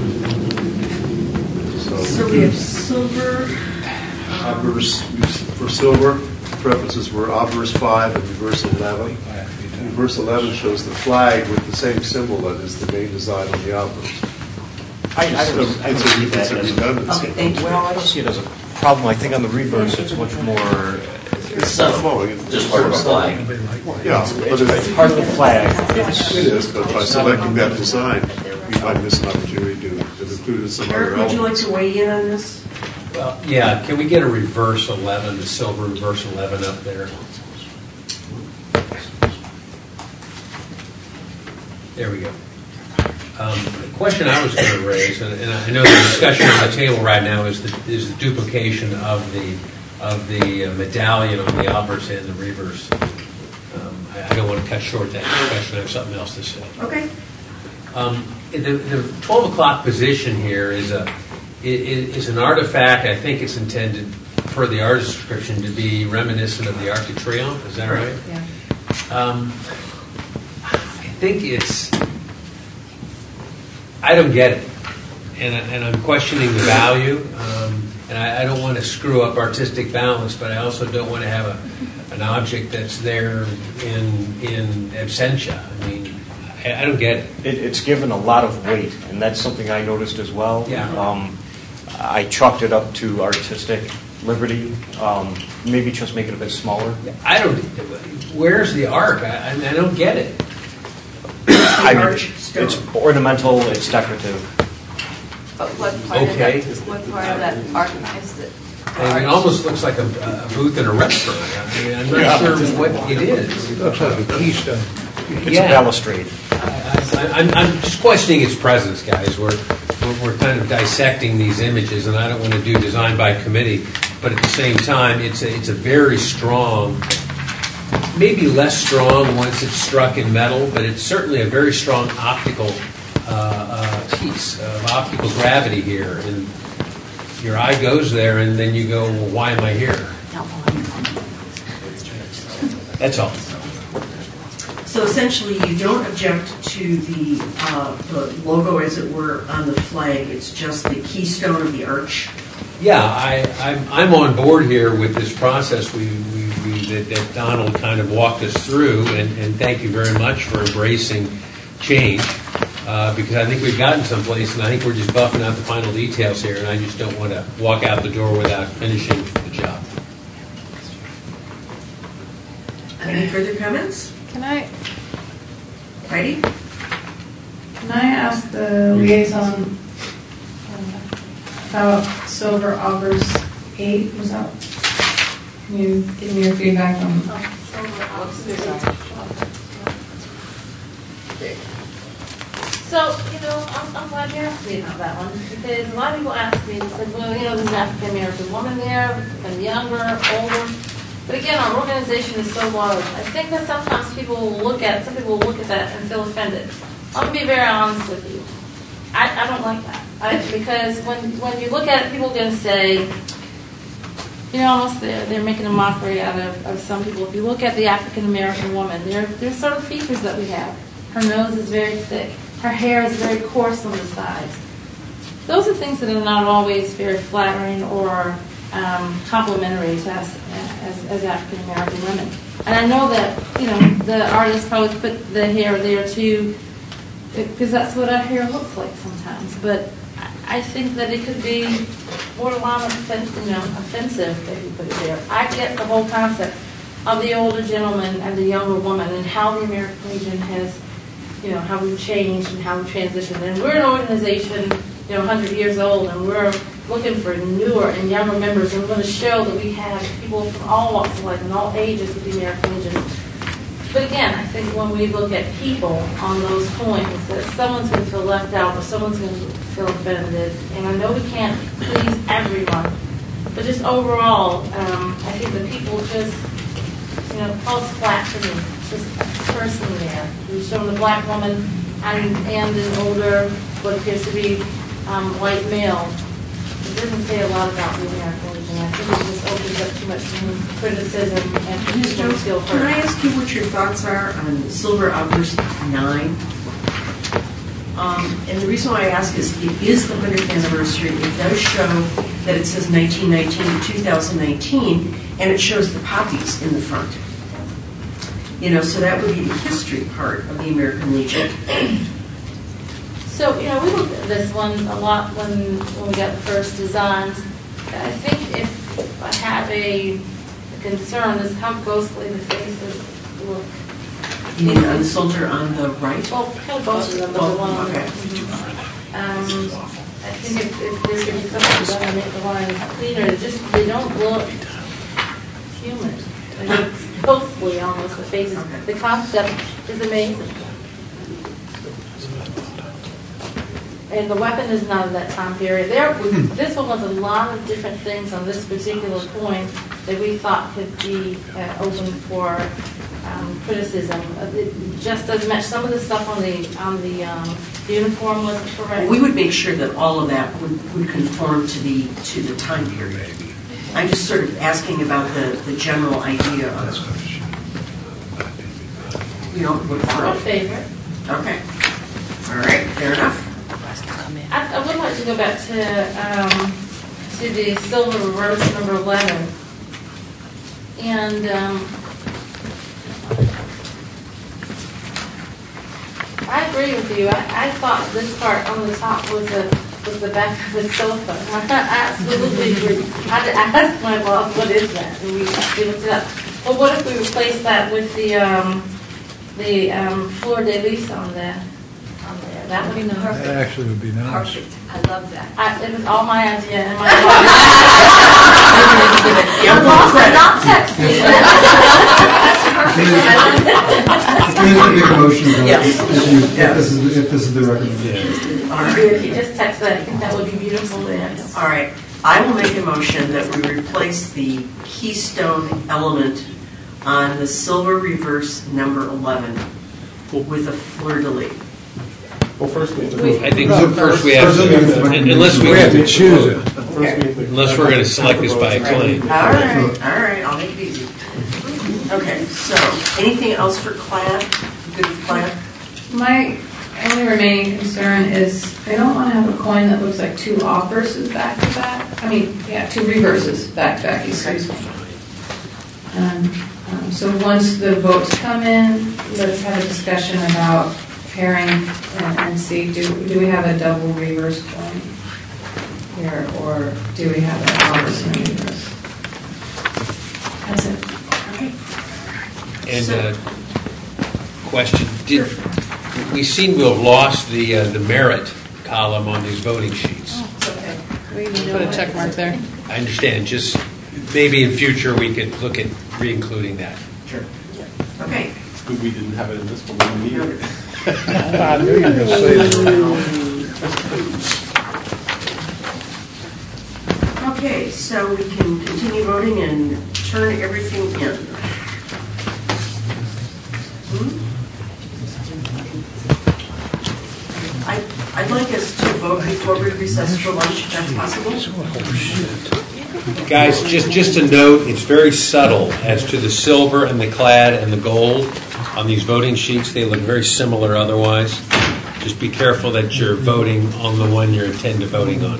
S1: So we have silver.
S14: Obverse for silver, preferences were obverse 5 and reverse 11. Reverse 11 shows the flag with the same symbol that is the main design on the obverse.
S13: I see that as
S1: okay, thank you.
S13: Well, I just see it as a problem. I think on the reverse, it's much more.
S16: It's flowing. It's just part of the flag.
S14: Yeah, but
S13: it's part of the flag.
S14: It is, but by selecting that design, we might miss an opportunity to include some other
S1: Eric, would you like
S14: elements.
S1: to weigh in on this?
S17: Well, yeah, can we get a reverse 11, the silver reverse 11 up there? There we go. The question I was going to raise, and I know the discussion on the table right now is the duplication of the medallion on the obverse and the reverse. I don't want to cut short that discussion. I have something else to say.
S1: Okay.
S17: The 12 o'clock position here is an artifact. I think it's intended, per the artist description, to be reminiscent of the Arc de Triomphe. Is that right?
S12: Yeah.
S17: I think I don't get it, and I'm questioning the value. And I don't want to screw up artistic balance, but I also don't want to have an object that's there in absentia. I mean, I don't get it.
S13: It's given a lot of weight, and that's something I noticed as well.
S17: Yeah.
S13: I chalked it up to artistic liberty. Maybe just make it a bit smaller.
S17: Where's the arc? I don't get it.
S13: It's ornamental. It's decorative.
S15: But what part of that arc is it?
S17: It almost looks like a booth in a restaurant. I mean, I'm not sure what it is.
S10: It looks like a keystone.
S13: It's a balustrade.
S17: I'm just questioning its presence, guys. We're kind of dissecting these images, and I don't want to do design by committee, but at the same time, it's a very strong, maybe less strong once it's struck in metal, but it's certainly a very strong optical piece of optical gravity here. And your eye goes there, and then you go, well, why am I here? That's all.
S1: So essentially, you don't object to the logo, as it were, on the flag. It's just the keystone of the arch.
S17: Yeah, I'm on board here with this process that Donald kind of walked us through, and thank you very much for embracing change, because I think we've gotten someplace, and I think we're just buffing out the final details here, and I just don't want to walk out the door without finishing the job.
S1: Any further comments? Heidi?
S12: Can I ask the liaison about Silver Augers 8? Was that? Can you give me your feedback on?
S3: So, I'm glad you asked me about that one, because a lot of people ask me, said, well, there's an African American woman there, and younger, older. But again, our organization is so large. I think that sometimes some people will look at that and feel offended. I'm going to be very honest with you. I don't like that. Because when you look at it, people are going to say, almost they're making a mockery out of some people. If you look at the African American woman, there's sort of features that we have. Her nose is very thick. Her hair is very coarse on the sides. Those are things that are not always very flattering or complimentary to us as African American women. And I know that the artist probably put the hair there too, because that's what our hair looks like sometimes. But I think that it could be borderline offensive if you put it there. I get the whole concept of the older gentleman and the younger woman, and how the American Legion has, how we've changed and how we've transitioned. And we're an organization, 100 years old, and we're looking for newer and younger members, and we're going to show that we have people from all walks of life and all ages with the American Legion. But again, I think when we look at people on those coins, that someone's going to feel left out or someone's going to feel offended. And I know we can't please everyone, but just overall, I think the people just, falls flat to me. Just a person there. We've shown the black woman and an older, what appears to be white male. It doesn't say a lot about the American Legion. I think it just opens up too much criticism and people feel hurt.
S1: Can I ask you what your thoughts are on Silver Augers 9? And the reason why I ask is it is the 100th anniversary. It does show that it says 1919 to 2019, and it shows the poppies in the front. So that would be the history part of the American Legion.
S3: So, we looked at this one a lot when we got the first designs. I think if I have a concern is how ghostly the faces look.
S1: You mean on the soldier on the right?
S3: Well, kind of both of them, but the one on the
S1: okay.
S3: I think if there could be something done to make the lines cleaner, they don't look human. They look ghostly almost, the faces. The concept is amazing. And the weapon is not of that time period. This one was a lot of different things on this particular coin that we thought could be open for criticism. It just doesn't match. Some of the stuff on the uniform wasn't correct.
S1: We would make sure that all of that would conform to the time period. I'm just sort of asking about the general idea of it. You don't look for
S3: I'm a favorite.
S1: Okay. All right. Fair enough.
S3: I would like to go back to the silver reverse number 11. And I agree with you. I thought this part on the top was the back of the sofa. I absolutely agree. I asked my boss, what is that? And we looked it up. Well, what if we replace that with the fleur de lis on there? That would be nice.
S12: That
S10: actually would be nice.
S15: Perfect. I love that.
S3: It was all my idea, and my
S1: boss
S3: did not text me.
S6: Can you make a motion
S1: Yes.
S6: if this is the recommendation?
S1: All right.
S3: If you just text that, I think that would be beautiful then.
S1: All right. I will make a motion that we replace the keystone element on the silver reverse number 11 with a fleur de lis.
S2: Well, first we have to
S17: I think first we have to, unless we have to choose it, unless we're going to select this by acclaim.
S1: All right, I'll make it easy. Okay, so anything else for clad? Good with clad?
S12: My only remaining concern is I don't want to have a coin that looks like two obverses back to back. I mean, yeah, two reverses back to back, excuse me. So once the votes come in, let's have a discussion about pairing and see, do we have a double reverse coin here, or do we have an obverse and a reverse? That's it.
S17: And question, we seem to have lost the merit column on these voting sheets.
S12: Okay. We need to put a check mark there.
S17: I understand, just maybe in future we could look at re-including that.
S1: Sure. Okay.
S2: It's good we didn't have it in this one. We didn't need it.
S10: I knew you were going to say that.
S1: Okay, so we can continue voting and turn everything in. I'd like us to vote before we recess for lunch, if that's possible.
S17: Guys, just a note, it's very subtle as to the silver and the clad and the gold on these voting sheets. They look very similar otherwise. Just be careful that you're voting on the one you intend to voting on.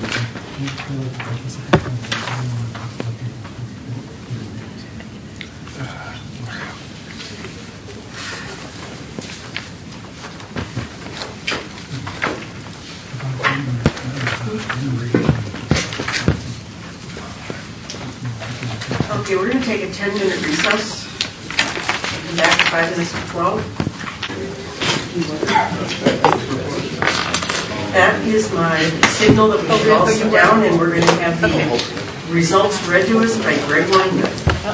S1: Okay, we're going to take a 10-minute recess. We'll be back at 5 minutes to 12. That is my signal that we should all sit down, and we're going to have the results read to us by Greg Weinberg.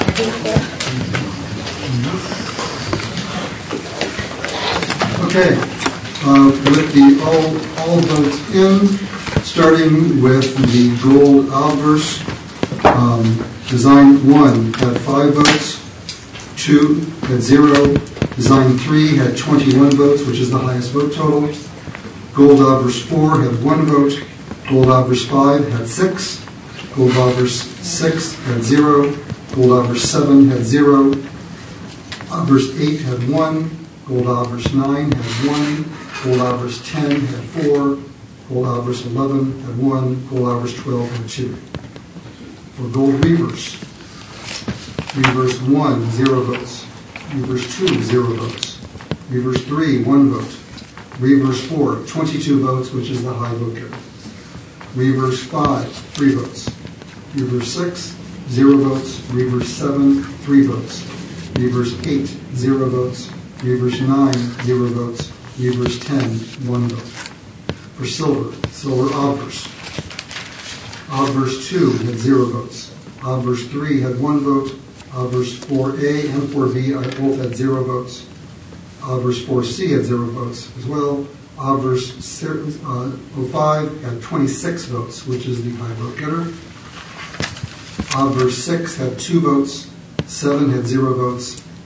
S6: Okay, with the all votes in, starting with the gold obverse, design 1 had 5 votes, 2 had 0, design 3 had 21 votes, which is the highest vote total. Gold obverse 4 had 1 vote, gold obverse 5 had 6, gold obverse 6 had 0, gold obverse 7 had 0, obverse 8 had 1, gold obverse 9 had 1, gold obverse 10 had 4, gold obverse 11 had 1, gold obverse 12 had 2. For gold reverse, reverse 1, 0 votes, reverse 2, 0 votes, reverse 3, 1 vote, reverse 4, 22 votes, which is the high vote getter, reverse 5, 3 votes, reverse 6, 0 votes, reverse 7, 3 votes, reverse 8, 0 votes, reverse 9, 0 votes, reverse 10, 1 vote. For silver, silver obverse. Obverse 2 had 0 votes. Obverse 3 had 1 vote. Obverse 4A and 4B both had 0 votes. Obverse 4C had 0 votes as well. Obverse 05 had 26 votes, which is the high vote getter. Obverse 6 had 2 votes. 7 had 0 votes.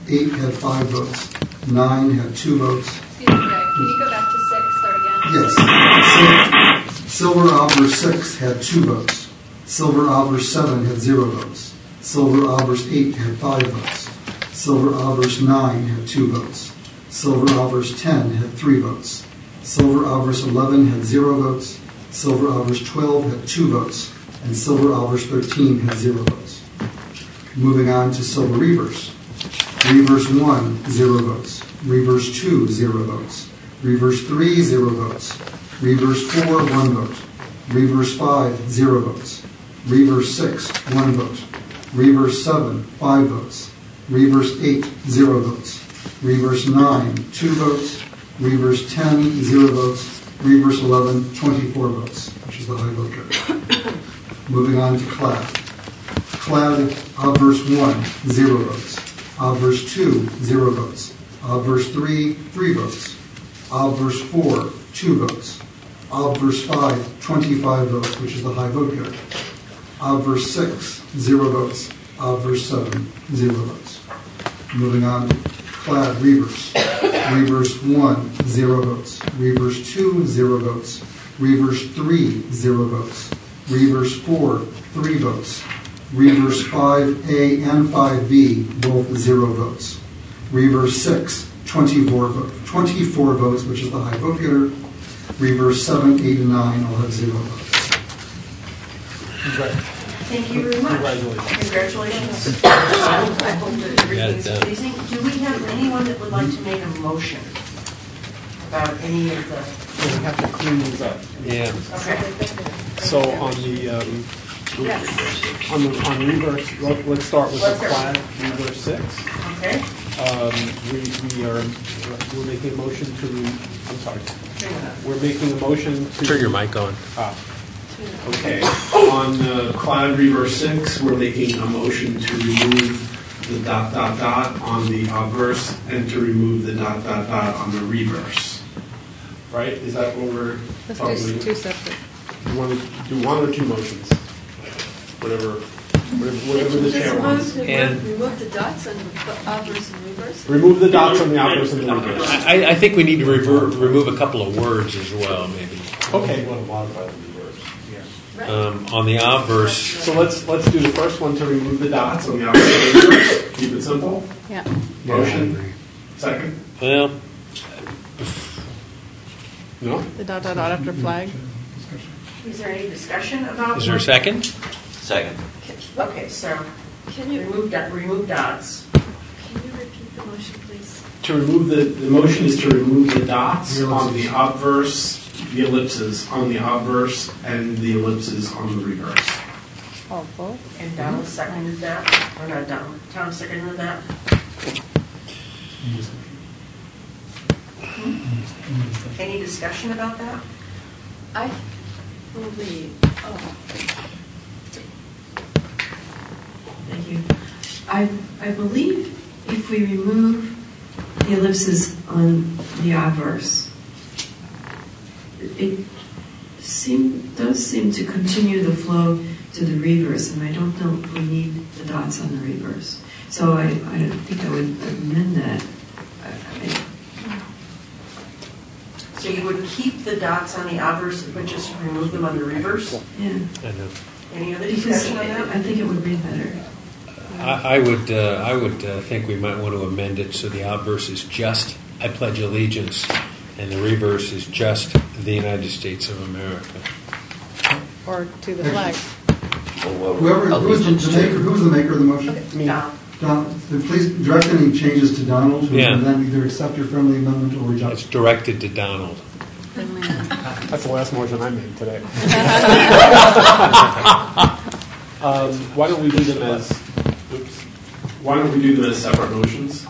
S6: 8 had 5 votes. 9 had 2 votes.
S15: Excuse me, Greg, can you go back to 6, start again?
S6: Yes. Silver Obverse 6 had 2 votes. Silver Obverse 7 had 0 votes. Silver Obverse 8 had 5 votes. Silver Obverse 9 had 2 votes. Silver Obverse 10 had 3 votes. Silver Obverse 11 had 0 votes. Silver Obverse 12 had 2 votes. And Silver Obverse 13 had 0 votes. Moving on to Silver Reverse. Reverse 1, 0 votes. Reverse 2, 0 votes. Reverse 3, 0 votes. Reverse 4, 1 vote. Reverse 5, 0 votes. Reverse 6, 1 vote. Reverse 7, 5 votes. Reverse 8, 0 votes. Reverse 9, 2 votes. Reverse 10, 0 votes. Reverse 11, 24 votes, which is the high vote rate. Moving on to Clad. Clad, Obverse 1, 0 votes. Obverse 2, 0 votes. Obverse 3, 3 votes. Obverse 4, 2 votes. Obverse 5, 25 votes, which is the high vote rate. Obverse 6, 0 votes. Obverse 7, 0 votes. Moving on to Clad Reverse. Reverse 1, 0 votes. Reverse 2, 0 votes. Reverse 3, 0 votes. Reverse 4, 3 votes. Reverse 5A and 5B, both 0 votes. Reverse 6, 24 votes, which is the high vote getter. Reverse 7, 8, and 9 all have 0 votes.
S1: Thank you very much. Congratulations. I hope that everything's pleasing. Do we have anyone that would like to make a motion about any of the...
S2: We have to clean these up.
S17: Yeah.
S1: Okay.
S2: So on the on reverse, let's start with the Clad Reverse 6.
S1: Okay.
S2: We're making a motion to. I'm sorry. We're making a motion to
S17: turn your mic on.
S2: Okay. On Clad Reverse 6, we're making a motion to remove the ... on the obverse and to remove the ... on the reverse. Right? Is that what we're talking about?
S12: Let's do 2 separate.
S2: You want to do 1 or 2 motions? Whatever the chair wants.
S15: And remove the dots on the obverse and reverse?
S2: Remove the dots on the obverse and the reverse.
S17: I think we need to remove a couple of words as well, maybe.
S2: Okay. You want to modify the reverse.
S17: On the obverse.
S2: So let's do the first one to remove the dots on the obverse and the reverse. Keep it simple.
S12: Yeah.
S2: Motion. Second.
S17: Well.
S2: No.
S12: The ... after flag.
S1: Is there any discussion about...
S17: Is there a second?
S16: Second.
S1: Okay, so
S15: Can you
S1: remove dots.
S15: Can you repeat the motion, please?
S2: To remove the motion is to remove the dots on the obverse, the ellipses on the obverse, and the ellipses on the reverse.
S12: Oh, both?
S1: And Donald seconded that. Or not Donald. Tom seconded that. Any discussion about that?
S15: I believe,
S4: Thank you. I believe if we remove the ellipses on the obverse, it does seem to continue the flow to the reverse, and I don't know if we need the dots on the reverse. So I think I would amend that.
S1: So you would keep the dots on the obverse, but just remove them on the reverse?
S4: Yeah.
S1: Any other
S4: Because
S1: discussion on that?
S4: I think it would read better.
S17: I would think we might want to amend it so the obverse is just "I pledge allegiance," and the reverse is just "the United States of America."
S12: Or to the flag.
S6: Who was the maker of the motion?
S1: Me.
S6: Donald, please direct any changes to Donald, who
S17: Yeah.
S6: can then either accept your friendly amendment or reject
S17: It's directed to Donald.
S2: That's the last motion I made today. Why don't we do them as? Why don't we do them as separate motions?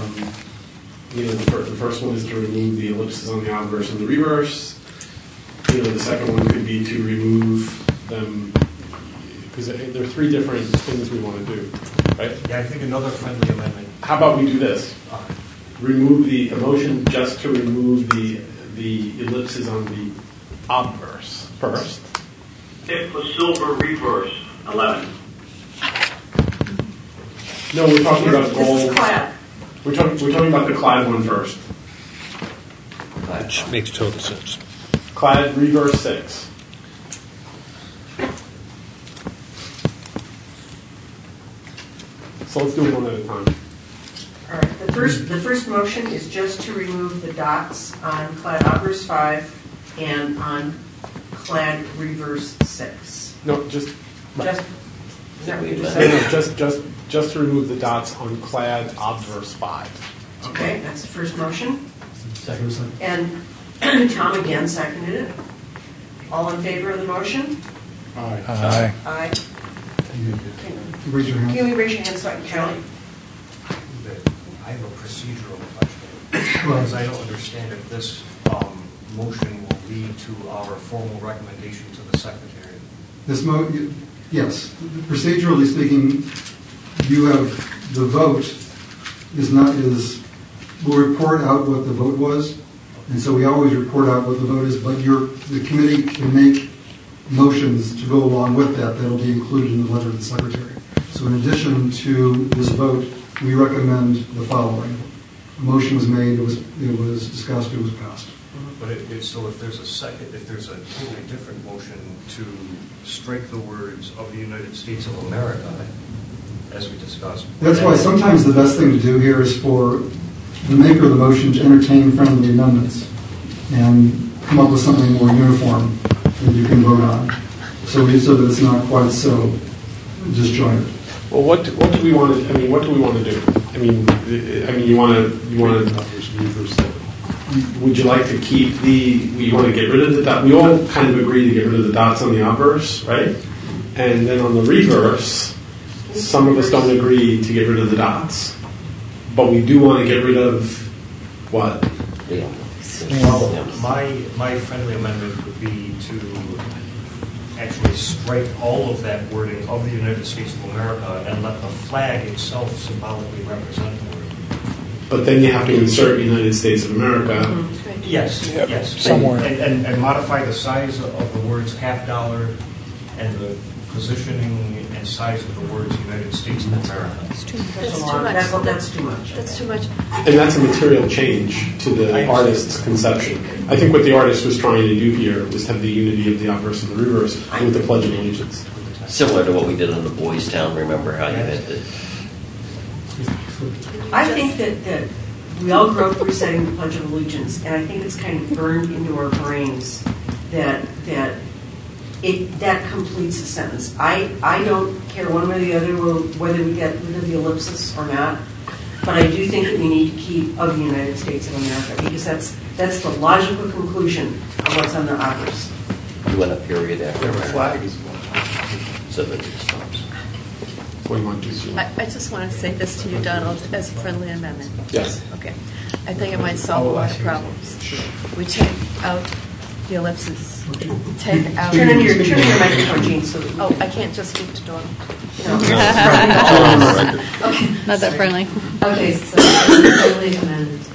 S2: The first one is to remove the ellipses on the obverse and the reverse. The second one could be to remove them because there are 3 different things we want to do, right?
S13: Yeah, I think another friendly amendment.
S2: How about we do this? Remove the motion just to remove the ellipses on the obverse first.
S5: It was silver reverse 11.
S2: No, we're talking about gold.
S1: This is Clad.
S2: We're talking about the clad one first.
S17: Which makes total sense.
S2: Clad reverse 6. So let's do it one at a time.
S1: All right, the first motion is just to remove the dots on clad obverse 5 and on clad reverse 6.
S2: No, just.
S1: Just, is that what you just said?
S2: No, just to remove the dots on clad obverse 5.
S1: Okay, that's the first motion.
S6: Second.
S1: And Tom again seconded it. All in favor of the motion?
S2: Aye.
S1: Aye.
S6: Raise your hand.
S1: Can we raise your hand so I can count it?
S18: I have a procedural question, because I don't understand if this motion will lead to our formal recommendation to the Secretary.
S6: Yes. Procedurally speaking, you have the vote we'll report out what the vote was, and so we always report out what the vote is, but the committee can make motions to go along with that that'll be included in the letter to the Secretary. So in addition to this vote, we recommend the following. A motion was made, it was discussed, it was passed.
S18: But so if there's a totally different motion to strike the words of the United States of America, as we discussed.
S6: That's why sometimes the best thing to do here is for the maker of the motion to entertain friendly amendments and come up with something more uniform that you can vote on, so that it's not quite so disjointed.
S2: Well, what do we want to? I mean, what do we want to do? I mean, you want to. Would you like to keep you want to get rid of the dot? We all kind of agree to get rid of the dots on the obverse, right? And then on the reverse, some of us don't agree to get rid of the dots, but we do want to get rid of what?
S18: Well, my friendly amendment would be to actually strike all of that wording of the United States of America and let the flag itself symbolically represent the word.
S2: But then you have to insert United States of America.
S18: Mm-hmm. Yes.
S2: Somewhere.
S18: And modify the size of the words $half and the positioning and size of the words United States of America.
S15: That's too much.
S1: That's too much.
S15: That's too much.
S2: And that's a material change to the artist's conception. I think what the artist was trying to do here was have the unity of the obverse and the reverse with the Pledge of Allegiance.
S16: Similar to what we did on the Boys Town, remember how you had the...
S1: I think that we all grew up reciting the Pledge of Allegiance, and I think it's kind of burned into our brains that completes the sentence. I don't care one way or the other whether we get rid of the ellipsis or not, but I do think that we need to keep of the United States of America, because that's the logical conclusion of what's on the obverse.
S16: You want a period after
S2: the flag is
S16: so that it stops.
S15: I just want to say this to you, Donald, as a friendly amendment.
S2: Yes.
S15: Okay. I think it might solve a lot of problems. We take out the ellipses. Take out.
S1: Turn in your microphone, Jean.
S15: Oh, I can't just speak to Donald.
S1: No.
S15: Okay.
S12: Not that friendly.
S4: Okay, so friendly amendment.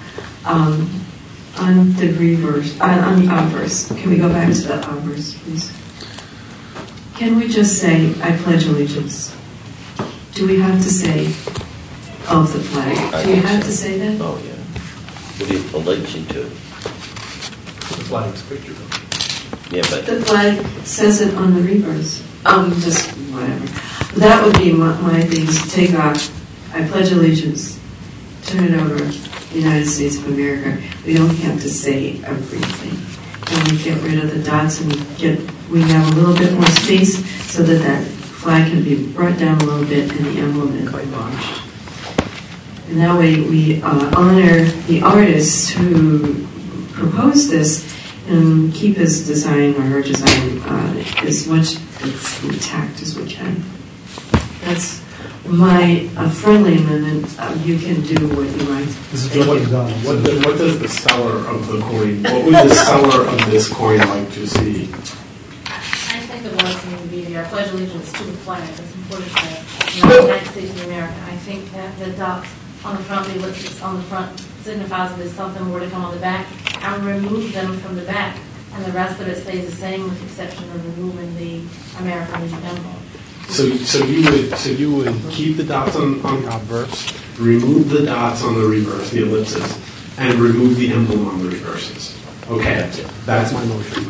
S4: On the reverse, on the obverse. Can we go back to the obverse, please? Can we just say, I pledge allegiance? Do we have to say, of the flag? Do you have to say that?
S16: Oh, yeah. What are you pledging to?
S2: The flag's picture.
S16: Yeah, but...
S4: The flag says it on the reverse. Just whatever. That would be my thing, to take off, I pledge allegiance, turn it over, United States of America. We don't have to say everything. And we get rid of the dots and we have a little bit more space so that flag can be brought down a little bit and the emblem is launched. And that way we honor the artist who proposed this and keep his design or her design as much intact as we can. That's my friendly amendment. You can do what you like.
S2: What does the seller of the coin, what would the seller of this coin like to see?
S3: I think the words need to be there. I pledge allegiance to the flag. It's important to the United States of America. I think that the dots on the front, the ellipsis on the front, signifies that there's something more to come on the back. I would remove them from the back, and the rest of it stays the same, with the exception of removing the American Legion emblem.
S2: So you would keep the dots on obverse, remove the dots on the reverse, the ellipses, and remove the emblem on the reverses. Okay, that's my motion.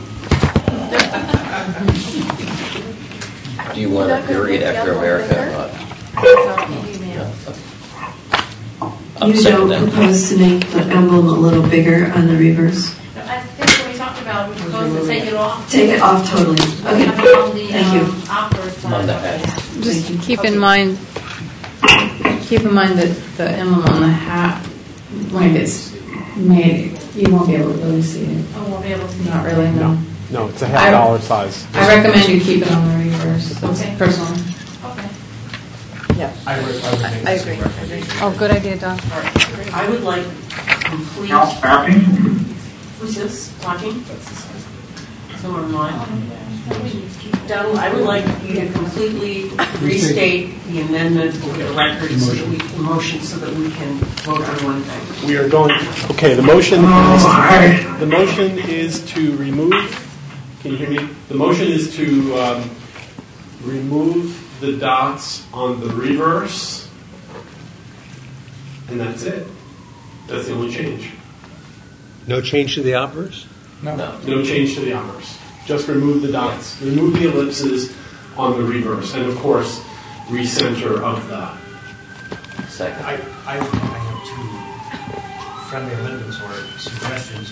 S16: Do you want a period after America or not?
S4: You don't propose to make the emblem a little bigger on the reverse?
S3: I think when we talked about, we proposed to take it off.
S4: Take it off totally. Okay, thank you.
S12: Just keep in mind that the emblem on the hat, when it gets made, you won't be able to really see it.
S3: I won't be able to see it.
S12: Not really, no.
S19: No, it's a $50 size.
S12: I recommend you keep it on the reverse, personally.
S3: Okay.
S15: Yeah.
S18: I agree.
S12: Oh, good idea, Don.
S1: I would like complete. Who's this talking? Someone online? Donald, I would like you to completely restate the amendment for the record, so that motion, so that we can vote on one thing.
S19: We are going. Okay, the motion is to remove. Can you hear me?
S2: The motion is to remove the dots on the reverse, and that's it. That's the only change.
S17: No change to the obverse?
S2: No change to the obverse. Just remove the dots. Remove the ellipses on the reverse, and of course, recenter of the
S16: second.
S18: I have two friendly amendments or suggestions.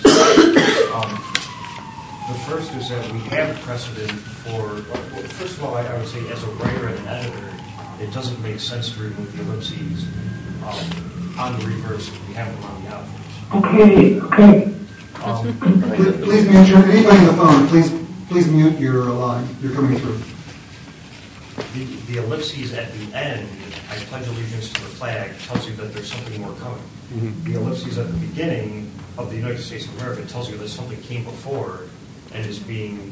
S18: The first is that we have precedent for, first of all, I would say as a writer and an editor, it doesn't make sense to remove the ellipses on the reverse if we have them on the obverse.
S6: Okay. Please mute anybody on the phone. Please mute your line. You're coming through.
S18: The ellipses at the end, I pledge allegiance to the flag, tells you that there's something more coming.
S19: Mm-hmm.
S18: The ellipses at the beginning of the United States of America tells you that something came before and is being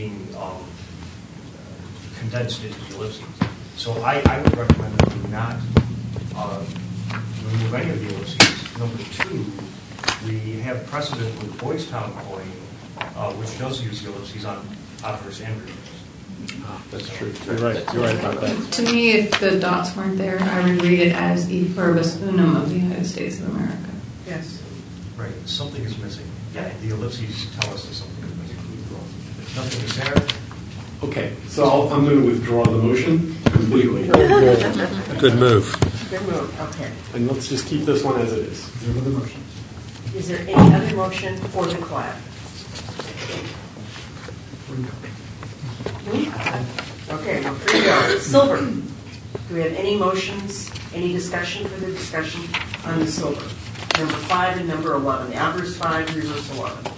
S18: condensed into the ellipses. So I would recommend that we not remove any of the ellipses. Number two, we have precedent with Boys Town coin, which does use the ellipses on obverse and reverse.
S19: That's true. You're right about that.
S12: To me, if the dots weren't there, I would read it as e pluribus unum of the United States of America.
S1: Yes.
S18: Right. Something is missing. Yeah. The ellipses tell us that something is missing. If nothing is there.
S2: Okay, so I'm going to withdraw the motion completely.
S17: Good move.
S1: Good move. Okay.
S2: And let's just keep this one as it is.
S6: Is there another motion?
S1: Is there any other motion for the clap? Okay, we're free to go. Silver. Do we have any motions, any discussion, further discussion on the silver? Number 5 and number 11. The obverse 5, reverse 11.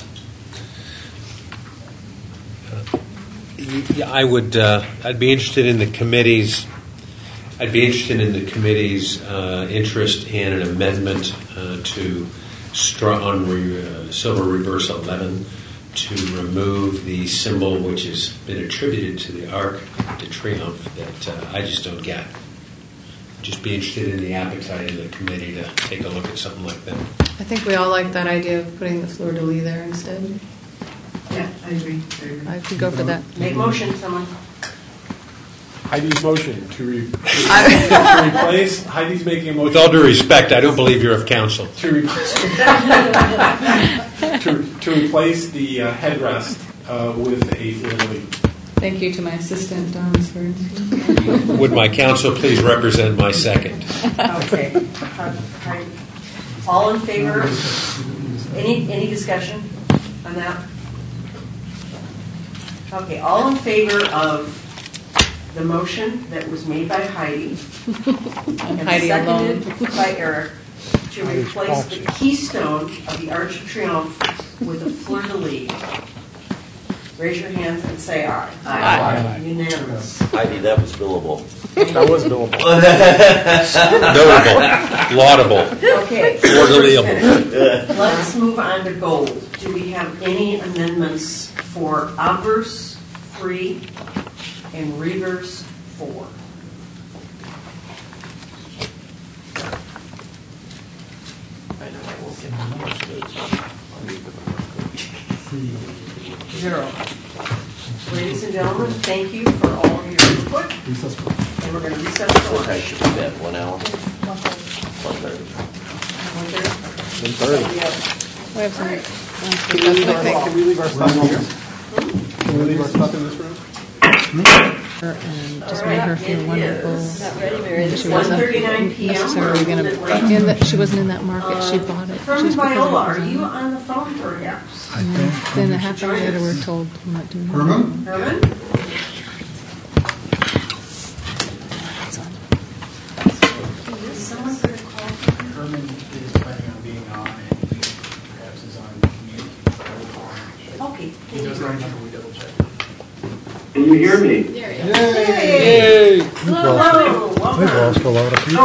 S17: Yeah, I'd be interested in the committee's. I'd be interested in the committee's interest in an amendment to silver reverse 11 to remove the symbol which has been attributed to the Arc de Triomphe that I just don't get. Just be interested in the appetite of the committee to take a look at something like that.
S12: I think we all like that idea of putting the fleur-de-lis there instead.
S4: Yeah, I agree.
S12: I could go for that.
S1: Make motion, someone.
S2: Heidi's motion to replace. Heidi's making a motion.
S17: With all due respect, I don't believe you're of counsel.
S2: To replace the headrest with a fleur-de-lis.
S12: Thank you to my assistant, Don Swords.
S17: Would my counsel please represent my second?
S1: Okay. All in favor? Any discussion on that? Okay, all in favor of the motion that was made by Heidi and
S12: Heidi
S1: seconded
S12: alone.
S1: by Eric to replace the keystone of the Arch of Triomphe with a fleur-de-lis. Raise your hands and say aye.
S16: Aye.
S1: Unanimous.
S16: Heidi, that was billable.
S19: That was billable.
S17: Notable. Laudable.
S1: Okay.
S17: Fleur-de-lis.
S1: Let's move on to gold. Do we have any amendments for obverse 3 and reverse 4? Zero. Ladies and gentlemen, thank you for all of your input. And we're going to recess for lunch.
S16: I should be back 1 hour.
S12: We have some.
S19: Can we leave our stuff here? Can we leave our stuff in this room?
S12: And just made her feel wonderful.
S1: It's
S12: She wasn't
S1: 1:39 p.m.
S12: necessarily going to. She wasn't in that market. She bought it.
S1: Herman
S12: Just because
S1: Viola,
S12: it was
S1: are
S12: on.
S1: you on the phone perhaps?
S12: And then a half hour later, we're told we're not doing that.
S6: Herman?
S1: Herman? Someone could have called.
S20: Herman is planning on being on, and perhaps is on community.
S1: Okay.
S20: He does right now, we double check.
S8: Can you hear me?
S1: Yay! Hello.
S6: We've lost a lot of people.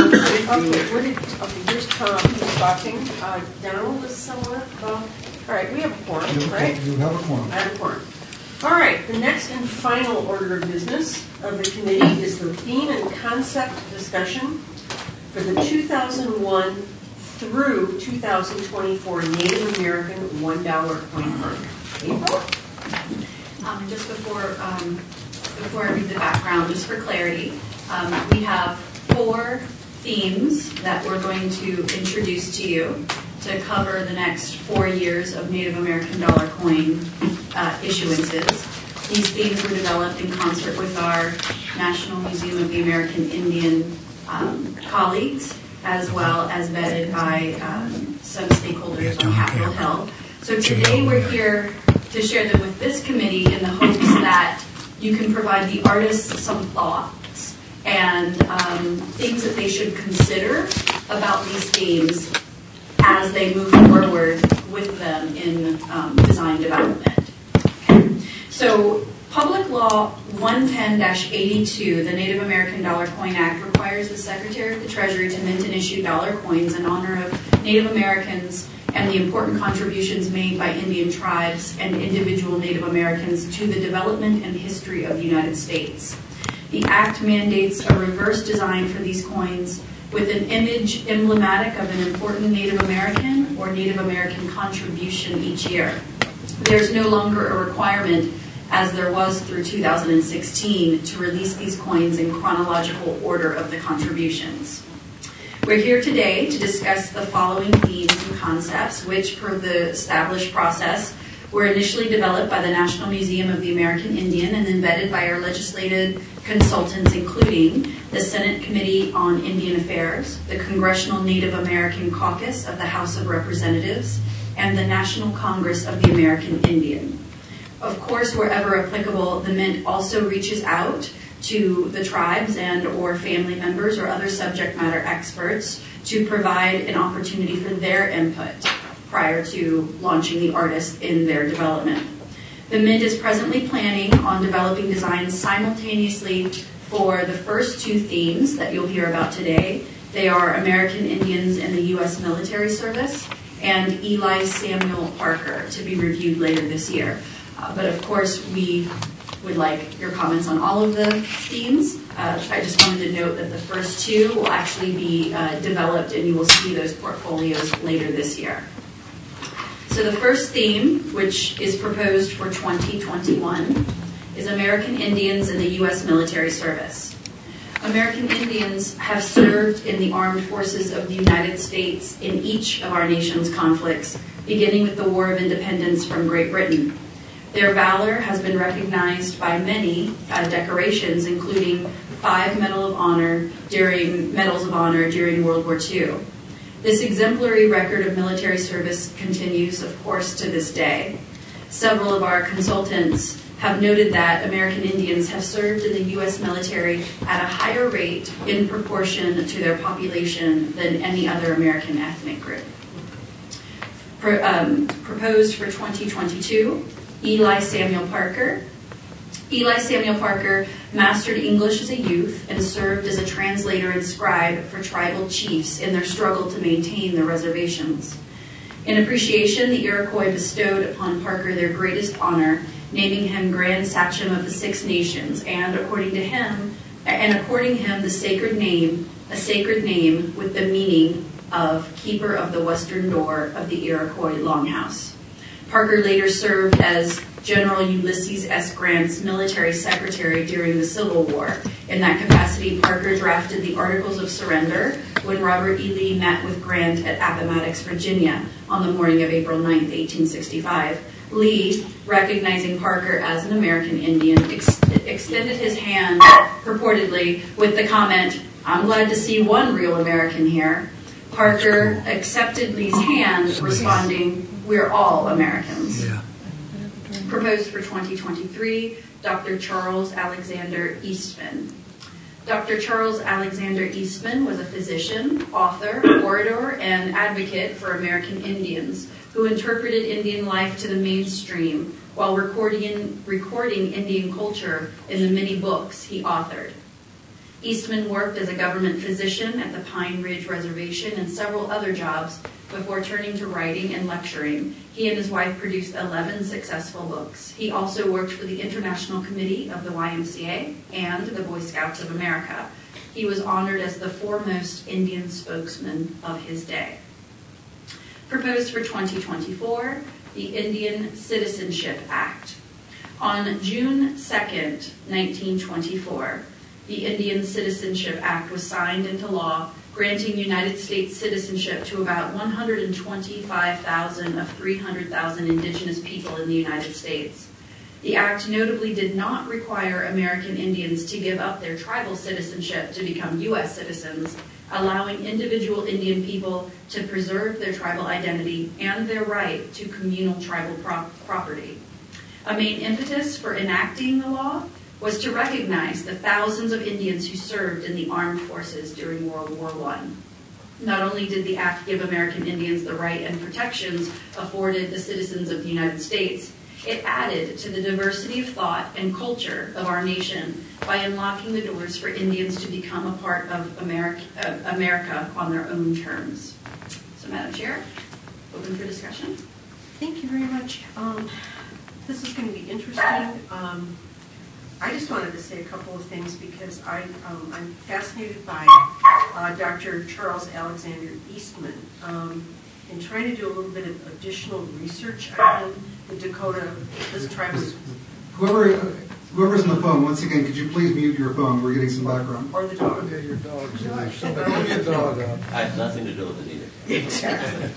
S1: Okay, here's Tom, he's talking. Donald is somewhere. All right, we have a quorum, right?
S6: You have a quorum.
S1: I have a quorum. All right, the next and final order of business of the committee is the theme and concept discussion for the 2001 through 2024 Native American $1 coin park. April?
S7: Just before I read the background, just for clarity, we have 4 themes that we're going to introduce to you to cover the next 4 years of Native American dollar coin issuances. These themes were developed in concert with our National Museum of the American Indian colleagues, as well as vetted by some stakeholders on Capitol Hill. So today we're here to share them with this committee in the hopes that you can provide the artists some thoughts and things that they should consider about these themes as they move forward with them in design development. Okay. So Public Law 110-82, the Native American Dollar Coin Act, requires the Secretary of the Treasury to mint and issue dollar coins in honor of Native Americans and the important contributions made by Indian tribes and individual Native Americans to the development and history of the United States. The Act mandates a reverse design for these coins with an image emblematic of an important Native American or Native American contribution each year. There's no longer a requirement, as there was through 2016, to release these coins in chronological order of the contributions. We're here today to discuss the following themes and concepts, which, per the established process, were initially developed by the National Museum of the American Indian and then vetted by our legislative consultants, including the Senate Committee on Indian Affairs, the Congressional Native American Caucus of the House of Representatives, and the National Congress of the American Indian. Of course, wherever applicable, the Mint also reaches out to the tribes and or family members or other subject matter experts to provide an opportunity for their input prior to launching the artists in their development. The Mint is presently planning on developing designs simultaneously for the first 2 themes that you'll hear about today. They are American Indians in the U.S. military service and Eli Samuel Parker, to be reviewed later this year. But of course, we would like your comments on all of the themes. I just wanted to note that the first 2 will actually be developed, and you will see those portfolios later this year. So the first theme, which is proposed for 2021, is American Indians in the U.S. military service. American Indians have served in the armed forces of the United States in each of our nation's conflicts, beginning with the War of Independence from Great Britain. Their valor has been recognized by many decorations, including 5 Medals of Honor during World War II. This exemplary record of military service continues, of course, to this day. Several of our consultants have noted that American Indians have served in the U.S. military at a higher rate in proportion to their population than any other American ethnic group. Proposed for 2022, Eli Samuel Parker. Eli Samuel Parker mastered English as a youth and served as a translator and scribe for tribal chiefs in their struggle to maintain their reservations. In appreciation, the Iroquois bestowed upon Parker their greatest honor, naming him Grand Sachem of the Six Nations, and according him the sacred name, a sacred name with the meaning of Keeper of the Western Door of the Iroquois Longhouse. Parker later served as General Ulysses S. Grant's military secretary during the Civil War. In that capacity, Parker drafted the Articles of Surrender when Robert E. Lee met with Grant at Appomattox, Virginia, on the morning of April 9, 1865. Lee, recognizing Parker as an American Indian, extended his hand, purportedly, with the comment, "I'm glad to see one real American here." Parker accepted Lee's hand, responding, "We're all Americans."
S10: Yeah.
S7: Proposed for 2023, Dr. Charles Alexander Eastman. Dr. Charles Alexander Eastman was a physician, author, orator, and advocate for American Indians who interpreted Indian life to the mainstream while recording Indian culture in the many books he authored. Eastman worked as a government physician at the Pine Ridge Reservation and several other jobs before turning to writing and lecturing. He and his wife produced 11 successful books. He also worked for the International Committee of the YMCA and the Boy Scouts of America. He was honored as the foremost Indian spokesman of his day. Proposed for 2024, the Indian Citizenship Act. On June 2nd, 1924, the Indian Citizenship Act was signed into law, granting United States citizenship to about 125,000 of 300,000 indigenous people in the United States. The act notably did not require American Indians to give up their tribal citizenship to become U.S. citizens, allowing individual Indian people to preserve their tribal identity and their right to communal tribal property. A main impetus for enacting the law was to recognize the thousands of Indians who served in the armed forces during World War I. Not only did the act give American Indians the right and protections afforded the citizens of the United States, it added to the diversity of thought and culture of our nation by unlocking the doors for Indians to become a part of America on their own terms. So, Madam Chair, open for discussion.
S1: Thank you very much. This is going to be interesting. I just wanted to say a couple of things because I'm fascinated by Dr. Charles Alexander Eastman. In trying to do a little bit of additional research on him, the Dakota, this tribe was...
S6: Whoever's on the phone, once again, could you please mute your phone? We're getting some background.
S1: Or the dog.
S20: Okay, your dog. Somebody your dog up.
S16: I have nothing to do with it either.
S1: Exactly.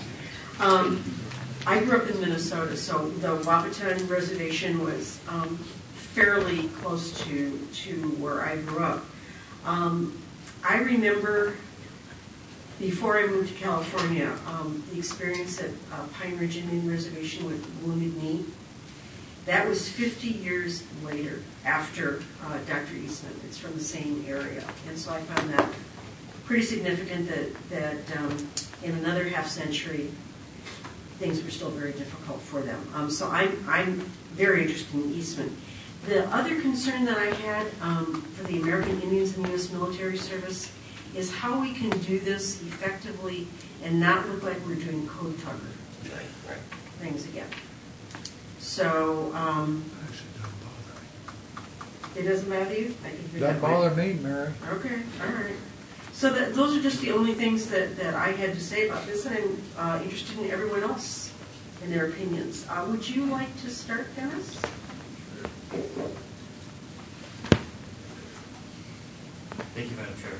S1: I grew up in Minnesota, so the Wahpeton Reservation was fairly close to where I grew up. I remember, before I moved to California, the experience at Pine Ridge Indian Reservation with Wounded Knee. That was 50 years later, after Dr. Eastman. It's from the same area. And so I found that pretty significant that in another half century, things were still very difficult for them. So I'm very interested in Eastman. The other concern that I had for the American Indians in the U.S. military service is how we can do this effectively and not look like we're doing code tugger things again. So, it doesn't bother you?
S20: Doesn't bother me, Mary.
S1: Okay, all right. So those are just the only things that I had to say about this, and I'm interested in everyone else and their opinions. Would you like to start, Dennis?
S18: Thank you, Madam Chair.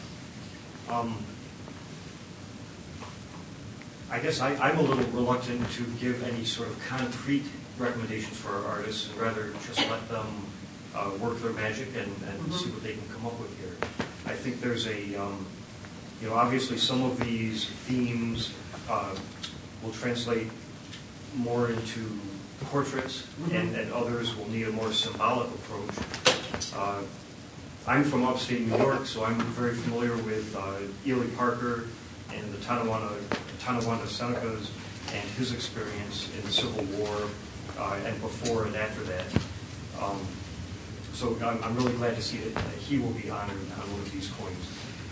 S18: I guess I'm a little reluctant to give any sort of concrete recommendations for our artists, and rather just let them work their magic and see what they can come up with here. I think there's obviously some of these themes will translate more into portraits, and others will need a more symbolic approach. I'm from upstate New York, so I'm very familiar with Ely Parker and the Tonawanda Senecas and his experience in the Civil War and before and after that. So I'm really glad to see that he will be honored on one of these coins.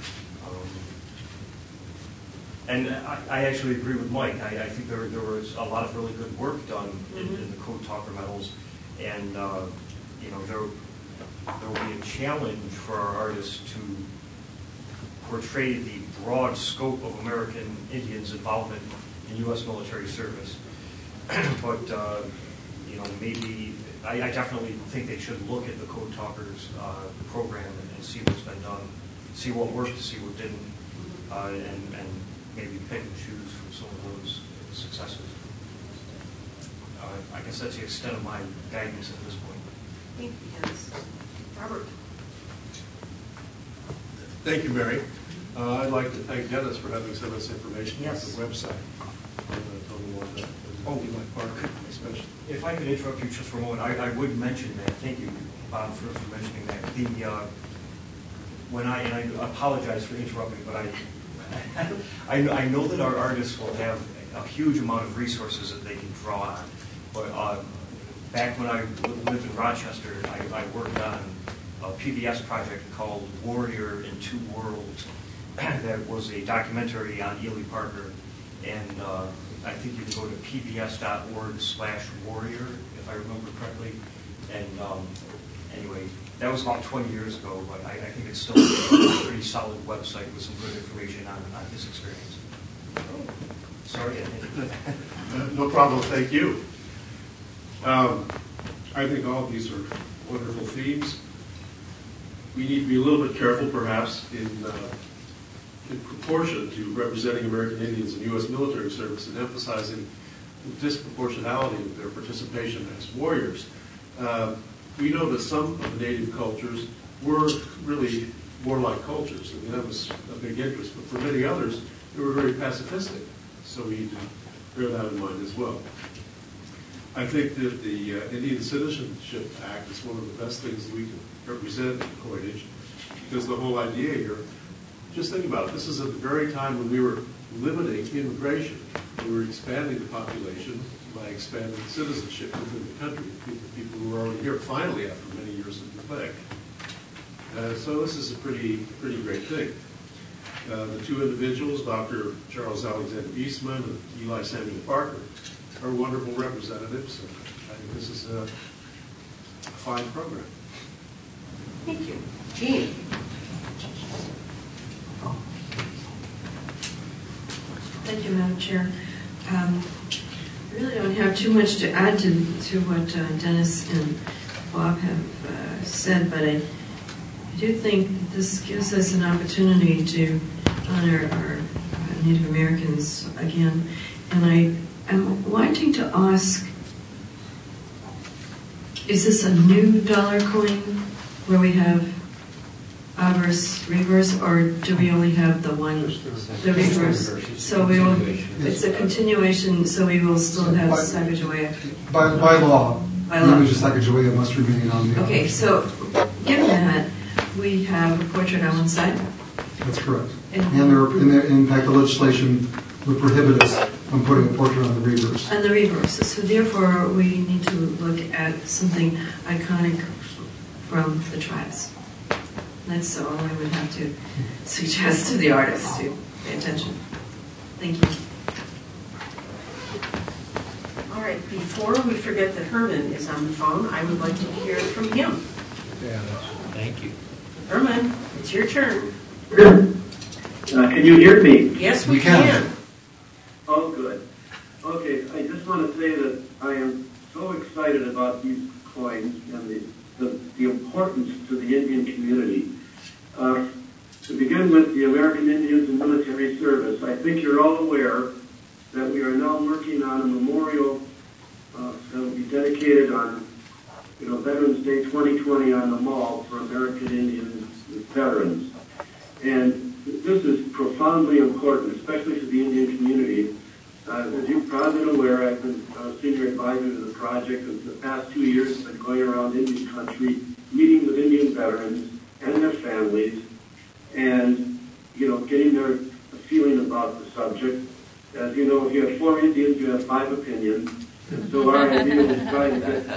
S18: And I actually agree with Mike. I think there was a lot of really good work done in the Code Talker medals, and there will be a challenge for our artists to portray the broad scope of American Indians' involvement in U.S. military service. but maybe I definitely think they should look at the Code Talkers program and see what's been done, see what worked, see what didn't, and maybe pick and choose from some of those successes. I guess that's the extent of my guidance at this point.
S1: Thank you, Dennis. Robert.
S14: Thank you, Mary. I'd like to thank Dennis for having sent us information about
S1: Yes.
S14: the website. My partner, especially.
S18: If I could interrupt you just for a moment, I would mention that. Thank you, Bob, for mentioning that. And I apologize for interrupting, but I know that our artists will have a huge amount of resources that they can draw on. But back when I lived in Rochester, I worked on a PBS project called Warrior in Two Worlds. That was a documentary on Ely Parker, and I think you can go to pbs.org/warrior, if I remember correctly. And anyway, that was about 20 years ago, but I think it's still a pretty solid website with some good information on his experience. Sorry, I didn't.
S14: No problem, thank you. I think all of these are wonderful themes. We need to be a little bit careful, perhaps, in proportion to representing American Indians in U.S. military service and emphasizing the disproportionality of their participation as warriors. We know that some of the native cultures were really warlike cultures, and that was a big interest. But for many others, they were very pacifistic. So we need to bear that in mind as well. I think that the Indian Citizenship Act is one of the best things that we can represent in coinage, because the whole idea here, just think about it, this is at the very time when we were limiting immigration. We were expanding the population by expanding citizenship within the country, people who were already here, finally, after many years of neglect. So this is a pretty great thing. The two individuals, Dr. Charles Alexander Eastman and Eli Samuel Parker, are wonderful representatives. And I think this is a fine program.
S1: Thank you. Jean.
S4: Thank you, Madam Chair. I really don't have too much to add to what Dennis and Bob have said, but I do think that this gives us an opportunity to honor our Native Americans again. And I am wanting to ask, is this a new dollar coin where we have obverse, reverse, or do we only have the one, the reverse? So we will, it's a continuation, so we will still have Sacagawea.
S6: By law,
S4: By law.
S6: the Sacagawea must remain on the.
S4: Okay, so given that, we have a portrait on one side.
S6: That's correct. In fact, the legislation would prohibit us from putting a portrait on the reverse.
S4: On the reverse. So therefore, we need to look at something iconic from the tribes. That's all I would have to suggest to the artists to pay attention. Thank you.
S1: All right, before we forget that Herman is on the phone, I would like to hear from him.
S17: Thank you.
S1: Herman, it's your turn.
S21: Can you hear me?
S1: Yes, we can.
S21: Oh, good. Okay, I just want to say that I am so excited about these coins and the importance to the Indian community. To begin with, the American Indians in military service, I think you're all aware that we are now working on a memorial that will be dedicated on Veterans Day 2020 on the Mall for American Indian veterans. And this is profoundly important, especially to the Indian community. As you're probably aware, I've been senior advisor to the project, and for the past 2 years I've been going around Indian country, meeting with Indian veterans and their families, and getting their feeling about the subject. As you know, if you have 4 Indians, you have 5 opinions. And so our idea is trying to get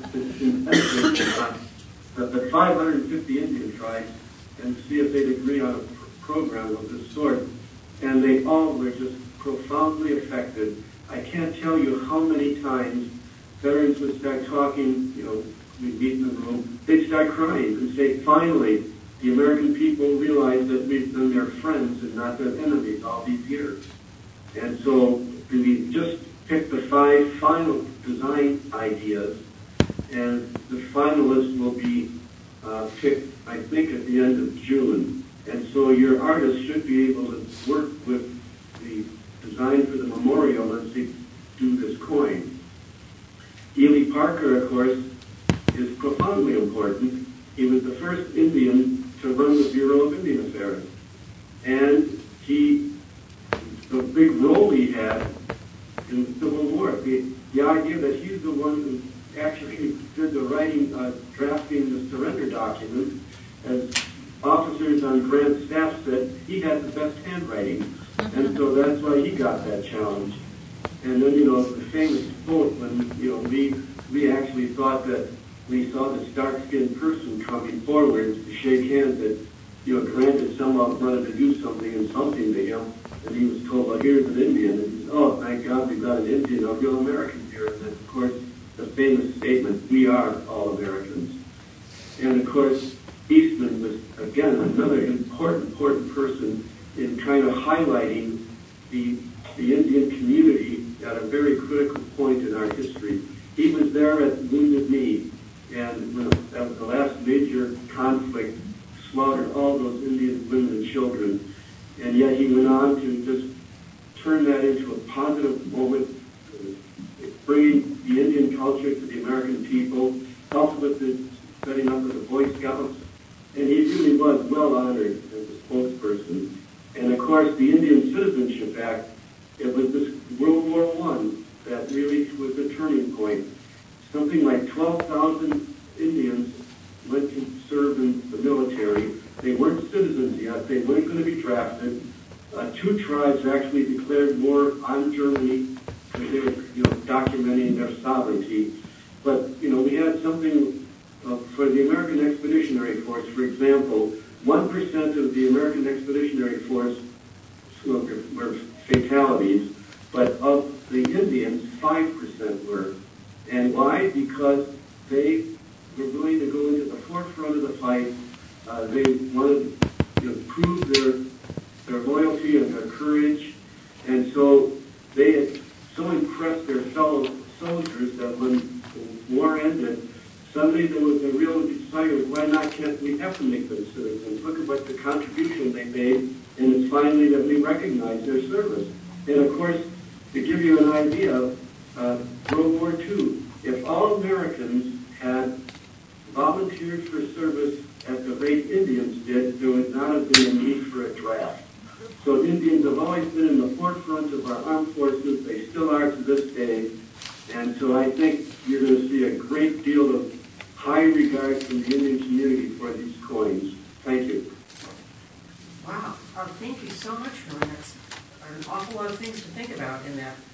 S21: the 550 Indian tribes and see if they'd agree on a program of this sort. And they all were just profoundly affected. I can't tell you how many times veterans would start talking, we'd meet in the room, they'd start crying and say, finally, the American people realize that we've been their friends and not their enemies all these years. And so to be just pick the 5 final design ideas, and the finalists will be picked, I think, at the end of June. And so your artists should be able to work with the design for the memorial as they do this coin. Ely Parker, of course, is profoundly important. He was the first Indian to run the Bureau of Indian Affairs. And the big role he had in the Civil War, the idea that he's the one who actually did the writing, drafting the surrender document, as officers on Grant's staff said, he had the best handwriting. And so that's why he got that challenge. And then, the famous quote when, Lee actually thought that when he saw this dark-skinned person coming forward to shake hands that, Grant had somehow wanted to do something insulting to him, and he was told, well, here's an Indian. And he said, oh, thank God we've got an Indian, a real American here. And then, of course, the famous statement, we are all Americans. And, of course, Eastman was, again, another important person in kind of highlighting the Indian community at a very critical point in our history. He was there at Wounded Knee, and when the last major conflict slaughtered all those Indian women and children, and yet he went on to just turn that into a positive moment, bringing the Indian culture to the American people, helped with the setting up of the Boy Scouts, and he really was well honored as a spokesperson. And of course, the Indian Citizenship Act, it was this World War I that really was a turning point. Something like 12,000 Indians went to serve in the military. They weren't citizens yet. They weren't going to be drafted. 2 tribes actually declared war on Germany because they were, documenting their sovereignty. But, we had something for the American Expeditionary Force, for example, 1% of the American Expeditionary Force were fatalities, but of the Indians, 5% were. And why? Because they were willing to go into the forefront of the fight. They wanted to prove their loyalty and their courage. And so they had so impressed their fellow soldiers that when the war ended, suddenly there was a real desire, why not, can't we have to make them citizens? Look at what the contribution they made, and it's finally that we recognize their service. And of course, to give you an idea, World War II, if all Americans had volunteered for service at the rate Indians did, there would not have been a need for a draft. So Indians have always been in the forefront of our armed forces. They still are to this day. And so I think you're going to see a great deal of high regard from the Indian community for these coins. Thank you.
S1: Wow. Thank you so much, Ron. That's an awful lot of things to think about in that.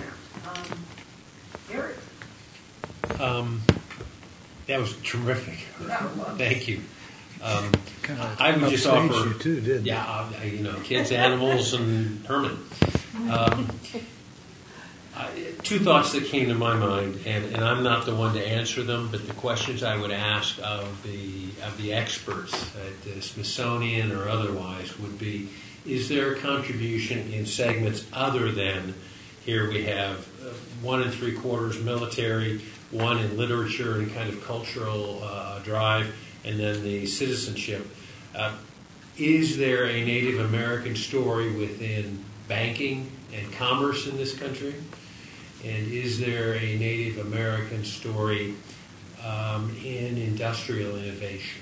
S1: Eric?
S17: That was terrific.
S1: Yeah, it was.
S17: Thank you. I would just offer,
S9: you too, didn't
S17: kids, animals, and Herman. 2 thoughts that came to my mind, and I'm not the one to answer them, but the questions I would ask of the experts at the Smithsonian or otherwise would be: is there a contribution in segments other than here we have 1 3/4 military, 1 in literature and kind of cultural drive, and then the citizenship? Is there a Native American story within banking and commerce in this country? And is there a Native American story in industrial innovation?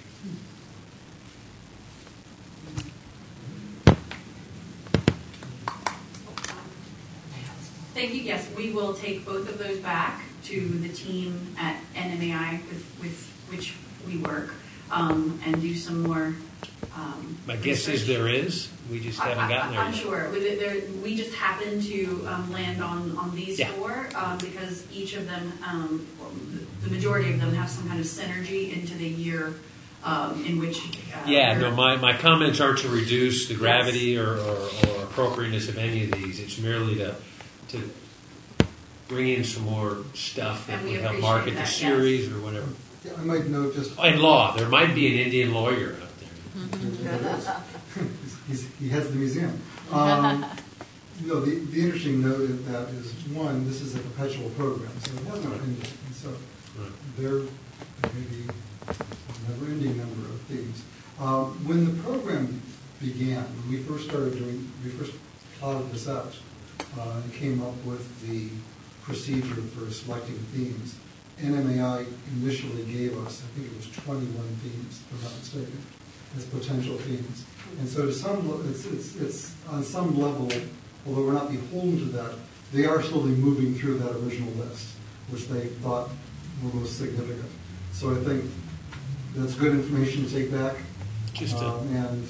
S7: Thank you. Yes, we will take both of those back to the team at NMAI with which we work and do some more.
S17: My guess is there is. We just haven't gotten there
S7: I'm
S17: yet.
S7: sure. We just happen to land on these 4 because each of them, the majority of them, have some kind of synergy into the year in which.
S17: My comments aren't to reduce the gravity or appropriateness of any of these. It's merely to bring in some more stuff that would help market the series or whatever.
S6: Yeah, I might note just...
S17: And law. There might be an Indian lawyer out there.
S6: He heads the museum. No, the interesting note of that is, one, this is a perpetual program, so it has no ending. And so there may be a never-ending number of themes. When the program began, when we first plotted this out and came up with the procedure for selecting themes, NMAI initially gave us, I think it was 21 themes, if I'm not mistaken, as potential themes. And so to some, it's on some level, although we're not beholden to that, they are slowly moving through that original list, which they thought were most significant. So I think that's good information to take back. And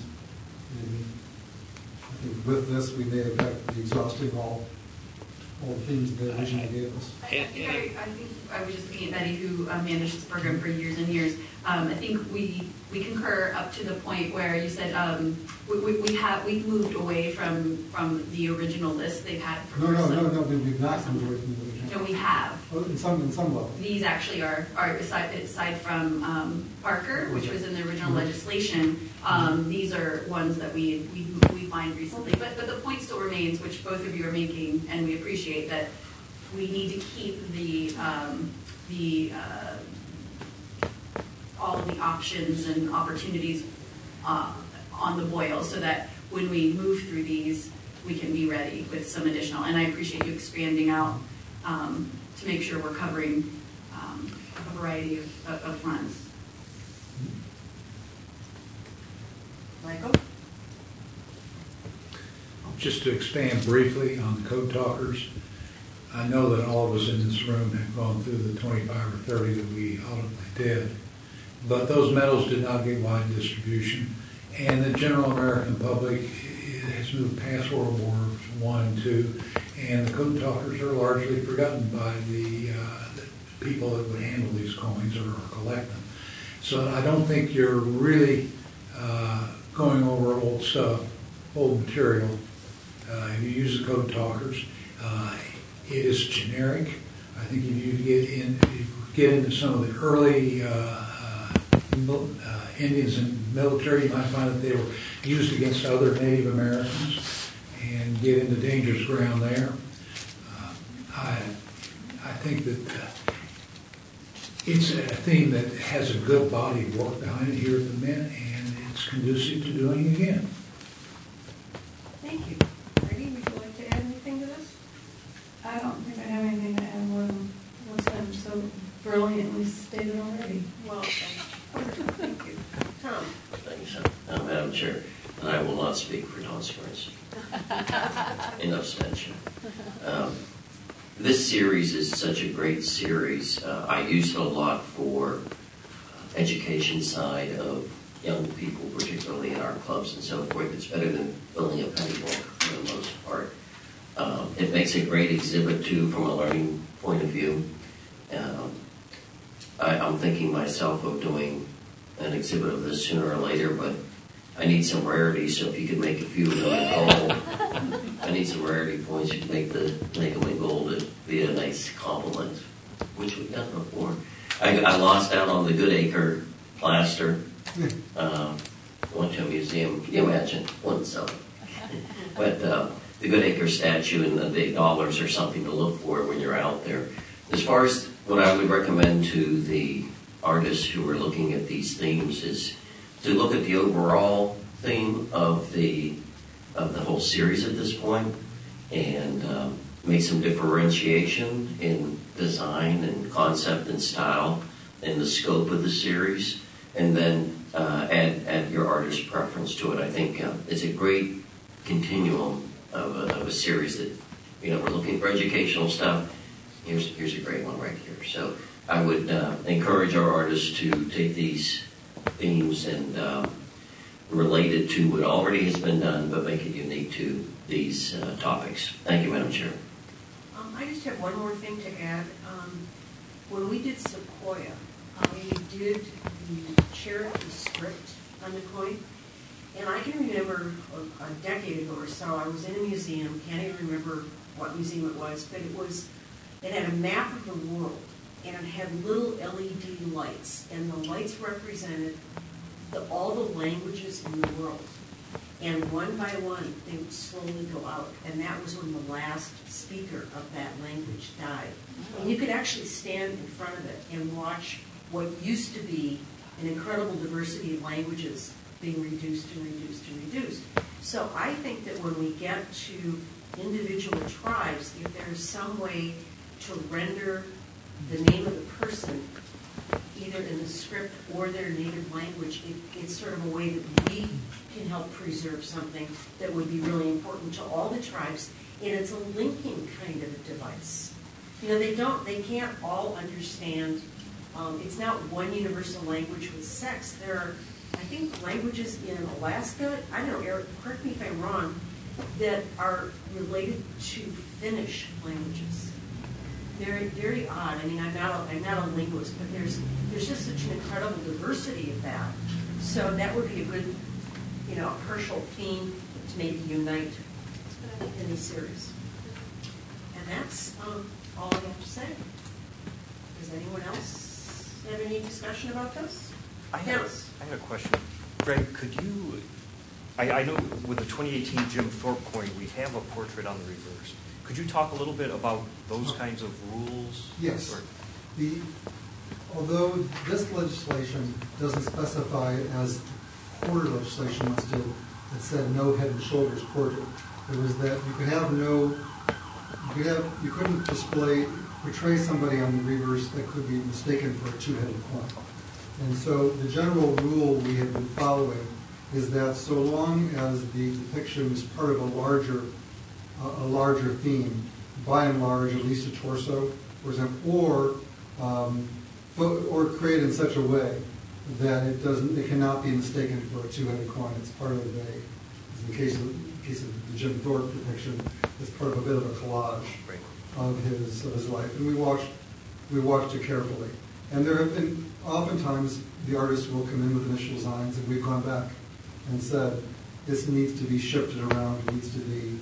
S6: I think with this, we may have be exhausting all the themes they originally gave us.
S7: I think I was just looking at Betty, who managed this program for years and years. I think we concur up to the point where you said we've moved away from the original list they've had for
S6: No, we've not moved away from the original.
S7: No, we have.
S6: In some level.
S7: These actually are aside from Parker, which was in the original legislation. These are ones that we find recently. But the point still remains, which both of you are making, and we appreciate that we need to keep all of the options and opportunities on the boil, so that when we move through these, we can be ready with some additional. And I appreciate you expanding out to make sure we're covering a variety of fronts.
S1: Michael?
S10: Just to expand briefly on the code talkers, I know that all of us in this room have gone through the 25 or 30 that we ultimately did, but those medals did not get wide distribution, and the general American public has moved past World War I and II, and the code talkers are largely forgotten by the people that would handle these coins or collect them. So I don't think you're really going over old stuff, old material. If you use the code talkers, it is generic. I think if you get into some of the early Indians and military, you might find that they were used against other Native Americans and get into dangerous ground there. I think that it's a theme that has a good body of work behind it here at the Mint, and it's conducive to doing it again.
S1: Thank you. Heidi, would you like to add anything to this?
S3: I don't think I have anything to add more than what's been so brilliantly stated already.
S1: Well, thank you. Tom?
S16: Thanks, Madam Chair. And I will not speak for Don Springs. In abstention. This series is such a great series. I use it a lot for education side of young people, particularly in our clubs and so forth. It's better than filling a penny book for the most part. It makes a great exhibit, too, from a learning point of view. I'm thinking myself of doing an exhibit of this sooner or later, but I need some rarity, so if you could make a few of them in gold. I need some rarity points. You can make them in gold. It'd be a nice compliment, which we've done before. I lost out on the Goodacre plaster. Went to a museum. Can you imagine? Wouldn't sell it. But the Goodacre statue and the dollars are something to look for when you're out there. As far as what I would recommend to the artists who are looking at these themes is to look at the overall theme of the whole series at this point and make some differentiation in design and concept and style and the scope of the series, and then add your artist preference to it. I think it's a great continuum of a series that, we're looking for educational stuff. Here's a great one right here. So I would encourage our artists to take these themes and relate it to what already has been done, but make it unique to these topics. Thank you, Madam Chair.
S1: I just have one more thing to add. When we did Sequoia, we did the Cherokee script on the coin, and I can remember a decade ago or so, I was in a museum, can't even remember what museum it was, but it had a map of the world, and it had little LED lights, and the lights represented all the languages in the world. And one by one, they would slowly go out. And that was when the last speaker of that language died. And you could actually stand in front of it and watch what used to be an incredible diversity of languages being reduced and reduced and reduced. So I think that when we get to individual tribes, if there's some way to render the name of the person either in the script or their native language, it's sort of a way that we can help preserve something that would be really important to all the tribes, and it's a linking kind of a device. You know, they can't all understand, it's not one universal language with sex. There are, I think, languages in Alaska, I don't know, Eric, correct me if I'm wrong, that are related to Finnish languages. Very, very odd. I mean, I'm not a linguist, but there's just such an incredible diversity of that. So that would be a good, you know, a partial theme to maybe unite in these series. And that's all I have to say. Does anyone else have any discussion about this?
S13: I had a question. Greg, could you, I know with the 2018 Jim Thorpe coin, we have a portrait on the reverse. Could you talk a little bit about those kinds of rules?
S6: Yes. Although this legislation doesn't specify it as quarter legislation must do, it said no head and shoulders portrait. It was that you could have you couldn't portray somebody on the reverse that could be mistaken for a two-headed coin. And so the general rule we have been following is that so long as the depiction is part of a larger theme, by and large, at least a torso, for example, or created in such a way that it cannot be mistaken for a two-headed coin. It's part of in the case of the Jim Thorpe depiction, it's part of a bit of a collage of his life, and we watched it carefully. And there have been oftentimes the artist will come in with initial designs, and we've gone back and said this needs to be shifted around. It needs to be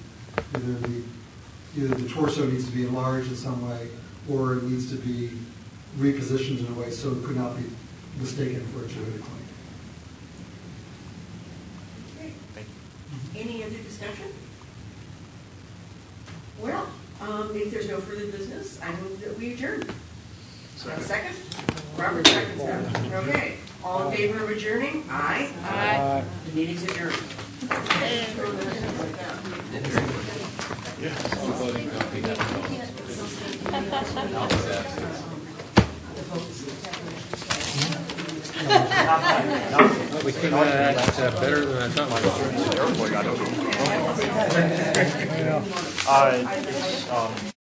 S6: either the torso needs to be enlarged in some way, or it needs to be repositioned in a way so it could not be mistaken for a two-headed coin.
S1: Okay. Any other discussion? Well, if there's no further business, I move that we adjourn. Second? Robert seconds that. Okay. All in favor of adjourning? Aye. Aye. The meeting's adjourned.
S17: We came out of that better than I thought.